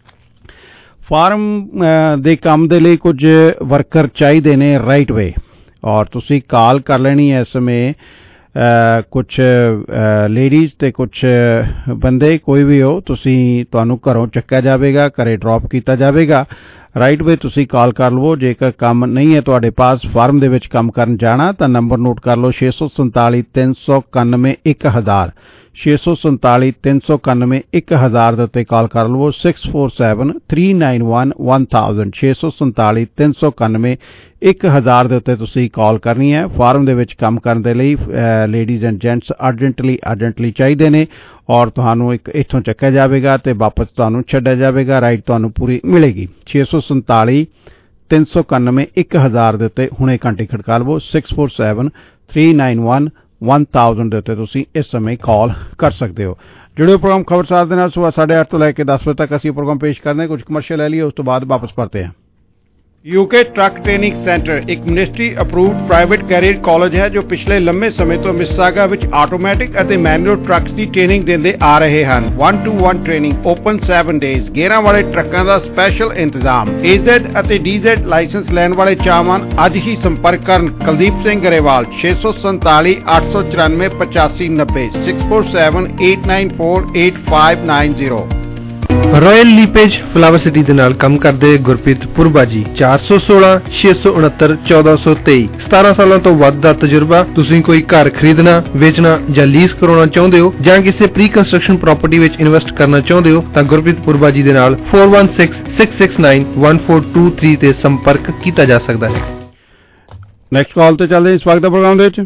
L: ਫਾਰਮ ਦੇ ਕੰਮ ਦੇ ਲਈ ਕੁਝ ਵਰਕਰ ਚਾਹੀਦੇ ਨੇ ਰਾਈਟ ਵੇ ਔਰ ਤੁਸੀਂ ਕਾਲ ਕਰ ਲੈਣੀ ਹੈ ਇਸ ਸਮੇਂ। ਕੁਛ ਲੇਡੀਜ਼ ਅਤੇ ਕੁਛ ਬੰਦੇ ਕੋਈ ਵੀ ਹੋ, ਤੁਸੀਂ ਤੁਹਾਨੂੰ ਘਰੋਂ ਚੱਕਿਆ ਜਾਵੇਗਾ, ਘਰੇ ਡਰੋਪ ਕੀਤਾ ਜਾਵੇਗਾ। ਰਾਈਟ ਵੇ ਤੁਸੀਂ ਕਾਲ ਕਰ ਲਵੋ। ਜੇਕਰ ਕੰਮ ਨਹੀਂ ਹੈ ਤੁਹਾਡੇ ਪਾਸ, ਫਾਰਮ ਦੇ ਵਿੱਚ ਕੰਮ ਕਰਨ ਜਾਣਾ, ਤਾਂ ਨੰਬਰ ਨੋਟ ਕਰ ਲਓ ਛੇ ਸੌ ਸੰਤਾਲੀ ਤਿੰਨ ਸੌ ਇਕਾਨਵੇਂ ਇੱਕ ਹਜ਼ਾਰ ਛੇ ਸੌ ਸੰਤਾਲੀ ਤਿੰਨ ਸੌ ਇਕਾਨਵੇਂ ਇੱਕ ਹਜ਼ਾਰ ਦੇ ਉੱਤੇ ਕਾਲ ਕਰ ਲਵੋ। Six four seven three nine one one thousand ਛੇ ਸੌ ਸੰਤਾਲੀ ਤਿੰਨ ਸੌ ਇਕਾਨਵੇਂ ਇੱਕ ਹਜ਼ਾਰ ਦੇ ਉੱਤੇ ਤੁਸੀਂ ਕਾਲ ਕਰਨੀ ਹੈ। ਫਾਰਮ ਦੇ ਵਿੱਚ ਕੰਮ ਕਰਨ ਦੇ ਲਈ ladies and gents urgently urgently ਚਾਹੀਦੇ ਨੇ ਔਰ ਤੁਹਾਨੂੰ ਇੱਕ ਇੱਥੋਂ ਚੱਕਿਆ ਜਾਵੇਗਾ ਅਤੇ ਵਾਪਸ ਤੁਹਾਨੂੰ ਛੱਡਿਆ ਜਾਵੇਗਾ। ਰਾਈਟ ਤੁਹਾਨੂੰ ਪੂਰੀ ਮਿਲੇਗੀ। ਛੇ ਸੌ ਸੰਤਾਲੀ ਤਿੰਨ ਸੌ ਇਕਾਨਵੇਂ ਇੱਕ ਹਜ਼ਾਰ ਦੇ ਉੱਤੇ ਹੁਣੇ ਘੰਟੀ ਖੜਕਾ ਲਵੋ। Six four seven three nine one one thousand ਦੇ ਉੱਤੇ ਤੁਸੀਂ ਇਸ ਸਮੇਂ ਕਾਲ ਕਰ ਸਕਦੇ ਹੋ। ਜੁੜਿਓ ਪ੍ਰੋਗਰਾਮ ਖਬਰਸਾਰ ਦੇ ਨਾਲ ਸੁਬਾਹ ਸਾਢੇ ਅੱਠ ਤੋਂ ਲੈ ਕੇ ਦਸ ਵਜੇ ਤੱਕ ਅਸੀਂ ਪ੍ਰੋਗਰਾਮ ਪੇਸ਼ ਕਰਦੇ ਹਾਂ। ਕੁਝ ਕਮਰਸ਼ੀਅਲ ਲੈ ਲਈਏ, ਉਸ ਤੋਂ ਬਾਅਦ ਵਾਪਸ ਪਰਤੇ ਹਾਂ। यूके ट्रक ट्रेनिंग सेंटर एक ministry approved private career college है जो पिछले लंबे समय तो मिसिसागा विच आटोमैटिक ਅਤੇ मैनुअल ट्रक्स ਦੀ ट्रेनिंग ਦਿੰਦੇ ਆ ਰਹੇ ਹਨ। One two one training open seven days ਗੇਅਰਾਂ ਵਾਲੇ ਟਰੱਕਾਂ ਦਾ ਸਪੈਸ਼ਲ ਇੰਤਜ਼ਾਮ। ਏਜ਼ੈਡ ਅਤੇ ਡੀਜ਼ੈਡ ਲਾਇਸੈਂਸ ਲੈਣ ਵਾਲੇ ਚਾਹਵਾਨ ਅੱਜ ਹੀ ਸੰਪਰਕ ਕਰਨ ਕੁਲਦੀਪ ਸਿੰਘ ਗਰੇਵਾਲ ਛੇ ਸੌ ਸੰਤਾਲੀ ਅੱਠ ਸੌ ਚੁਰਾਨਵੇਂ ਪਚਾਸੀ ਨੱਬੇ six four seven eight nine four eight five nine zero.
F: Royal LePage Flower City ਦੇ ਨਾਲ ਕੰਮ ਕਰਦੇ ਗੁਰਪ੍ਰੀਤ ਪੁਰਬਾ ਜੀ ਚਾਰ ਸੌ ਸੋਲਾਂ ਛੇ ਸੌ ਉਨੱਤਰ ਚੌਦਾਂ ਸੌ ਤੇਈ ਸਤਾਰਾਂ ਸਾਲਾਂ ਤੋਂ ਵੱਧ ਦਾ ਤਜਰਬਾ। ਤੁਸੀਂ ਕੋਈ ਘਰ ਖਰੀਦਣਾ ਵੇਚਣਾ ਜਾਂ ਲੀਜ਼ ਕਰਾਉਣਾ ਚਾਹੁੰਦੇ ਹੋ ਜਾਂ ਕਿਸੇ ਪ੍ਰੀ ਕੰਸਟਰਕਸ਼ਨ ਪ੍ਰਾਪਰਟੀ ਵਿੱਚ ਇਨਵੈਸਟ ਕਰਨਾ ਚਾਹੁੰਦੇ ਹੋ ਤਾਂ ਗੁਰਪ੍ਰੀਤ ਪੁਰਬਾ ਜੀ ਦੇ ਨਾਲ four one six six six nine one four two three ਤੇ ਸੰਪਰਕ ਕੀਤਾ ਜਾ ਸਕਦਾ ਹੈ।
L: ਨੈਕਸਟ ਕਾਲ ਤੇ ਚੱਲਦੇ ਹਾਂ ਇਸ ਵਕਤ ਦਾ ਪ੍ਰੋਗਰਾਮ ਦੇ ਵਿੱਚ।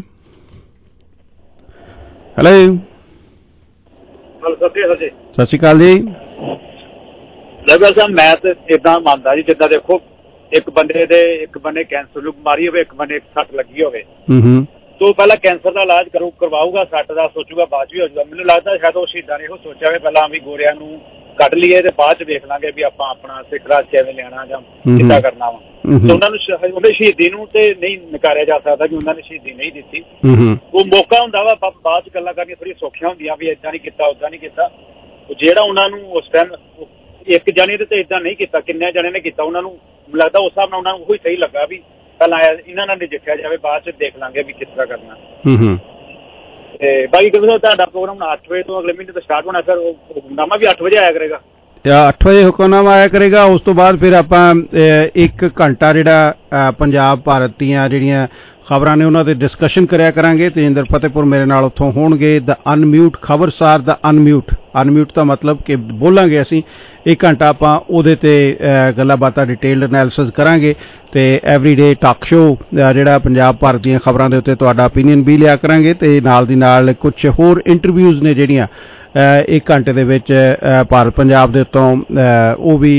L: ਹੈਲੋ ਸਤਿ ਸ਼੍ਰੀ ਅਕਾਲ ਜੀ।
S: ਲਗਭਗ ਸਾਹਿਬ ਮੈਂ ਤੇ ਇਦਾਂ ਮੰਨਦਾ ਜੀ ਜਿੱਦਾਂ ਦੇਖੋ ਇੱਕ ਬੰਦੇ ਦੇ ਇੱਕ ਬੰਨੇ ਕੈਂਸਰ ਦੀ ਬਿਮਾਰੀ ਹੋਵੇ ਇੱਕ ਬੰਨੇ ਸੱਟ ਲੱਗੀ ਹੋਵੇ ਤੋ ਪਹਿਲਾਂ ਕੈਂਸਰ ਦਾ ਇਲਾਜ ਕਰੂ ਕਰਵਾਊਗਾ ਸੱਟ ਦਾ ਸੋਚੂਗਾ ਬਾਅਦ ਚ ਵੀ ਹੋ ਜਾਊਗਾ। ਮੈਨੂੰ ਲੱਗਦਾ ਸ਼ਾਇਦ ਉਹ ਸ਼ਹੀਦਾਂ ਨੇ ਇਹੋ ਸੋਚਿਆ ਵੀ ਪਹਿਲਾਂ ਵੀ ਗੋਰਿਆਂ ਨੂੰ ਕੱਢ ਲਈਏ ਤੇ ਬਾਅਦ ਚ ਦੇਖ ਲਾਂਗੇ ਵੀ ਆਪਾਂ ਆਪਣਾ ਸਿੱਖ ਰਾਜ ਕਿਵੇਂ ਲੈਣਾ ਜਾਂ ਕਿੱਦਾਂ ਕਰਨਾ ਵਾ। ਤੇ ਉਹਨਾਂ ਨੂੰ ਉਹਦੇ ਸ਼ਹੀਦੀ ਨੂੰ ਤੇ ਨਹੀਂ ਨਕਾਰਿਆ ਜਾ ਸਕਦਾ ਕਿ ਉਹਨਾਂ ਨੇ ਸ਼ਹੀਦੀ ਨਹੀਂ ਦਿੱਤੀ। ਉਹ ਮੌਕਾ ਹੁੰਦਾ ਵਾ ਬਾਅਦ ਚ ਗੱਲਾਂ ਕਰਨੀਆਂ ਥੋੜ੍ਹੀਆਂ ਸੌਖੀਆਂ ਹੁੰਦੀਆਂ ਵੀ ਏਦਾਂ ਨਹੀਂ ਕੀਤਾ ਓਦਾਂ ਨਹੀਂ ਕੀਤਾ। ਜਿਹੜਾ ਉਹਨਾਂ ਨੂੰ ਉਸ ਟਾਈਮ ਇੱਕ ਜਣੇ ਦੇ ਤੇ ਏਦਾਂ ਨਹੀਂ ਕੀਤਾ ਕਿੰਨੇ ਜਣੇ ਨੇ ਕੀਤਾ ਉਹਨਾਂ ਨੂੰ ਲੱਗਦਾ ਉਸ ਹਿਸਾਬ ਨਾਲ ਉਹਨਾਂ ਨੂੰ ਉਹੀ ਸਹੀ ਲੱਗਾ ਵੀ ਪਹਿਲਾਂ ਇਹਨਾਂ ਨਾਲ ਨਜਿੱਠਿਆ ਜਾਵੇ ਬਾਅਦ ਚ ਦੇਖ ਲਾਂਗੇ ਵੀ ਕਿਸ ਤਰ੍ਹਾਂ ਕਰਨਾ। ਤੇ ਬਾਕੀ ਕਹਿੰਦੇ ਤੁਹਾਡਾ ਪ੍ਰੋਗਰਾਮ ਅੱਠ ਵਜੇ ਤੋਂ ਅਗਲੇ ਮਹੀਨੇ ਤੋਂ ਸਟਾਰਟ ਹੋਣਾ ਸਰ। ਹੁਕਮਨਾਮਾ ਵੀ ਅੱਠ ਵਜੇ ਆਇਆ ਕਰੇਗਾ।
L: ਅੱਠ ਵਜੇ ਹੁਕਮਨਾਮਾ ਆਇਆ ਕਰੇਗਾ। ਉਸ ਤੋਂ ਬਾਅਦ ਫਿਰ ਆਪਾਂ ਇੱਕ ਘੰਟਾ ਜਿਹੜਾ ਪੰਜਾਬ ਭਾਰਤ ਦੀਆਂ ਜਿਹੜੀਆਂ ਖਬਰਾਂ ਨੇ ਉਹਨਾਂ ਤੇ ਡਿਸਕਸ਼ਨ ਕਰਿਆ ਕਰਾਂਗੇ। ਤੇਜਿੰਦਰ ਫਤਿਹਪੁਰ ਮੇਰੇ ਨਾਲ ਉੱਥੋਂ ਹੋਣਗੇ। ਦ ਅਨਮਿਊਟ ਖਬਰਸਾਰ ਦਾ ਅਨਮਿਊਟ ਅਨਮਿਊਟ ਦਾ ਮਤਲਬ ਕਿ ਬੋਲਾਂਗੇ ਅਸੀਂ ਇੱਕ ਘੰਟਾ ਆਪਾਂ ਉਹਦੇ ਤੇ ਗੱਲਾਂ ਬਾਤਾਂ ਡਿਟੇਲਡ ਐਨਾਲਿਸਿਸ ਕਰਾਂਗੇ ਤੇ ਐਵਰੀਡੇ ਟਾਕ ਸ਼ੋ ਜਿਹੜਾ ਪੰਜਾਬ ਭਾਰਤ ਦੀਆਂ ਖਬਰਾਂ ਦੇ ਉੱਤੇ ਤੁਹਾਡਾ ਓਪੀਨੀਅਨ ਵੀ ਲਿਆ ਕਰਾਂਗੇ ਤੇ ਨਾਲ ਦੀ ਨਾਲ ਕੁਝ ਹੋਰ ਇੰਟਰਵਿਊਜ਼ ਨੇ ਜਿਹੜੀਆਂ ਇੱਕ ਘੰਟੇ ਦੇ ਵਿੱਚ ਭਾਰਤ ਪੰਜਾਬ ਦੇ ਉੱਤੋਂ ਉਹ ਵੀ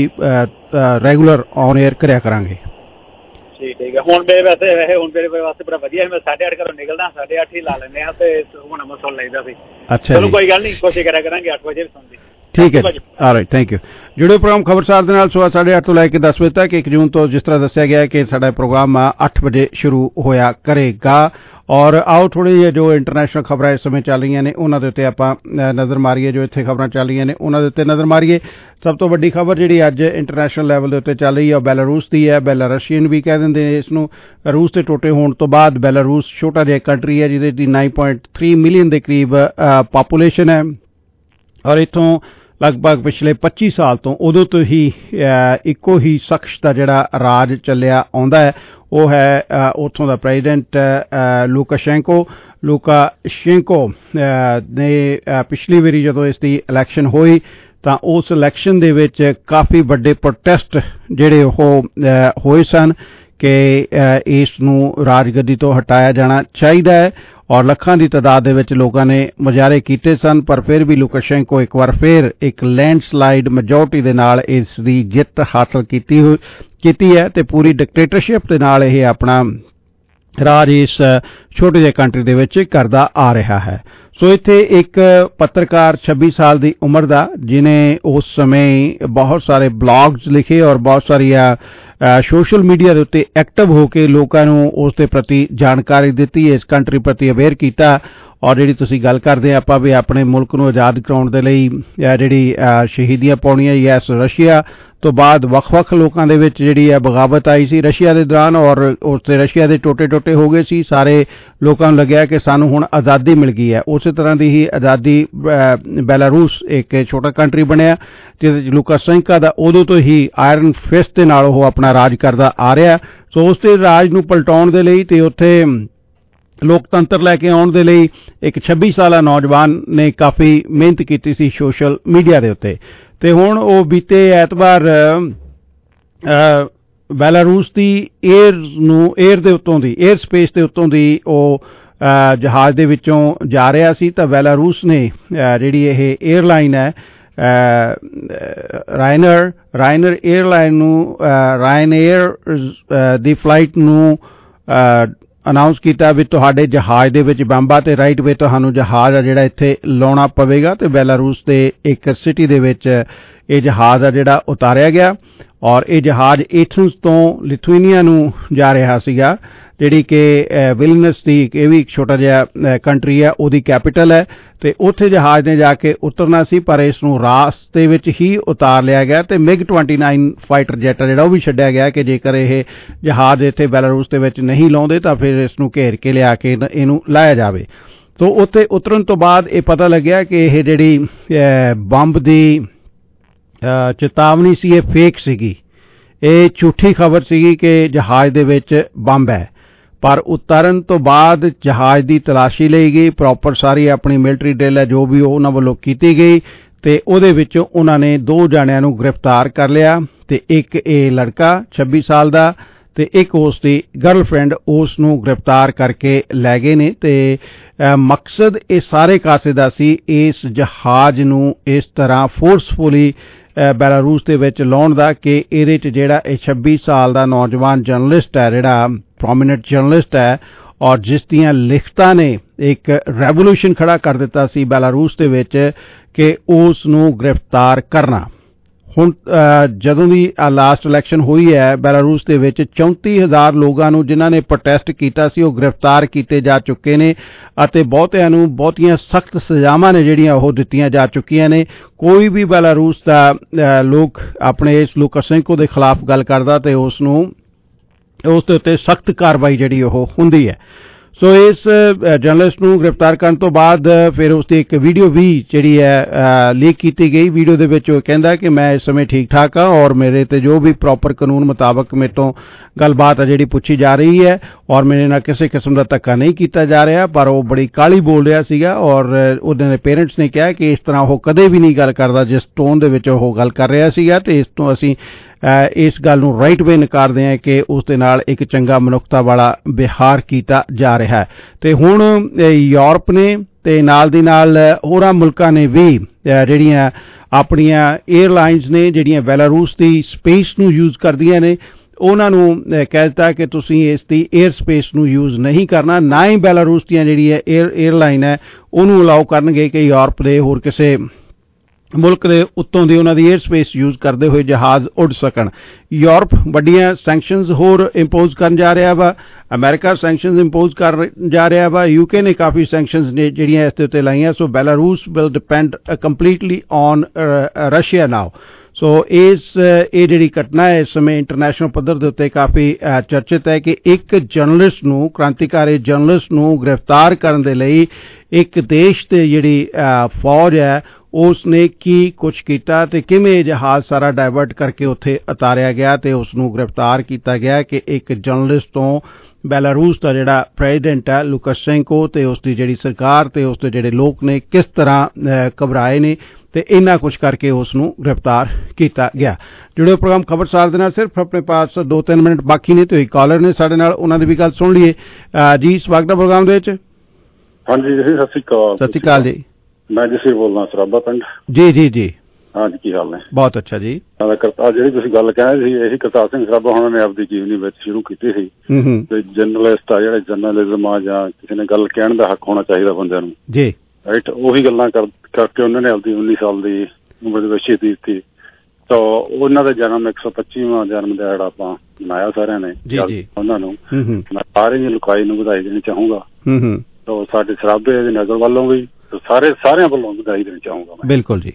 L: ਰੈਗੂਲਰ ਔਨ 에ਅਰ ਕਰਿਆ ਕਰਾਂਗੇ।
S: ਠੀਕ ਹੈ। ਹੁਣ ਮੇਰੇ ਵੈਸੇ ਵੈਸੇ ਹੁਣ ਮੇਰੇ ਵਾਸਤੇ ਬੜਾ ਵਧੀਆ ਮੈਂ ਸਾਢੇ ਅੱਠ ਘਰੋਂ ਨਿਕਲਦਾ ਸਾਢੇ ਅੱਠ ਹੀ ਲਾ ਲੈਂਦੇ ਹਾਂ ਤੇ ਹੁਣ ਮੈਂ ਸੁਣ ਲਈਦਾ ਸੀ।
L: ਅੱਛਾ
S: ਚਲੋ ਕੋਈ ਗੱਲ ਨਹੀਂ ਕੋਸ਼ਿਸ਼ ਕਰਿਆ ਕਰਾਂਗੇ ਅੱਠ ਵਜੇ ਸੁਣਦੀ।
L: ਠੀਕ ਹੈ ਆਲਰਾਈਟ ਥੈਂਕ ਯੂ। ਜੁੜਿਓ ਪ੍ਰੋਗਰਾਮ ਖਬਰਸਾਰ ਦੇ ਨਾਲ ਸਵੇਰ ਸਾਢੇ ਅੱਠ ਤੋਂ ਲੈ ਕੇ ਦਸ ਵਜੇ ਤੱਕ ਇੱਕ ਜੂਨ ਤੋਂ ਜਿਸ ਤਰ੍ਹਾਂ ਦੱਸਿਆ ਗਿਆ ਕਿ ਸਾਡਾ ਪ੍ਰੋਗਰਾਮ ਅੱਠ ਵਜੇ ਸ਼ੁਰੂ ਹੋਇਆ ਕਰੇਗਾ। ਔਰ ਆਓ ਥੋੜ੍ਹੀ ਜਿਹੀ ਜੋ ਇੰਟਰਨੈਸ਼ਨਲ ਖਬਰਾਂ ਇਸ ਸਮੇਂ ਚੱਲ ਰਹੀਆਂ ਨੇ ਉਹਨਾਂ ਦੇ ਉੱਤੇ ਆਪਾਂ ਨਜ਼ਰ ਮਾਰੀਏ। ਜੋ ਇੱਥੇ ਖਬਰਾਂ ਚੱਲ ਰਹੀਆਂ ਨੇ ਉਹਨਾਂ ਦੇ ਉੱਤੇ ਨਜ਼ਰ ਮਾਰੀਏ। ਸਭ ਤੋਂ ਵੱਡੀ ਖਬਰ ਜਿਹੜੀ ਅੱਜ ਇੰਟਰਨੈਸ਼ਨਲ ਲੈਵਲ ਦੇ ਉੱਤੇ ਚੱਲ ਰਹੀ ਹੈ ਉਹ ਬੈਲਾਰੂਸ ਦੀ ਹੈ। ਬੈਲਾਰਸ਼ੀਅਨ ਵੀ ਕਹਿ ਦਿੰਦੇ ਨੇ ਇਸ ਨੂੰ। ਰੂਸ ਦੇ ਟੋਟੇ ਹੋਣ ਤੋਂ ਬਾਅਦ ਬੈਲਾਰੂਸ ਛੋਟਾ ਜਿਹਾ ਕੰਟਰੀ ਹੈ ਜਿਹਦੇ ਦੀ ਨਾਈਨ ਪੁਆਇੰਟ ਥ੍ਰੀ ਮਿਲੀਅਨ ਦੇ ਕਰੀਬ ਪਾਪੂਲੇਸ਼ਨ ਹੈ ਔਰ ਇੱਥੋਂ ਲਗਭਗ ਪਿਛਲੇ ਪੱਚੀ ਸਾਲ ਤੋਂ ਉਦੋਂ ਤੋਂ ਹੀ ਇੱਕੋ ਹੀ ਸ਼ਖਸ ਦਾ ਜਿਹੜਾ ਰਾਜ ਚੱਲਿਆ ਆਉਂਦਾ ਹੈ ਉਹ ਹੈ ਉੱਥੋਂ ਦਾ ਪ੍ਰੈਜ਼ੀਡੈਂਟ ਲੂਕਾਸ਼ੈਂਕੋ। ਲੂਕਾਸ਼ੈਂਕੋ ਨੇ ਪਿਛਲੀ ਵਾਰੀ ਜਦੋਂ ਇਸ ਦੀ ਇਲੈਕਸ਼ਨ ਹੋਈ ਤਾਂ ਉਸ ਇਲੈਕਸ਼ਨ ਦੇ ਵਿੱਚ ਕਾਫੀ ਵੱਡੇ ਪ੍ਰੋਟੈਸਟ ਜਿਹੜੇ ਉਹ ਹੋਏ ਸਨ ਕਿ ਇਸ ਨੂੰ ਰਾਜਗੱਦੀ ਤੋਂ ਹਟਾਇਆ ਜਾਣਾ ਚਾਹੀਦਾ ਹੈ ਔਰ ਲੱਖਾਂ ਦੀ ਤਾਦਾਦ ਦੇ ਵਿੱਚ ਲੋਕਾਂ ਨੇ ਮੁਜ਼ਾਹਰੇ ਕੀਤੇ ਸਨ। ਪਰ ਫਿਰ ਵੀ ਲੂਕਾਸ਼ੈਂਕੋ ਇੱਕ ਵਾਰ ਫਿਰ ਇੱਕ ਲੈਂਡਸਲਾਈਡ ਮੈਜੋਰਟੀ ਦੇ ਨਾਲ ਇਸ ਦੀ ਜਿੱਤ ਹਾਸਲ ਕੀਤੀ ਹੋਈ ਕੀਤੀ ਹੈ ਤੇ ਪੂਰੀ ਡਿਕਟੇਟਰਸ਼ਿਪ ਦੇ ਨਾਲ ਇਹ ਆਪਣਾ ਰਾਜ ਇਸ ਛੋਟੇ ਜਿਹੇ ਕੰਟਰੀ ਦੇ ਵਿੱਚ ਕਰਦਾ ਆ ਰਿਹਾ ਹੈ। ਸੋ ਇੱਥੇ ਇੱਕ ਪੱਤਰਕਾਰ ਛੱਬੀ ਸਾਲ ਦੀ ਉਮਰ ਦਾ ਜਿਹਨੇ ਉਸ ਸਮੇਂ ਬਹੁਤ ਸਾਰੇ ਬਲੌਗਸ ਲਿਖੇ ਔਰ ਬਹੁਤ ਸਾਰੀਆਂ ਸੋਸ਼ਲ ਮੀਡੀਆ ਦੇ ਉੱਤੇ ਐਕਟਿਵ ਹੋ ਕੇ ਲੋਕਾਂ ਨੂੰ ਉਸ ਦੇ ਪ੍ਰਤੀ ਜਾਣਕਾਰੀ ਦਿੱਤੀ ਇਸ ਕੰਟਰੀ ਪ੍ਰਤੀ ਅਵੇਅਰ ਕੀਤਾ। ਔਰ ਜਿਹੜੀ ਤੁਸੀਂ ਗੱਲ ਕਰਦੇ ਆਪਾਂ ਵੀ ਆਪਣੇ ਮੁਲਕ ਨੂੰ ਆਜ਼ਾਦ ਕਰਾਉਣ ਦੇ ਲਈ ਜਿਹੜੀ ਸ਼ਹੀਦੀਆਂ ਪਾਉਣੀਆਂ ਯੈਸ ਰਸ਼ੀਆ ਤੋਂ ਬਾਅਦ ਵੱਖ-ਵੱਖ ਲੋਕਾਂ ਦੇ ਵਿੱਚ ਜਿਹੜੀ ਹੈ ਬਗਾਵਤ ਆਈ ਸੀ ਰਸ਼ੀਆ ਦੇ ਦੌਰਾਨ ਔਰ ਉਸ ਤੇ ਰਸ਼ੀਆ ਦੇ ਟੋਟੇ ਟੋਟੇ ਹੋ ਗਏ ਸੀ। ਸਾਰੇ ਲੋਕਾਂ ਨੂੰ ਲੱਗਿਆ ਕਿ ਸਾਨੂੰ ਹੁਣ ਆਜ਼ਾਦੀ ਮਿਲ ਗਈ ਹੈ। ਉਸੇ ਤਰ੍ਹਾਂ ਦੀ ਹੀ ਆਜ਼ਾਦੀ ਬੈਲਾਰੂਸ ਇੱਕ ਛੋਟਾ ਕੰਟਰੀ ਬਣਿਆ ਜਿਹਦੇ ਵਿੱਚ ਲੂਕਾਸ਼ੈਂਕੋ ਦਾ ਉਦੋਂ ਤੋਂ ਹੀ ਆਇਰਨ ਫਿਸਟ ਦੇ ਨਾਲ ਉਹ ਆਪਣਾ ਰਾਜ ਕਰਦਾ ਆ ਰਿਹਾ। ਸੋ ਉਸ ਦੇ ਰਾਜ ਨੂੰ ਪਲਟਾਉਣ ਦੇ ਲਈ ਤੇ ਉੱਥੇ ਲੋਕਤੰਤਰ ਲੈ ਕੇ ਆਉਣ ਦੇ ਲਈ ਇੱਕ ਛੱਬੀ ਸਾਲਾ ਨੌਜਵਾਨ ਨੇ ਕਾਫੀ ਮਿਹਨਤ ਕੀਤੀ ਸੀ ਸੋਸ਼ਲ ਮੀਡੀਆ ਦੇ ਉੱਤੇ ਤੇ ਹੁਣ ਉਹ ਬੀਤੇ ਐਤਵਾਰ ਬੈਲਾਰੂਸ ਦੀ ਏਅਰ ਨੂੰ ਏਅਰ ਦੇ ਉੱਤੋਂ ਦੀ ਏਅਰ ਸਪੇਸ ਦੇ ਉੱਤੋਂ ਦੀ ਉਹ ਜਹਾਜ਼ ਦੇ ਵਿੱਚੋਂ ਜਾ ਰਿਹਾ ਸੀ ਤਾਂ ਬੈਲਾਰੂਸ ਨੇ ਜਿਹੜੀ ਇਹ ਏਅਰਲਾਈਨ ਹੈ ਰਾਇਨਰ ਰਾਇਨਰ ਏਅਰਲਾਈਨ ਨੂੰ ਰਾਇਨ ਏਅਰ ਦੀ ਫਲਾਈਟ ਨੂੰ ਅਨਾਉਂਸ ਕੀਤਾ ਵੀ ਤੁਹਾਡੇ ਜਹਾਜ਼ ਦੇ ਵਿੱਚ ਬੰਬ ਆ ਤੇ ਰਾਈਟ ਵੇ ਤੁਹਾਨੂੰ ਜਹਾਜ਼ ਆ ਜਿਹੜਾ ਇੱਥੇ ਲਾਉਣਾ ਪਵੇਗਾ ਤੇ ਬੈਲਾਰੂਸ ਦੇ ਇੱਕ ਸਿਟੀ ਦੇ ਵਿੱਚ ਇਹ ਜਹਾਜ਼ ਆ ਜਿਹੜਾ ਉਤਾਰਿਆ ਗਿਆ ਔਰ ਇਹ ਜਹਾਜ਼ ਏਥਨਸ ਤੋਂ ਲਿਥੂਨੀਆ ਨੂੰ ਜਾ ਰਿਹਾ ਸੀਗਾ, ਜਿਹੜੀ ਕਿ ਵਿਲਨਸ ਦੀ ਇਹ ਵੀ ਇੱਕ ਛੋਟਾ ਜਿਹਾ ਕੰਟਰੀ ਹੈ, ਉਹਦੀ ਕੈਪੀਟਲ ਹੈ, ਤੇ ਉੱਥੇ ਜਹਾਜ਼ ਨੇ ਜਾ ਕੇ ਉਤਰਨਾ ਸੀ, ਪਰ ਇਸ ਨੂੰ ਰਾਸਤੇ ਵਿੱਚ ਹੀ ਉਤਾਰ ਲਿਆ ਗਿਆ ਤੇ MiG twenty nine fighter jet ਜਿਹੜਾ ਉਹ ਵੀ ਛੱਡਿਆ ਗਿਆ ਕਿ ਜੇਕਰ ਇਹ ਜਹਾਜ਼ ਇੱਥੇ ਬੈਲਾਰੂਸ ਦੇ ਵਿੱਚ ਨਹੀਂ ਲਾਉਂਦੇ ਤਾਂ ਫਿਰ ਇਸ ਨੂੰ ਘੇਰ ਕੇ ਲਿਆ ਕੇ ਇਹਨੂੰ ਲਾਇਆ ਜਾਵੇ। ਸੋ ਉੱਥੇ ਉਤਰਨ ਤੋਂ ਬਾਅਦ ਇਹ ਪਤਾ ਲੱਗਿਆ ਕਿ ਇਹ ਜਿਹੜੀ ਬੰਬ ਦੀ ਚੇਤਾਵਨੀ ਸੀ ਇਹ ਫੇਕ ਸੀਗੀ, ਇਹ ਝੂਠੀ ਖਬਰ ਸੀਗੀ ਕਿ ਜਹਾਜ਼ ਦੇ ਵਿੱਚ ਬੰਬ ਹੈ। ਪਰ ਉਤਰਨ ਤੋਂ ਬਾਅਦ ਜਹਾਜ਼ ਦੀ ਤਲਾਸ਼ੀ ਲਈ ਗਈ, ਪ੍ਰੋਪਰ ਸਾਰੀ ਆਪਣੀ ਮਿਲਟਰੀ ਡਰਿਲ ਹੈ ਜੋ ਵੀ ਉਹਨਾਂ ਵੱਲੋਂ ਕੀਤੀ ਗਈ, ਤੇ ਉਹਦੇ ਵਿੱਚੋਂ ਉਹਨਾਂ ਨੇ ਦੋ ਜਾਣਿਆਂ ਨੂੰ ਗ੍ਰਿਫਤਾਰ ਕਰ ਲਿਆ, ਤੇ ਇੱਕ ਇਹ ਲੜਕਾ ਛੱਬੀ ਸਾਲ ਦਾ ਤੇ ਇੱਕ ਉਸ ਦੀ ਗਰਲਫ੍ਰੈਂਡ, ਉਸ ਨੂੰ ਗ੍ਰਿਫਤਾਰ ਕਰਕੇ ਲੈ ਗਏ ਨੇ। ਤੇ ਮਕਸਦ ਇਹ ਸਾਰੇ ਕਾਸੇ ਦਾ ਸੀ ਇਸ ਜਹਾਜ਼ ਨੂੰ ਇਸ ਤਰ੍ਹਾਂ ਫੋਰਸਫੁਲੀ ਬੈਲਾਰੂਸ ਦੇ ਵਿੱਚ ਲਾਉਣ ਦਾ ਕਿ ਇਹਦੇ 'ਚ ਜਿਹੜਾ ਇਹ ਛੱਬੀ ਸਾਲ ਦਾ ਨੌਜਵਾਨ ਜਰਨਲਿਸਟ ਹੈ, ਜਿਹੜਾ ਪ੍ਰੋਮੀਨੈਂਟ ਜਰਨਲਿਸਟ ਹੈ ਔਰ ਜਿਸ ਦੀਆਂ ਲਿਖਤਾਂ ਨੇ ਇੱਕ ਰੈਵੋਲੂਸ਼ਨ ਖੜਾ ਕਰ ਦਿੱਤਾ ਸੀ ਬੈਲਾਰੂਸ ਦੇ ਵਿੱਚ, ਕਿ ਉਸ ਨੂੰ ਗ੍ਰਿਫਤਾਰ ਕਰਨਾ। ਹੁਣ ਜਦੋਂ ਦੀ ਲਾਸਟ ਇਲੈਕਸ਼ਨ ਹੋਈ ਹੈ ਬੈਲਾਰੂਸ ਦੇ ਵਿੱਚ ਚੌਂਤੀ ਹਜ਼ਾਰ ਲੋਕਾਂ ਨੂੰ ਜਿਨ੍ਹਾਂ ਨੇ ਪ੍ਰੋਟੈਸਟ ਕੀਤਾ ਸੀ ਉਹ ਗ੍ਰਿਫਤਾਰ ਕੀਤੇ ਜਾ ਚੁੱਕੇ ਨੇ, ਅਤੇ ਬਹੁਤਿਆਂ ਨੂੰ ਬਹੁਤੀਆਂ ਸਖਤ ਸਜ਼ਾਵਾਂ ਨੇ ਜਿਹੜੀਆਂ ਉਹ ਦਿੱਤੀਆਂ ਜਾ ਚੁੱਕੀਆਂ ਨੇ। ਕੋਈ ਵੀ ਬੈਲਾਰੂਸ ਦਾ ਲੋਕ ਆਪਣੇ ਇਸ ਲੁਕਾਸ਼ੈਂਕੋ ਦੇ ਖਿਲਾਫ ਗੱਲ ਕਰਦਾ ਤੇ ਉਸ ਨੂੰ ਉਸ ਦੇ ਉੱਤੇ ਸਖਤ ਕਾਰਵਾਈ ਜਿਹੜੀ ਉਹ ਹੁੰਦੀ ਹੈ। ਸੋ ਇਸ ਜਰਨਲਿਸਟ ਨੂੰ ਗ੍ਰਿਫਤਾਰ ਕਰਨ ਤੋਂ ਬਾਅਦ ਫਿਰ ਉਸ ਦੀ ਇੱਕ ਵੀਡੀਓ ਵੀ ਜਿਹੜੀ ਹੈ ਲੀਕ ਕੀਤੀ ਗਈ। ਵੀਡੀਓ ਦੇ ਵਿੱਚ ਉਹ ਕਹਿੰਦਾ ਕਿ ਮੈਂ ਇਸ ਸਮੇਂ ਠੀਕ ਠਾਕ ਹਾਂ ਔਰ ਮੇਰੇ ਤੇ ਜੋ ਵੀ ਪ੍ਰੋਪਰ ਕਾਨੂੰਨ ਮੁਤਾਬਕ ਮੇਰੇ ਤੋਂ ਗੱਲਬਾਤ ਹੈ ਜਿਹੜੀ ਪੁੱਛੀ ਜਾ ਰਹੀ ਹੈ ਔਰ ਮੇਰੇ ਨਾਲ ਕਿਸੇ ਕਿਸਮ ਦਾ ਧੱਕਾ ਨਹੀਂ ਕੀਤਾ ਜਾ ਰਿਹਾ, ਪਰ ਉਹ ਬੜੀ ਕਾਹਲੀ ਬੋਲ ਰਿਹਾ ਸੀਗਾ ਔਰ ਉਹਦੇ ਦੇ ਪੇਰੈਂਟਸ ਨੇ ਕਿਹਾ ਕਿ ਇਸ ਤਰ੍ਹਾਂ ਉਹ ਕਦੇ ਵੀ ਨਹੀਂ ਗੱਲ ਕਰਦਾ ਜਿਸ ਟੋਨ ਦੇ ਵਿੱਚ ਉਹ ਗੱਲ ਕਰ ਰਿਹਾ ਸੀਗਾ, ਤੇ ਇਸ ਤੋਂ ਅਸੀਂ ਇਸ ਗੱਲ ਨੂੰ ਰਾਈਟ ਵੇ ਨਕਾਰਦੇ ਹਾਂ ਕਿ ਉਸ ਦੇ ਨਾਲ ਇੱਕ ਚੰਗਾ ਮਨੁੱਖਤਾ ਵਾਲਾ ਵਿਹਾਰ ਕੀਤਾ ਜਾ ਰਿਹਾ ਹੈ। ਤੇ ਹੁਣ ਯੂਰਪ ਨੇ ਤੇ ਨਾਲ ਦੀ ਨਾਲ ਹੋਰਾਂ ਮੁਲਕਾਂ ਨੇ ਵੀ ਜਿਹੜੀਆਂ ਆਪਣੀਆਂ ਏਅਰਲਾਈਨਸ ਨੇ ਜਿਹੜੀਆਂ ਬੈਲਾਰੂਸ ਦੀ ਸਪੇਸ ਨੂੰ ਯੂਜ਼ ਕਰਦੀਆਂ ਨੇ, ਉਹਨਾਂ ਨੂੰ ਕਹਿ ਦਿੱਤਾ ਕਿ ਤੁਸੀਂ ਇਸ ਦੀ ਏਅਰ ਸਪੇਸ ਨੂੰ ਯੂਜ਼ ਨਹੀਂ ਕਰਨਾ, ਨਾ ਹੀ ਬੈਲਾਰੂਸ ਦੀਆਂ ਜਿਹੜੀ ਹੈ ਏਅਰ ਏਅਰਲਾਈਨ ਹੈ ਉਹਨੂੰ ਅਲਾਓ ਕਰਨਗੇ ਕਿ ਯੂਰਪ ਦੇ ਹੋਰ ਕਿਸੇ ਮੁਲਕ ਦੇ ਉੱਤੋਂ ਦੀ ਉਹਨਾਂ ਦੀ ਏਅਰ ਸਪੇਸ ਯੂਜ਼ ਕਰਦੇ ਹੋਏ ਜਹਾਜ਼ ਉੱਡ ਸਕਣ। ਯੂਰਪ ਵੱਡੀਆਂ ਸੈਂਕਸ਼ਨਸ ਹੋਰ ਇੰਪੋਜ਼ ਕਰਨ ਜਾ ਰਿਹਾ ਵਾ, ਅਮਰੀਕਾ ਸੈਂਕਸ਼ਨਸ ਇੰਪੋਜ਼ ਕਰ ਜਾ ਰਿਹਾ ਵਾ, ਯੂਕੇ ਨੇ ਕਾਫੀ ਸੈਂਕਸ਼ਨਸ ਨੇ ਜਿਹੜੀਆਂ ਇਸ ਦੇ ਉੱਤੇ ਲਾਈਆਂ। So Belarus will depend completely on Russia now. So ਇਸ ਇਹ ਜਿਹੜੀ ਘਟਨਾ ਹੈ ਇਸ ਸਮੇਂ ਇੰਟਰਨੈਸ਼ਨਲ ਪੱਧਰ ਦੇ ਉੱਤੇ ਕਾਫੀ ਚਰਚਿਤ ਹੈ ਕਿ ਇੱਕ ਜਰਨਲਿਸਟ ਨੂੰ, ਕ੍ਰਾਂਤੀਕਾਰੀ ਜਰਨਲਿਸਟ ਨੂੰ ਗ੍ਰਿਫਤਾਰ ਕਰਨ ਦੇ ਲਈ ਇੱਕ ਦੇਸ਼ ਦੇ ਜਿਹੜੀ ਫੌਜ ਹੈ ਉਸ ਨੇ ਕੀ ਕੁਝ ਕੀਤਾ ਤੇ ਕਿਵੇਂ ਜਹਾਜ਼ ਸਾਰਾ ਡਾਇਵਰਟ ਕਰਕੇ ਉੱਥੇ ਉਤਾਰਿਆ ਗਿਆ ਤੇ ਉਸ ਨੂੰ ਗ੍ਰਿਫਤਾਰ ਕੀਤਾ ਗਿਆ ਕਿ ਇੱਕ ਜਰਨਲਿਸਟ ਤੋਂ ਬੈਲਾਰੂਸ ਦਾ ਜਿਹੜਾ ਪ੍ਰੈਜ਼ੀਡੈਂਟ ਹੈ ਲੁਕਾਸ਼ੈਂਕੋ ਤੇ ਉਸ ਦੀ ਜਿਹੜੀ ਸਰਕਾਰ ਤੇ ਉਸ ਦੇ ਜਿਹੜੇ ਲੋਕ ਨੇ ਕਿਸ ਤਰ੍ਹਾਂ ਘਬਰਾਏ ਨੇ ਤੇ ਇੰਨਾ ਕੁਝ ਕਰਕੇ ਉਸ ਨੂੰ ਗ੍ਰਿਫਤਾਰ ਕੀਤਾ ਗਿਆ। ਜਿਹੜੇ ਪ੍ਰੋਗਰਾਮ ਖਬਰਸਾਰ ਦੇ ਨਾਲ ਸਿਰਫ ਆਪਣੇ ਪਾਸ ਦੋ ਤਿੰਨ ਮਿੰਟ ਬਾਕੀ ਨੇ ਤੇ ਕਾਲਰ ਨੇ ਸਾਡੇ ਨਾਲ, ਉਹਨਾਂ ਦੀ ਵੀ ਗੱਲ ਸੁਣ ਲਈਏ। ਜੀ ਸਵਾਗਤ ਹੈ ਪ੍ਰੋਗਰਾਮ ਦੇ ਵਿੱਚ।
T: ਹਾਂਜੀ ਜੀ ਸਤਿ ਸ਼੍ਰੀ ਅਕਾਲ।
L: ਸਤਿ ਸ਼੍ਰੀ ਅਕਾਲ ਜੀ।
T: ਮੈਂ ਜਸਵੀਰ ਬੋਲਦਾ ਸਰਾਭਾ ਪਿੰਡ।
L: ਜੀ ਜੀ ਜੀ
T: ਹਾਂਜੀ ਕੀ ਹਾਲ ਨੇ?
L: ਬਹੁਤ ਅੱਛਾ ਜੀ।
T: ਕਰਤਾਰ ਜਿਹੜੀ ਤੁਸੀਂ ਗੱਲ ਕਹਿੰਦੇ ਸੀ ਇਹੀ ਕਰਤਾਰ ਸਿੰਘ ਸਰਾਭਾ ਉਹਨਾਂ ਨੇ ਆਪਦੀ ਜੀਵਨੀ ਵਿੱਚ ਸ਼ੁਰੂ ਕੀਤੀ ਸੀ ਤੇ ਜਰਨਲਿਸਟ ਆ ਜਿਹੜੇ ਜਰਨਲਿਜ਼ਮ ਆ ਜਾਂ ਕਿਸੇ ਨੇ ਗੱਲ ਕਹਿਣ ਦਾ ਹੱਕ ਹੋਣਾ ਚਾਹੀਦਾ ਬੰਦਿਆਂ ਨੂੰ ਜੀ ਰਾਈਟ, ਉਹੀ ਗੱਲਾਂ ਕਰਕੇ ਉਹਨਾਂ ਨੇ ਆਪਦੀ ਉੱਨੀ ਸਾਲ ਦੀ ਉਮਰ ਦੇ ਵਿੱਚ ਸ਼ਹੀਦੀ ਦਿੱਤੀ। ਤਾਂ ਉਹਨਾਂ ਦਾ ਜਨਮ ਇੱਕ ਸੌ ਪੱਚੀਵਾਂ ਜਨਮ ਦਿਹਾੜਾ ਆਪਾਂ ਮਨਾਇਆ ਸਾਰਿਆਂ ਨੇ ਜੀ ਉਹਨਾਂ ਨੂੰ। ਮੈਂ ਸਾਰੇ ਦੀ ਲੁਕਾਈ ਨੂੰ ਵਧਾਈ ਦੇਣੀ ਚਾਹੂੰਗਾ ਤਾਂ ਸਾਡੇ ਸਰਾਭੇ ਦੀ ਨਜ਼ਰ ਵੱਲੋਂ ਵੀ ਸਾਰੇ ਸਾਰਿਆਂ ਵੱਲੋਂ ਵਧਾਈ ਦੇਣੀ ਚਾਹੂੰਗਾ।
L: ਬਿਲਕੁਲ ਜੀ,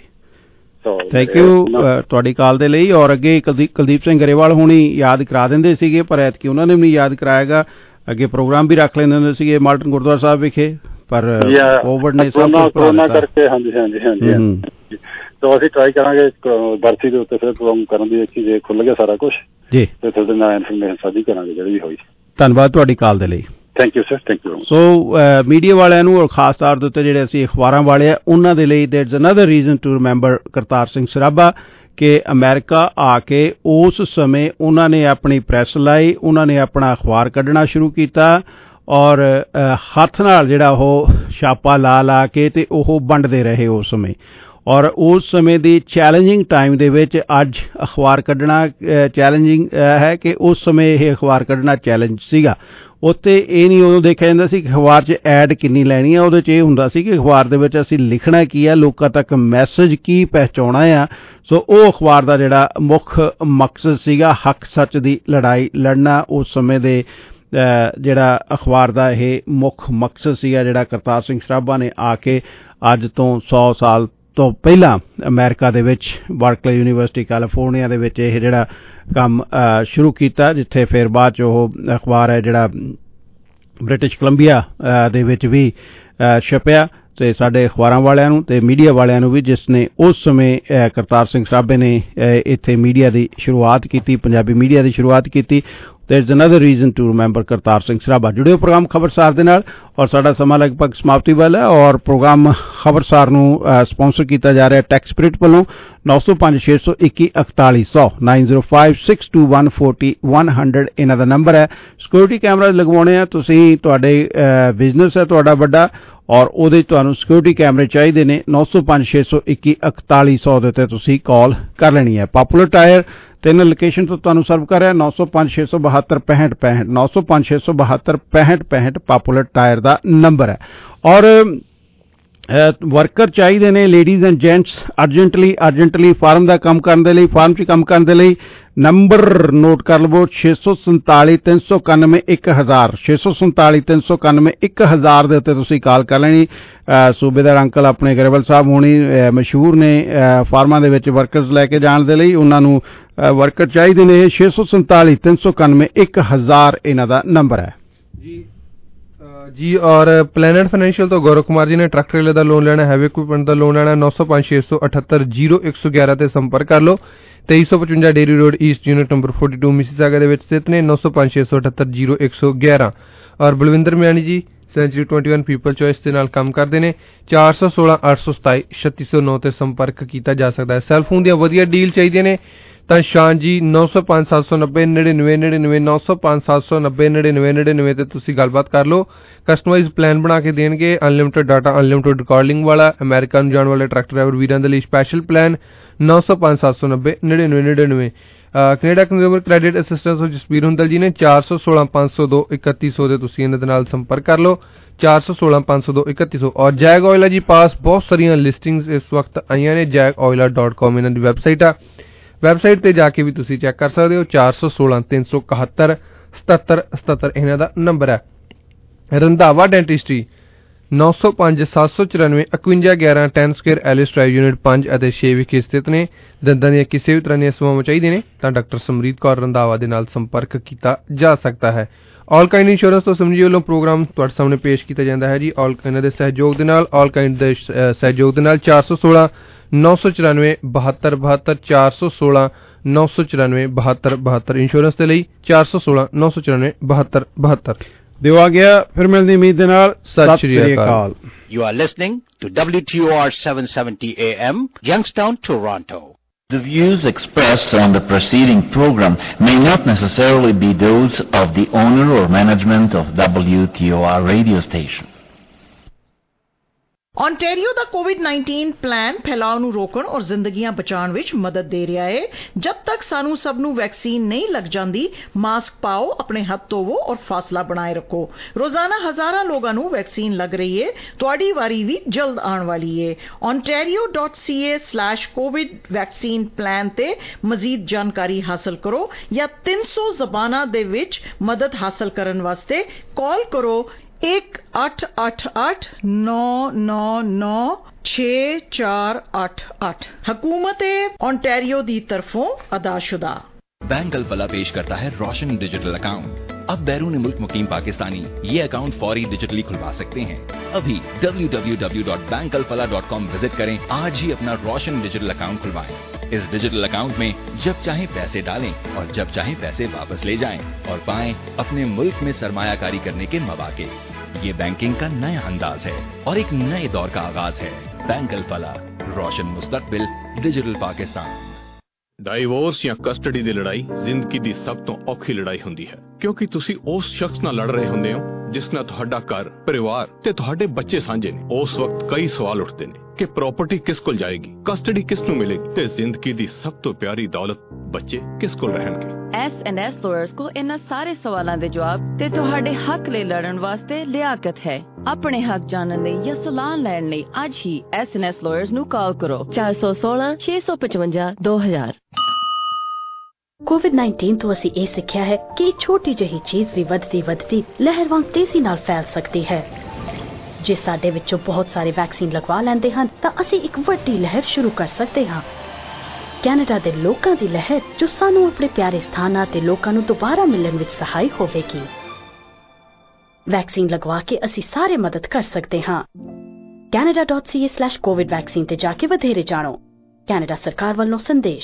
L: ਥੈਂਕ ਯੂ ਤੁਹਾਡੀ ਕਾਲ ਦੇ ਲਈ। ਔਰ ਅੱਗੇ ਕੁਲਦੀਪ ਸਿੰਘ ਗਰੇਵਾਲ ਹੁਣੀ ਯਾਦ ਕਰਾ ਦਿੰਦੇ ਸੀਗੇ ਪਰ ਐਤਕੀ ਉਹਨਾਂ ਨੇ ਵੀ ਨਹੀਂ ਯਾਦ ਕਰਾਏਗਾ। ਅੱਗੇ ਪ੍ਰੋਗਰਾਮ ਵੀ ਰੱਖ ਲੈਂਦੇ ਹੁੰਦੇ ਸੀਗੇ ਮਾਲਟਨ ਗੁਰਦੁਆਰਾ ਸਾਹਿਬ ਵਿਖੇ, ਪਰ ਕੋਵਿਡ ਨੇ ਸਭ ਕੁਝ
T: ਕਰੋਨਾ ਕਰਕੇ। ਹਾਂਜੀ ਹਾਂਜੀ ਹਾਂਜੀ ਤਾਂ ਅਸੀਂ ਟਰਾਈ ਕਰਾਂਗੇ ਬਰਸੀ ਦੇ ਉੱਤੇ ਫਿਰ ਪ੍ਰੋਗਰਾਮ ਕਰਨ ਦੀ, ਜੇ ਖੁੱਲ ਗਿਆ ਸਾਰਾ ਕੁਝ ਜੀ ਤੇ ਤੁਹਾਡੇ ਨਾਲ ਇਨਫੋਰਮੇਸ਼ਨ ਸਾਂਝੀ ਕਰਾਂਗੇ ਜਿਹੜੀ ਵੀ ਹੋਈ।
L: ਧੰਨਵਾਦ ਤੁਹਾਡੀ ਕਾਲ ਦੇ ਲਈ।
T: Thank you sir, thank you.
L: So media ਵਾਲਿਆਂ ਨੂੰ ਔਰ ਖਾਸ ਤੌਰ ਦੇ ਉੱਤੇ ਜਿਹੜੇ ਅਸੀਂ ਅਖਬਾਰਾਂ ਵਾਲੇ ਆ ਉਹਨਾਂ ਦੇ ਲਈ there's another reason to remember Kartar Singh Sarabha ਕਿ ਅਮਰੀਕਾ ਆ ਕੇ ਉਸ ਸਮੇਂ ਉਹਨਾਂ ਨੇ ਆਪਣੀ ਪ੍ਰੈਸ ਲਾਈ, ਉਹਨਾਂ ਨੇ ਆਪਣਾ ਅਖਬਾਰ ਕੱਢਣਾ ਸ਼ੁਰੂ ਕੀਤਾ ਔਰ ਹੱਥ ਨਾਲ ਜਿਹੜਾ ਉਹ ਛਾਪਾ ਲਾ ਲਾ ਕੇ ਤੇ ਉਹ ਵੰਡਦੇ ਰਹੇ ਉਸ ਸਮੇਂ। ਔਰ ਉਸ ਸਮੇਂ ਦੀ ਚੈਲੰਜਿੰਗ ਟਾਈਮ ਦੇ ਵਿੱਚ ਅੱਜ ਅਖਬਾਰ ਕੱਢਣਾ ਚੈਲੰਜਿੰਗ ਹੈ ਕਿ ਉਸ ਸਮੇਂ ਇਹ ਅਖਬਾਰ ਕੱਢਣਾ ਚੈਲੰਜ ਸੀਗਾ। ਉੱਥੇ ਇਹ ਨਹੀਂ ਉਦੋਂ ਦੇਖਿਆ ਜਾਂਦਾ ਸੀ ਕਿ ਅਖਬਾਰ 'ਚ ਐਡ ਕਿੰਨੀ ਲੈਣੀ ਆ, ਉਹਦੇ 'ਚ ਇਹ ਹੁੰਦਾ ਸੀ ਕਿ ਅਖਬਾਰ ਦੇ ਵਿੱਚ ਅਸੀਂ ਲਿਖਣਾ ਕੀ ਆ, ਲੋਕਾਂ ਤੱਕ ਮੈਸੇਜ ਕੀ ਪਹੁੰਚਾਉਣਾ ਆ। ਸੋ ਉਹ ਅਖਬਾਰ ਦਾ ਜਿਹੜਾ ਮੁੱਖ ਮਕਸਦ ਸੀਗਾ ਹੱਕ ਸੱਚ ਦੀ ਲੜਾਈ ਲੜਨਾ। ਉਸ ਸਮੇਂ ਦੇ ਜਿਹੜਾ ਅਖਬਾਰ ਦਾ ਇਹ ਮੁੱਖ ਮਕਸਦ ਸੀਗਾ, ਜਿਹੜਾ ਕਰਤਾਰ ਸਿੰਘ ਸਰਾਭਾ ਨੇ ਆ ਕੇ ਅੱਜ ਤੋਂ ਸੌ ਸਾਲ ਤੋਂ ਪਹਿਲਾਂ ਅਮਰੀਕਾ ਦੇ ਵਿੱਚ ਬਰਕਲੇ ਯੂਨੀਵਰਸਿਟੀ ਕੈਲੀਫੋਰਨੀਆ ਦੇ ਵਿੱਚ ਇਹ ਜਿਹੜਾ ਕੰਮ ਸ਼ੁਰੂ ਕੀਤਾ, ਜਿੱਥੇ ਫਿਰ ਬਾਅਦ 'ਚ ਉਹ ਅਖਬਾਰ ਹੈ ਜਿਹੜਾ ਬ੍ਰਿਟਿਸ਼ ਕੋਲੰਬੀਆ ਦੇ ਵਿੱਚ ਵੀ ਛਪਿਆ। ਅਤੇ ਸਾਡੇ ਅਖਬਾਰਾਂ ਵਾਲਿਆਂ ਨੂੰ ਅਤੇ ਮੀਡੀਆ ਵਾਲਿਆਂ ਨੂੰ ਵੀ, ਜਿਸ ਨੇ ਉਸ ਸਮੇਂ ਕਰਤਾਰ ਸਿੰਘ ਸਰਾਭੇ ਨੇ ਇੱਥੇ ਮੀਡੀਆ ਦੀ ਸ਼ੁਰੂਆਤ ਕੀਤੀ, ਪੰਜਾਬੀ ਮੀਡੀਆ ਦੀ ਸ਼ੁਰੂਆਤ ਕੀਤੀ। There is another reason to remember Kartar Singh Sarabha. ਜੁੜਿਓ ਪ੍ਰੋਗਰਾਮ ਖਬਰਸਾਰ ਦੇ ਨਾਲ, ਔਰ ਸਾਡਾ ਸਮਾਂ ਲਗਭਗ ਸਮਾਪਤੀ ਵੱਲ ਹੈ। ਔਰ ਪ੍ਰੋਗਰਾਮ ਖਬਰਸਾਰ ਨੂੰ ਸਪਾਂਸਰ ਕੀਤਾ ਜਾ ਰਿਹਾ ਟੈਕਸ ਸਪਿਰਿਟ ਵੱਲੋਂ। ਨੌ ਸੌ ਪੰਜ ਛੇ ਸੌ ਇੱਕੀ ਇਕਤਾਲੀ ਸੌ nine zero five six two one forty one hundred ਇਹਨਾਂ ਦਾ ਨੰਬਰ ਹੈ। ਸਿਕਿਉਰਿਟੀ ਕੈਮਰਾ ਲਗਵਾਉਣੇ ਆ ਤੁਸੀਂ, ਤੁਹਾਡੇ ਬਿਜ਼ਨਸ ਹੈ ਤੁਹਾਡਾ ਵੱਡਾ ਔਰ ਉਹਦੇ 'ਚ ਤੁਹਾਨੂੰ ਸਿਕਿਉਰਿਟੀ ਕੈਮਰੇ ਚਾਹੀਦੇ ਨੇ, ਨੌ ਸੌ ਪੰਜ ਛੇ ਸੌ ਇੱਕੀ ਇਕਤਾਲੀ ਸੌ ਦੇ ਉੱਤੇ ਤੁਸੀਂ ਕਾਲ ਕਰ ਲੈਣੀ ਹੈ। ਪਾਪੂਲਰ ਟਾਇਰ ਤਿੰਨ ਲੋਕੇਸ਼ਨ ਤੋਂ ਤੁਹਾਨੂੰ ਸਰਵ ਕਰ ਰਿਹਾ, ਨੌ ਸੌ ਪੰਜ ਛੇ ਸੌ ਬਹੱਤਰ ਪੈਂਹਠ ਪੈਂਹਠ ਨੌ ਸੌ ਪੰਜ ਛੇ ਸੌ ਬਹੱਤਰ ਪੈਂਹਠ ਪੈਂਹਠ ਪਾਪੂਲਰ ਟਾਇਰ ਦਾ ਨੰਬਰ ਹੈ। ਔਰ ਵਰਕਰ ਚਾਹੀਦੇ ਨੇ, ladies and gents, urgently urgently farm ਦਾ ਕੰਮ ਕਰਨ ਦੇ ਲਈ, ਫਾਰਮ 'ਚ ਕੰਮ ਕਰਨ ਦੇ ਲਈ ਨੰਬਰ ਨੋਟ ਕਰ ਲਵੋ, ਛੇ ਸੌ ਸੰਤਾਲੀ ਤਿੰਨ ਸੌ ਇਕਾਨਵੇਂ ਇੱਕ ਹਜ਼ਾਰ ਛੇ ਸੌ ਸੰਤਾਲੀ ਤਿੰਨ ਸੌ ਇਕਾਨਵੇਂ ਇੱਕ ਹਜ਼ਾਰ ਦੇ ਉੱਤੇ ਤੁਸੀਂ ਕਾਲ ਕਰ ਲੈਣੀ। ਸੂਬੇਦਾਰ ਅੰਕਲ ਆਪਣੇ ਗਰੇਵਾਲ ਸਾਹਿਬ ਹੋਣੀ ਮਸ਼ਹੂਰ ਨੇ ਫਾਰਮਾਂ ਦੇ ਵਿੱਚ ਵਰਕਰਸ ਲੈ ਕੇ ਜਾਣ ਦੇ ਲਈ, ਉਹਨਾਂ ਨੂੰ ਵਰਕਰ ਚਾਹੀਦੇ ਨੇ। ਛੇ ਸੌ ਸੰਤਾਲੀ ਤਿੰਨ ਸੌ ਇਕਾਨਵੇਂ ਇੱਕ ਹਜ਼ਾਰ ਇਹਨਾਂ ਦਾ ਨੰਬਰ ਹੈ ਜੀ
F: ਜੀ। ਔਰ ਪਲੈਨਟ ਫਾਈਨੈਂਸ਼ੀਅਲ ਤੋਂ ਗੌਰਵ ਕੁਮਾਰ ਜੀ ਨੇ ਟਰੱਕ ਟ੍ਰੇਲਰ ਦਾ ਲੋਨ ਲੈਣਾ, ਹੈਵੀ ਇਕੁਇਪਮੈਂਟ ਦਾ ਲੋਨ ਲੈਣਾ, ਨੌ ਸੌ ਪੰਜ ਛੇ ਸੌ ਅਠੱਤਰ ਜੀਰੋ ਇੱਕ ਸੌ ਗਿਆਰਾਂ ਤੇ ਸੰਪਰਕ ਕਰ ਲਓ। ਤੇਈ ਸੌ ਪਚਵੰਜਾ Derry road east unit number ਬयालीस ਮਿਸੀਸਾਗਾ ਦੇ ਵਿੱਚ ਸਥਿਤ ਨੇ, ਨੌ ਸੌ ਪੰਜ ਛੇ ਸੌ ਅਠੱਤਰ ਜੀਰੋ ਇੱਕ ਸੌ ਗਿਆਰਾਂ। ਔਰ ਬਲਵਿੰਦਰ ਮਿਆਣੀ ਜੀ ਸੈਂਚਰੀ ਇਕੱਤੀ ਪੀਪਲ ਚੋਇਸ ਦੇ ਨਾਲ ਕੰਮ ਕਰਦੇ ਨੇ, ਚਾਰ ਸੌ ਸੋਲਾਂ ਅੱਠ ਸੌ ਸਤਾਈ ਛੱਤੀ ਸੌ ਨੌ ਤੇ ਸੰਪਰਕ ਕੀਤਾ ਜਾ ਸਕਦਾ ਹੈ। ਸੈਲਫੋਨ ਦੀਆਂ ਵਧੀਆ ਡੀਲ ਚਾਹੀਦੀਆਂ ਨੇ ਤਾਂ ਸ਼ਾਨ ਜੀ ਨੌ ਸੌ ਪੰਜ ਸੱਤ ਸੌ ਨੱਬੇ ਨੜਿਨਵੇਂ ਨੜਿਨਵੇਂ ਨੌ ਸੌ ਪੰਜ ਸੱਤ ਸੌ ਨੱਬੇ ਨੜਿਨਵੇਂ ਨੜਿਨਵੇਂ ਤੇ ਤੁਸੀਂ ਗੱਲਬਾਤ ਕਰ ਲਓ। ਕਸਟਮਾਈਜ਼ ਪਲਾਨ ਬਣਾ ਕੇ ਦੇਣਗੇ, ਅਨਲਿਮਟਿਡ ਡਾਟਾ ਅਨਲਿਮਟਿਡ ਰਿਕਾਰਡਿੰਗ ਵਾਲਾ, ਅਮਰੀਕਾ ਨੂੰ ਜਾਣ ਵਾਲੇ ਟਰੱਕ ਡਰਾਈਵਰ ਵੀਰਾਂ ਦੇ ਲਈ ਸਪੈਸ਼ਲ ਪਲਾਨ, ਨੌ ਸੌ ਪੰਜ ਸੱਤ ਸੌ ਨੱਬੇ ਨੜਿਨਵੇਂ ਨੜਿਨਵੇਂ। ਕੈਨੇਡਾ ਕੰਜ਼ਿਊਮਰ ਕ੍ਰੈਡਿਟ ਅਸਿਸਟੈਂਸ ਤੋਂ ਜਸਬੀਰ ਹੁੰਦਲ ਜੀ ਨੇ, ਚਾਰ ਸੌ ਸੋਲਾਂ ਪੰਜ ਸੌ ਦੋ ਇਕੱਤੀ ਸੌ ਦੇ ਤੁਸੀਂ ਇਹਨਾਂ ਦੇ ਨਾਲ ਸੰਪਰਕ ਕਰ ਲਓ, ਚਾਰ ਸੌ ਸੋਲਾਂ ਪੰਜ ਸੌ ਦੋ ਇਕੱਤੀ ਸੌ। ਔਰ ਜੈਗ ਆਇਲਾ ਜੀ ਪਾਸ ਬਹੁਤ ਸਾਰੀਆਂ ਲਿਸਟਿੰਗਸ ਇਸ ਵਕਤ ਆਈਆਂ ਨੇ, ਜੈਗ ਆਇਲਾ ਡਾਟ ਕਾਮ ਇਹਨਾਂ ਦੀ ਵੈਬਸਾਈਟ ਆ, ਵੈਬਸਾਈਟ ਤੇ ਜਾ ਕੇ ਵੀ ਤੁਸੀਂ ਚੈੱਕ ਕਰ ਸਕਦੇ ਹੋ। ਚਾਰ ਸੌ ਸੋਲਾਂ ਤਿੰਨ ਸੌ ਇਕਹੱਤਰ ਸਤੱਤਰ ਸਤੱਤਰ ਇਹਨਾਂ ਦਾ ਨੰਬਰ ਹੈ। ਰੰਧਾਵਾ ਡੈਂਟਿਸਟਰੀ ਨੌ ਸੌ ਪੰਜ ਸੱਤ ਸੌ ਚੁਰਾਨਵੇਂ ਇਕਵੰਜਾ ਗਿਆਰਾਂ ten square Ellis drive unit ਪੰਜ ਅਤੇ ਛੇ ਵਿਖੇ ਸਥਿਤ ਨੇ। ਦੰਦਾਂ ਦੀਆਂ ਕਿਸੇ ਵੀ ਤਰ੍ਹਾਂ ਦੀਆਂ ਸੇਵਾਵਾਂ ਚਾਹੀਦੀਆਂ ਨੇ ਤਾਂ ਡਾਕਟਰ ਸਮਰੀਤ ਕੌਰ ਰੰਧਾਵਾ ਦੇ ਨਾਲ ਸੰਪਰਕ ਕੀਤਾ ਜਾ ਸਕਦਾ ਹੈ। ਆਲ ਕਾਈਂਡ ਇੰਸ਼ੋਰੈਂਸ ਤੋਂ ਸਮਝੀ ਵੱਲੋਂ ਪ੍ਰੋਗਰਾਮ ਤੁਹਾਡੇ ਸਾਹਮਣੇ ਪੇਸ਼ ਕੀਤਾ ਜਾਂਦਾ ਹੈ ਜੀ। ਆਲ ਇਹਨਾਂ ਦੇ ਸਹਿਯੋਗ ਦੇ ਨਾਲ, ਆਲ ਕਾਈਂਡ ਦੇ ਸਹਿਯੋਗ ਦੇ ਨਾਲ ਚਾਰ ਸੌ ਸੋਲਾਂ ਨੌ ਸੌ ਚੁਰਾਨਵੇਂ ਬਹੱਤਰ ਬਹੱਤਰ ਚਾਰ ਸੌ ਸੋਲਾਂ ਨੌ ਸੌ ਚੁਰਾਨਵੇਂ ਬਹੱਤਰ ਬਹੱਤਰ ਇੰਸ਼ੋਰੈਂਸ ਦੇ ਲਈ ਚਾਰ ਸੌ ਸੋਲਾਂ ਨੌ ਸੌ ਚੁਰਾਨਵੇਂ ਬਹੱਤਰ ਬਹੱਤਰ।
L: ਦਿਓ ਆ ਗਿਆ ਫਿਰ ਮਿਲਦੀ ਉਮੀਦ ਦੇ ਨਾਲ। ਸਤਿ ਸ਼੍ਰੀ ਅਕਾਲ।
U: You are listening to W T O R seven seventy A M, Youngstown, Toronto.
V: The views expressed on the preceding program may not necessarily be those of the owner or management of W T O R radio station.
A: Ontario ਦਾ COVID nineteen plan ਫੈਲਾਅ ਨੂੰ ਰੋਕਣ ਔਰ ਜ਼ਿੰਦਗੀਆਂ ਬਚਾਉਣ ਵਿੱਚ ਮਦਦ ਦੇ ਰਿਹਾ ਹੈ। ਜਦ ਤੱਕ ਸਾਨੂੰ ਸਭ ਨੂੰ ਵੈਕਸੀਨ ਨਹੀਂ ਲੱਗ ਜਾਂਦੀ, ਮਾਸਕ ਪਾਓ, ਆਪਣੇ ਹੱਥ ਧੋਵੋ ਔਰ ਫਾਸਲਾ ਬਣਾਏ ਰੱਖੋ। ਰੋਜ਼ਾਨਾ ਹਜ਼ਾਰਾਂ ਲੋਕਾਂ ਨੂੰ ਵੈਕਸੀਨ ਲੱਗ ਰਹੀ ਹੈ, ਤੁਹਾਡੀ ਵਾਰੀ ਵੀ ਜਲਦ ਆਉਣ ਵਾਲੀ ਹੈ। ontario dot c a slash covid vaccine plan ਤੇ ਮਜ਼ੀਦ ਜਾਣਕਾਰੀ ਹਾਸਲ ਕਰੋ ਜਾਂ ਤਿੰਨ ਸੌ ਜ਼ਬਾਨਾਂ ਦੇ ਵਿੱਚ ਮਦਦ ਹਾਸਲ ਕਰਨ ਵਾਸਤੇ ਕਾਲ ਕਰੋ एक अठ अठ अठ नौ नौ नौ छे चार अठ अठ। हुकूमत ओंटारियो दी तरफों अदाशुदा।
W: बैंक अल-फलाह पेश करता है रोशन डिजिटल अकाउंट। अब बैरून मुल्क मुकीम पाकिस्तानी ये अकाउंट फौरी डिजिटली खुलवा सकते हैं। अभी W W W dot bank Al Falah dot com visit करें, आज ही अपना रोशन डिजिटल अकाउंट खुलवाएं। इस डिजिटल अकाउंट में जब चाहें पैसे डालें और जब चाहें पैसे वापस ले जाएं और पाएं अपने मुल्क में सरमायाकारी करने के मौके। ये बैंकिंग का नया अंदाज है और एक नए दौर का आगाज है। बैंक अल फलाह, रोशन मुस्तकबिल, डिजिटल पाकिस्तान।
X: ਡਾਈਵੋਰਸ ਜਾਂ ਕਸਟਡੀ ਦੀ ਲੜਾਈ ਜ਼ਿੰਦਗੀ ਦੀ ਸਭ ਤੋਂ ਔਖੀ ਲੜਾਈ ਹੁੰਦੀ ਹੈ, ਕਿਉਂਕਿ ਤੁਸੀਂ ਉਸ ਸ਼ਖਸ ਨਾਲ ਲੜ ਰਹੇ ਹੁੰਦੇ ਹੋ ਜਿਸ ਨਾਲ ਤੁਹਾਡਾ ਘਰ, ਪਰਿਵਾਰ ਤੇ ਤੁਹਾਡੇ ਬੱਚੇ ਸਾਂਝੇ ਨੇ। ਉਸ ਵਕਤ ਕਈ ਸਵਾਲ ਉੱਠਦੇ ਨੇ ਕਿ ਪ੍ਰਾਪਰਟੀ ਕਿਸ ਕੋਲ ਜਾਏਗੀ, ਕਸਟਡੀ ਕਿਸ ਨੂੰ ਮਿਲੇਗੀ ਤੇ ਜ਼ਿੰਦਗੀ ਦੀ ਸਭ ਤੋਂ ਪਿਆਰੀ ਦੌਲਤ ਬੱਚੇ ਕਿਸ ਕੋਲ ਰਹਿਣਗੇ।
B: ਐਸ ਐਂਡ ਐਸ ਲਾਇਰਸ ਕੋਲ ਇਹਨਾਂ ਸਾਰੇ ਸਵਾਲਾਂ ਦੇ ਜਵਾਬ ਤੇ ਤੁਹਾਡੇ ਹੱਕ ਲਈ ਲੜਨ ਵਾਸਤੇ ਲਿਆਕਤ ਹੈ। ਆਪਣੇ ਹੱਕ ਜਾਣਨ ਲਈ ਜਾਂ ਸਲਾਹ ਲੈਣ ਲਈ ਅੱਜ ਹੀ ਐਸ ਐਂਡ ਐਸ ਲਾਇਰਸ ਨੂੰ ਕਾਲ ਕਰੋ ਚਾਰ ਸੌ ਸੋਲਾਂ ਛੇ ਸੌ ਪਚਵੰਜਾ ਦੋ ਹਜ਼ਾਰ।
C: ਕੋਵਿਡ ਨਾਈਨਟੀਨ ਤੋਂ ਅਸੀਂ ਇਹ ਸਿੱਖਿਆ ਹੈ ਕਿ ਇੱਕ ਛੋਟੀ ਜਿਹੀ ਚੀਜ਼ ਵੀ ਵੱਧਦੀ ਵੱਧਦੀ ਲਹਿਰ ਵਾਂਗ ਤੇਜ਼ੀ ਨਾਲ ਫੈਲ ਸਕਦੀ ਹੈ। ਜੇ ਸਾਡੇ ਵਿੱਚੋਂ ਬਹੁਤ ਸਾਰੇ ਵੈਕਸੀਨ ਲਗਵਾ ਲੈਂਦੇ ਹਨ ਤਾਂ ਅਸੀਂ ਇੱਕ ਵੱਡੀ ਲਹਿਰ ਸ਼ੁਰੂ ਕਰ ਸਕਦੇ ਹਾਂ। ਕੈਨੇਡਾ ਦੇ ਲੋਕਾਂ ਦੀ ਲਹਿਰ ਜੋ ਸਾਨੂੰ ਆਪਣੇ ਪਿਆਰੇ ਸਥਾਨਾਂ ਤੇ ਲੋਕਾਂ ਨੂੰ ਦੁਬਾਰਾ ਮਿਲਣ ਵਿੱਚ ਸਹਾਈ ਹੋਵੇਗੀ। ਵੈਕਸੀਨ ਲਗਵਾ ਕੇ ਅਸੀਂ ਸਾਰੇ ਮਦਦ ਕਰ ਸਕਦੇ ਹਾਂ। Canada dot C A slash COVID vaccine ਤੇ ਜਾ ਕੇ ਵਧੇਰੇ ਜਾਣੋ। ਕੈਨੇਡਾ ਸਰਕਾਰ ਵੱਲੋਂ ਸੰਦੇਸ਼।